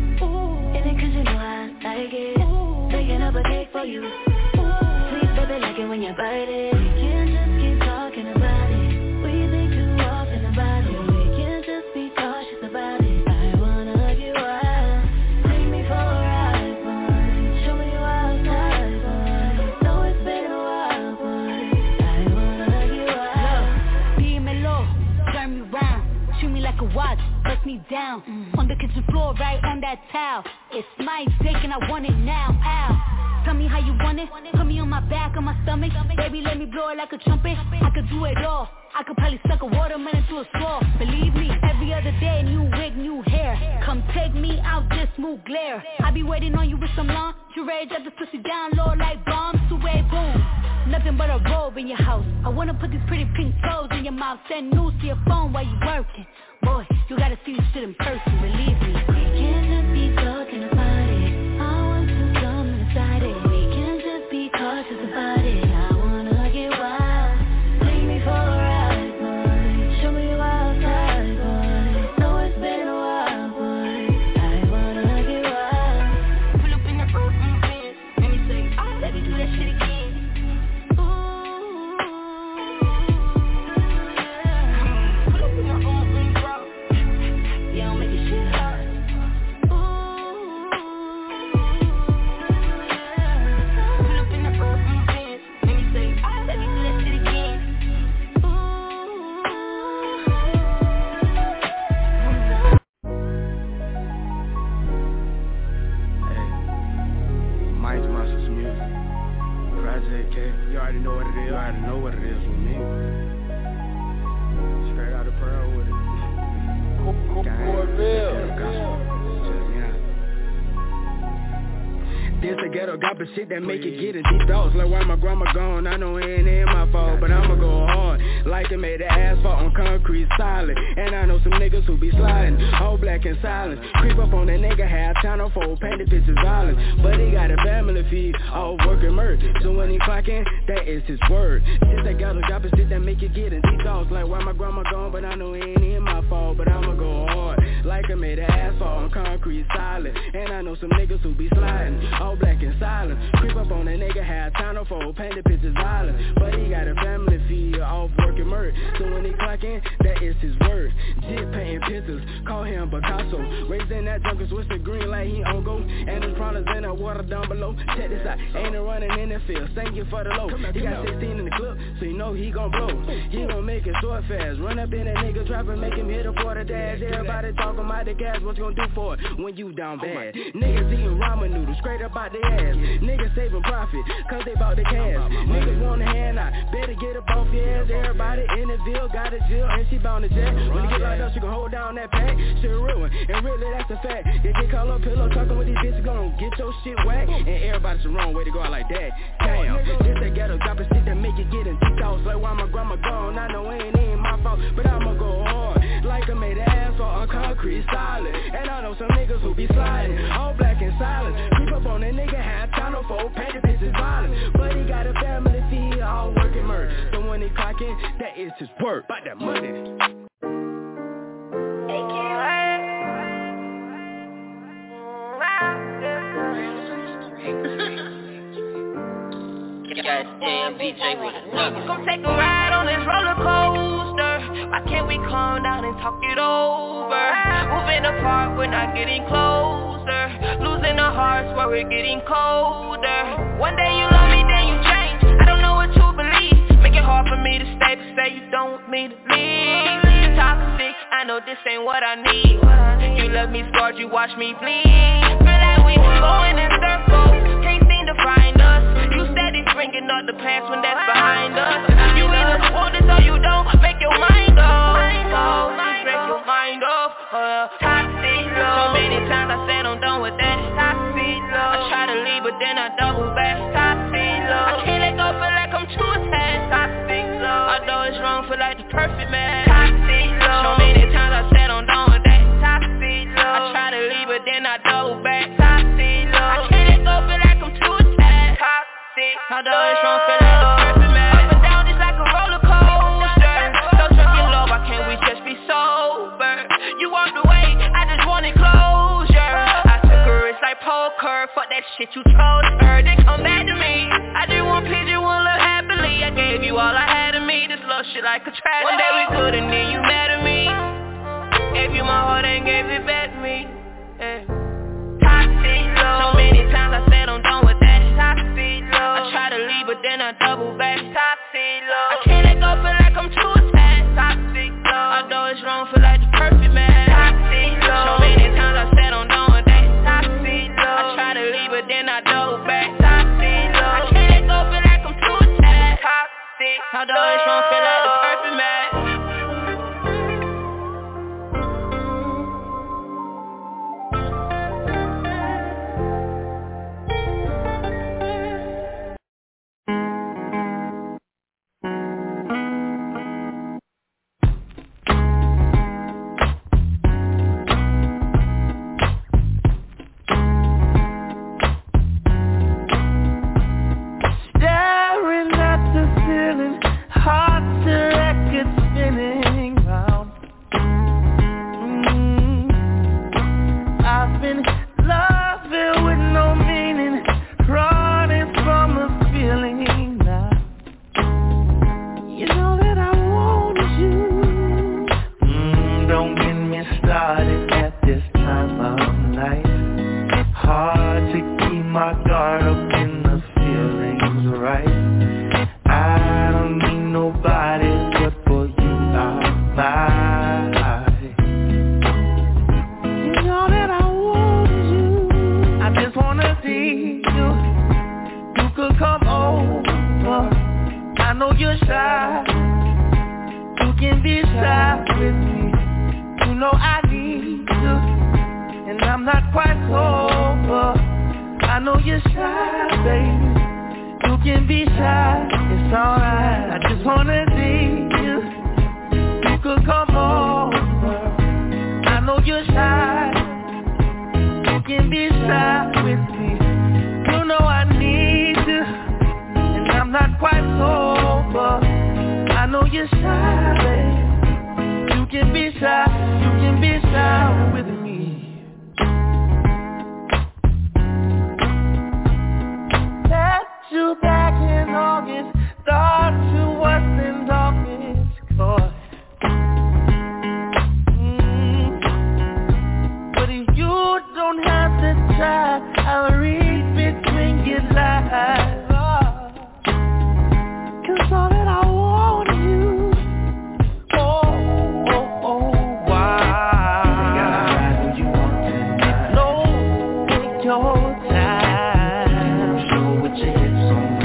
[SPEAKER 20] in it cause you know I like it. Baking up a cake for you. Sweet baby, like it when you bite it. We can't just keep talking about it. We think too often about it. We can't just be cautious about it. I wanna get wild. Take me for a ride, boy. Show me you outside, boy. Know it's been a while, boy. I wanna get wild.
[SPEAKER 24] Be in my low, turn me round. Treat me like a watch, bust me down. On the kitchen floor, right on that towel. It's my steak and I want it now, ow. Tell me how you want it. Put me on my back, on my stomach. Baby, let me blow it like a trumpet. I could do it all. I could probably suck a watermelon to a straw. Believe me, every other day, new wig, new hair. Come take me out, this smooth glare. I be waiting on you with some lingerie. Just to push you down low like bombs to a boom. Nothing but a robe in your house. I wanna put these pretty pink toes in your mouth. Send news to your phone while you working. Boy, you gotta see this shit in person, believe me.
[SPEAKER 20] We can't just be talking about it. I want to come inside it. We can't just be cautious about it. I wanna get wild. Take me for a ride, boy. Show me you outside, boy. Know it's been a while, boy. I wanna get wild.
[SPEAKER 24] Pull up in the road in the Benz. Let me say, let me do that shit again.
[SPEAKER 20] Yeah, I'll make it shit hot.
[SPEAKER 4] already know what it is. You already know what it is with me. Straight out of Pearl with it. This a ghetto gospel shit that make it get in deep thoughts. Like why my grandma gone, I know it ain't my fault, but I'ma go hard. Like it made the asphalt on concrete solid. And I know some niggas who be sliding, all black and silent. Creep up on that nigga, half channel 4, painted pictures violent. But he got a family feed, all work and murder. So when he clockin', that is his word. This a ghetto gospel shit that make it get in deep thoughts. Like why my grandma gone, but I know it ain't my fault, but I'ma go hard. Like I made the asphalt on concrete solid. And I know some niggas who be sliding, all black and silent. Creep up on a nigga, half channel 4, painted pictures violent. But he got a family feed, off work and murder. So when he clockin', that is his word. Jit painting pictures, call him Picasso. Raised in that jungle, switch the green like he on go. And his problems in the water down below. Check this out, ain't a running in the field, singing for the low. He got 16 in the clip, so you know he gon' blow. He gon' make it short fast, run up in that nigga trap and make him hit a quarter dash. Everybody talking about the gas, what you gon' do for it when you down bad? Niggas eating ramen noodles, straight up out their ass. Niggas saving profit, cause they bought the cash. Niggas want a hand out, better get up off your ass. Everybody in the Ville got a Jill and she bound to jet. When you get locked up, she gon' hold down that pack. Shit real one, and really that's a fact. You get called up pillow talking with these bitches, gon' get your shit whacked. And everybody's the wrong way to go out like that. Damn, this that ghetto dropping shit that make it get in deep thoughts. Like why my grandma gone, I know it ain't my fault, but I'ma go hard. Like I made the asphalt on concrete solid. And I know some niggas who be sliding, all black and silent. Creep up on a nigga, half channel 4, painted pictures violent. But he got a family feed, all work and murder. So when he clockin', that is his word. By that money.
[SPEAKER 3] Goddamn DJ with a nugget. Come take a ride on this roller coaster. Why can't we calm down and talk it over? Moving apart, we're not getting closer. Losing our hearts while we're getting colder. One day you love me, then you change. I don't know what to believe. Make it hard for me to stay, but say you don't want me to leave. You're toxic, I know this ain't what I need. You left me scarred, you watch me bleed. Feel like we going in circles, can't seem to find us. You steady bringing up the past when that's behind us. You either want it or you don't. Make your mind up. Break your mind up. Toxic love. So many times I said I'm done with that. Toxic love. I try to leave but then I double back. Toxic love. I can't let go, feel like I'm too attached. Toxic love. I know it's wrong, feel like the perfect man. Toxic love. So many times I said I'm done with that. Toxic love. I try to leave but then I double back. Toxic love. I can't let go, feel like I'm too attached. Toxic. I know it's wrong, feel like the perfect man. Up and down just like a roller coaster. So drunk in love, why can't we just be sober? You walked away, I just wanted closure. I took a risk like poker. Fuck that shit you told her, then come back to me. I just want peace, you wanna live happily. I gave you all I had of me. This love shit like a tragedy. One day we good and then you mad at me. Gave you my heart and gave it back to me. Toxic love. So many times I said I'm done with that. Toxic love. I try to leave but then I double back. Toxic love. I can't let go, feel like I'm too attached. Toxic love. I know it's wrong, feel like the perfect man. Toxic love. So many times I said I'm done with that. Toxic love. I try to leave but then I double back. Toxic love. I can't let go, feel like I'm too attached. Toxic. I know it's wrong, feel like the perfect man.
[SPEAKER 10] Staring at the ceiling, heart
[SPEAKER 3] know you're shy. You can be shy with me. You know I need you, and I'm not quite sober. I know you're shy, baby. You can be shy, it's alright. I just wanna see you. You could come over. I know you're shy. You can be shy with me. You know I need you, and I'm not quite sober. I know you're shy, baby. You can be shy. You can be shy with me. You back in August, thought you wasn't August, but if you don't have to try, I'll read between your lines, 'cause all that I want is you. Why? You want tonight. No, take your time. Show what you hit.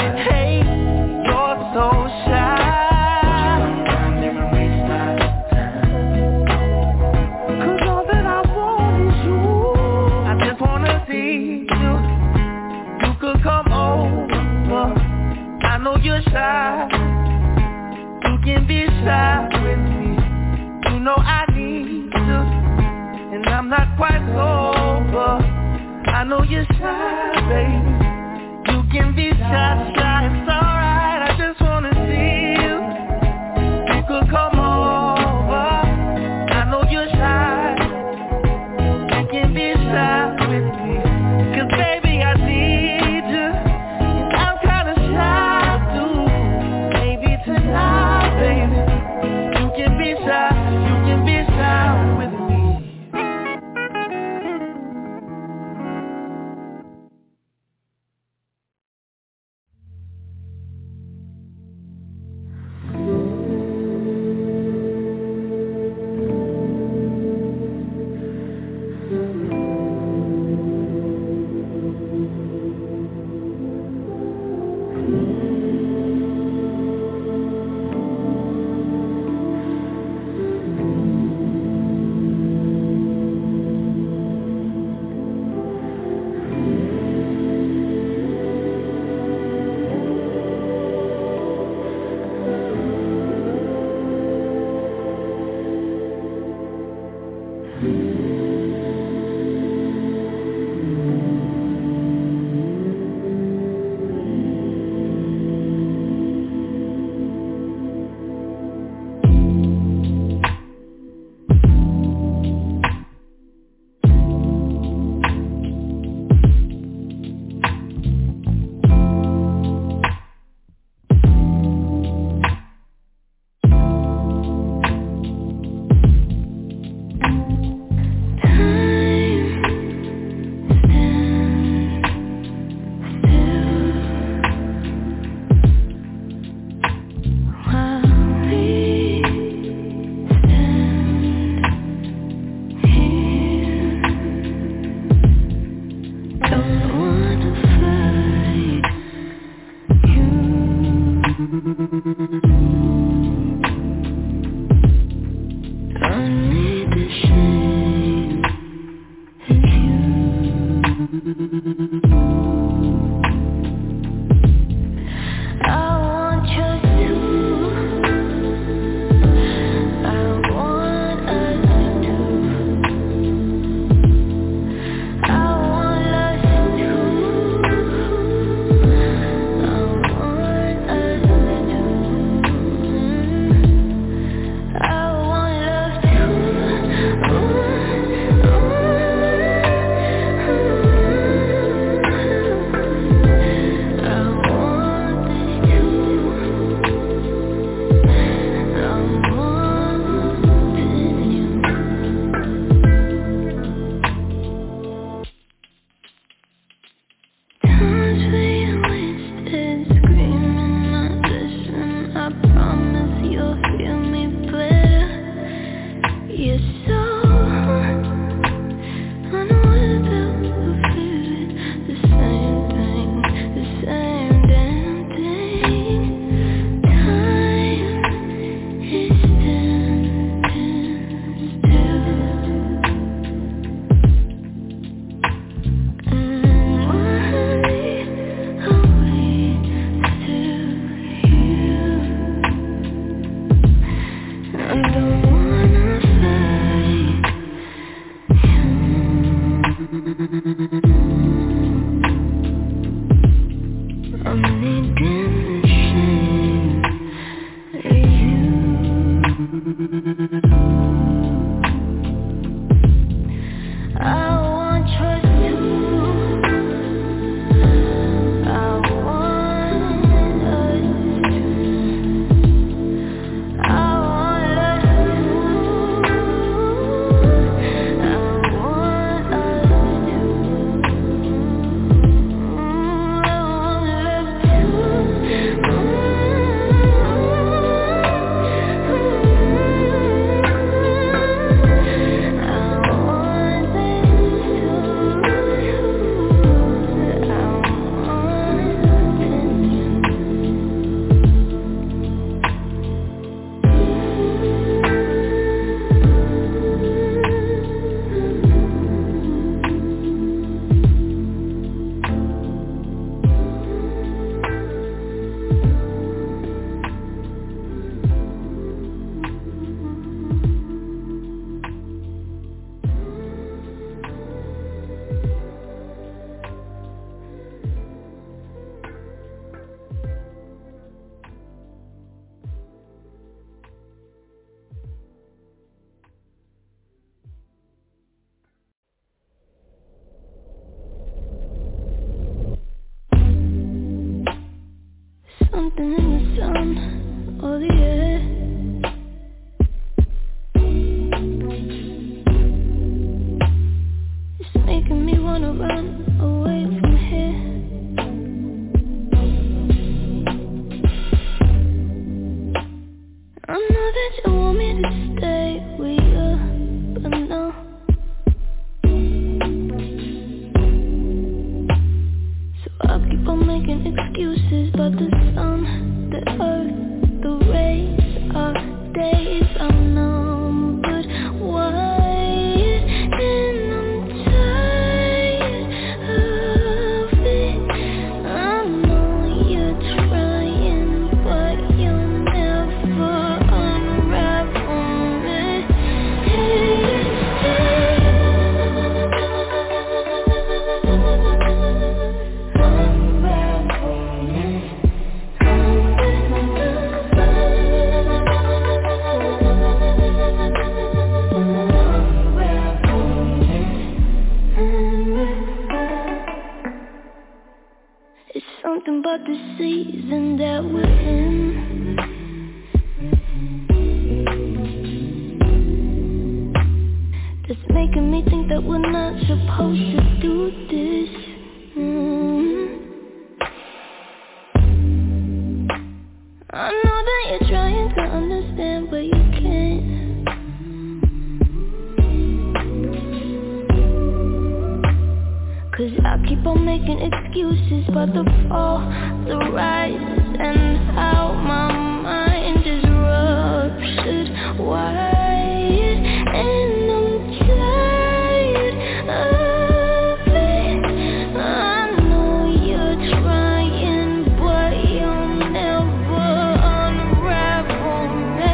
[SPEAKER 3] So shy. Never waste my time. 'Cause all that I want is you. I just wanna see you. You could come over. I know you're shy. You can be shy with me. You know I need you, and I'm not quite sober. I know you're shy, baby. You can be shy, it's alright. I just wanna see you. You could come over. I know you're shy. You can be shy with me. 'Cause baby I need you, and I'm kinda shy too. Maybe tonight, baby, you can be shy. You can be shy with me.
[SPEAKER 20] I know that you want me to stay with you, but no. So I'll keep on making excuses about the sun, the earth, the rays, our days. I know, but why? And I'm tired of it. I know you're trying, but you'll never unravel me. It's something about the season that we're in. That's making me think that we're not supposed to do this. I know that you're trying to understand, but you can't. Cause I keep on making excuses about the fall, the rise, and how my mind is ruptured. Why? And I'm tired of it. I know you're trying, but you'll never unravel me.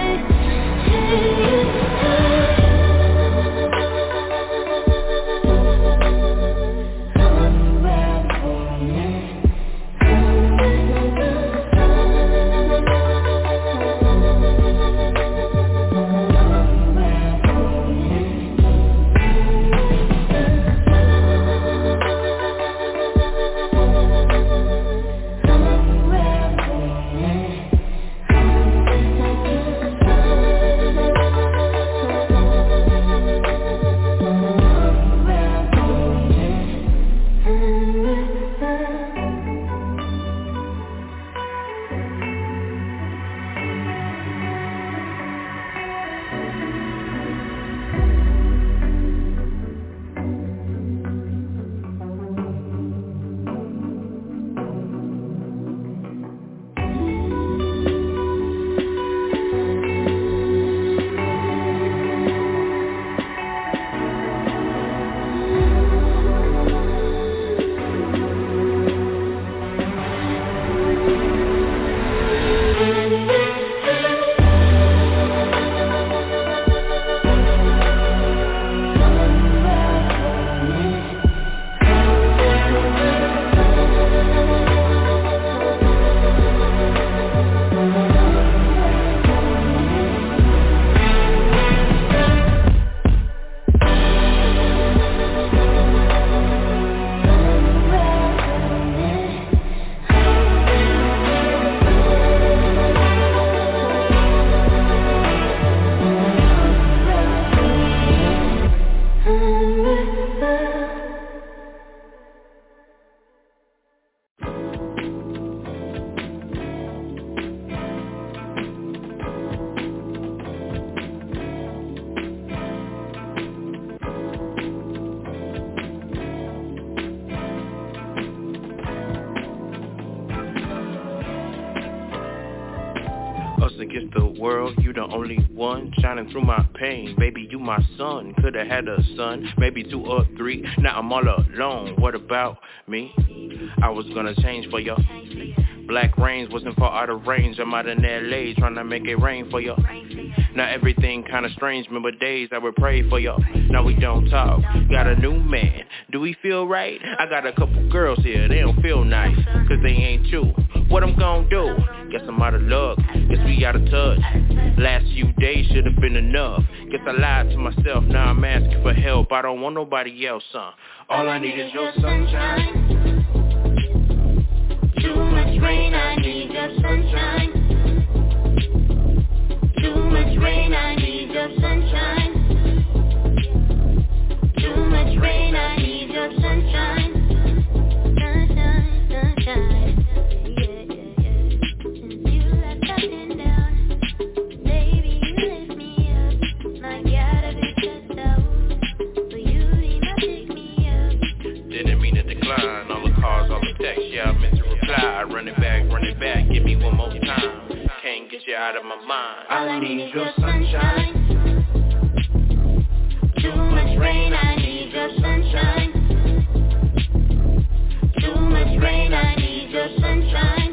[SPEAKER 10] Us against the world, you the only one shining through my pain. Baby, you my son, could've had a son, maybe 2 or 3. Now I'm all alone. What about me? I was gonna change for you. Black rains wasn't far out of range. I'm out in LA trying to make it rain for you. Now everything kinda strange. Remember days I would pray for you. Now we don't talk. Got a new man. Do we feel right? I got a couple girls here. They don't feel nice, cause they ain't you. What I'm gonna do? Guess I'm out of luck. Guess we out of touch. Last few days should've been enough. Guess I lied to myself. Now I'm asking for help. I don't want nobody else, son. All I need is your sunshine. Too much rain, I need your sunshine. Too much rain, I need your sunshine. Too much rain, I need your sunshine. Sunshine, sunshine. Yeah, yeah, yeah. You left nothing down. Lay you out of my mind.
[SPEAKER 19] I need your sunshine. Too much rain, I need your sunshine. Too much rain, I need your sunshine.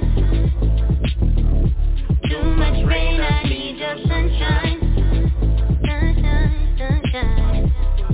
[SPEAKER 19] Too much rain, I need your sunshine. Sunshine, sunshine.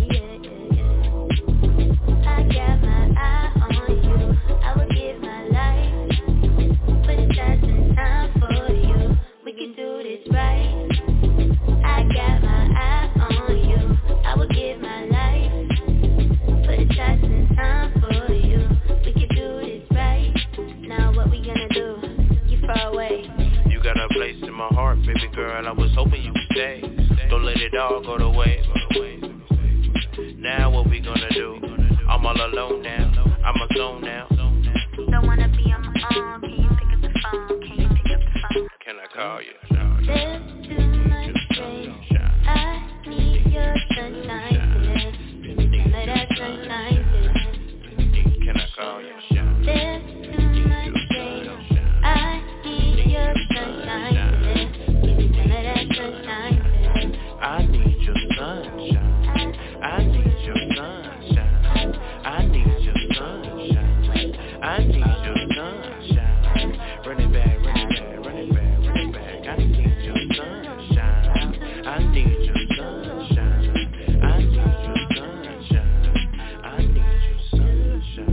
[SPEAKER 19] I got my eye on you. I would give my life. Put it just in time for you. We can do this right. I got my eye on you. I would give my life. Put it just in time for you. We can do this right. Now what we gonna do? You far away.
[SPEAKER 10] You got a place in my heart, baby girl. I was hoping you would stay. Don't let it all go to waste. Now what we gonna do? I'm all alone now. I'm a zone now.
[SPEAKER 19] Don't wanna be on my own. Can you pick up the phone? Can you pick up the phone?
[SPEAKER 10] Can I call you?
[SPEAKER 19] There's too much rain. I need your sunshine today. Some of that sunshine today.
[SPEAKER 10] Can I call you?
[SPEAKER 19] There's too much rain. I need your sunshine today. Some of that sunshine today.
[SPEAKER 10] I need your sunshine. I need your sunshine. I need your sunshine. I need your sunshine. Run it back, run it back, run it back, run it back. I need your sunshine. I need your sunshine. I need your sunshine. I need your sunshine.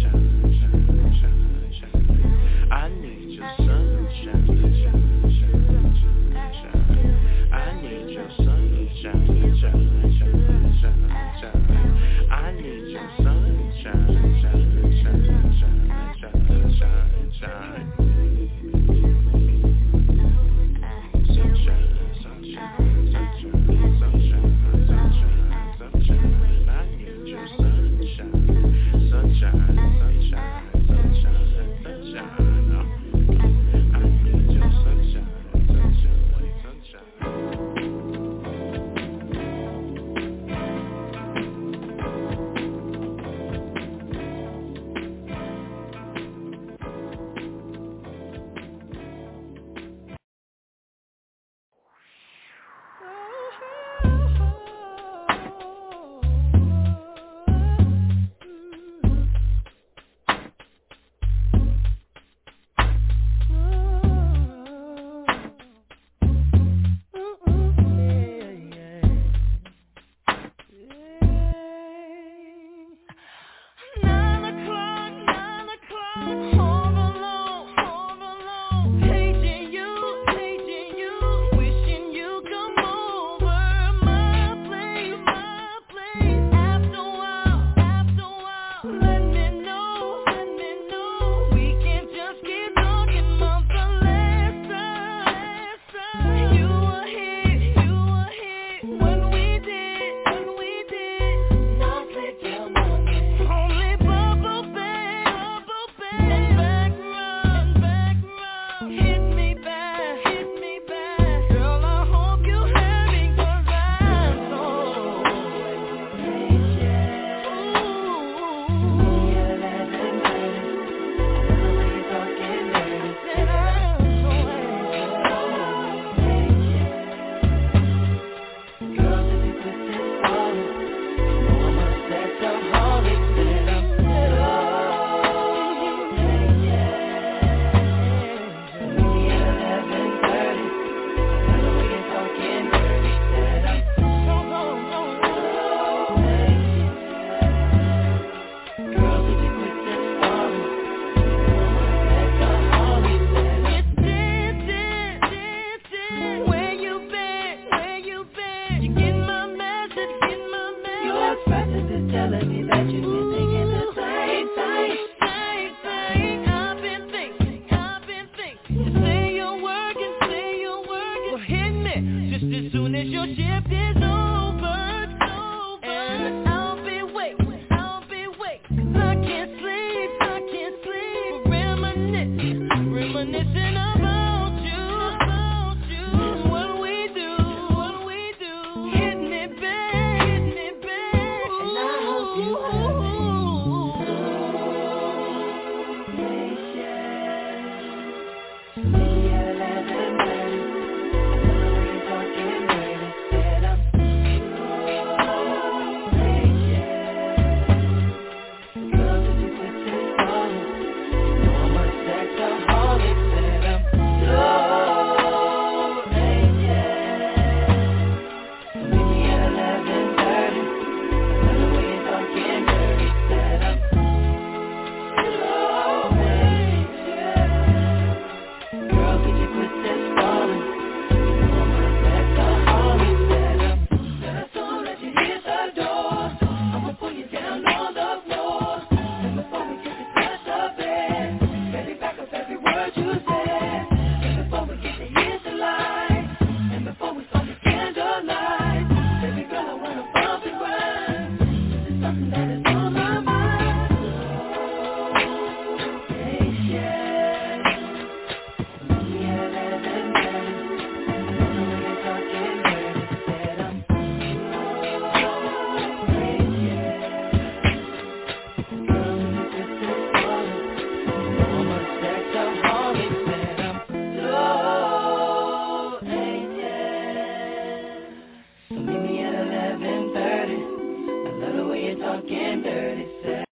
[SPEAKER 10] I need your sunshine. I need your sunshine. I need your
[SPEAKER 3] talking dirty sex.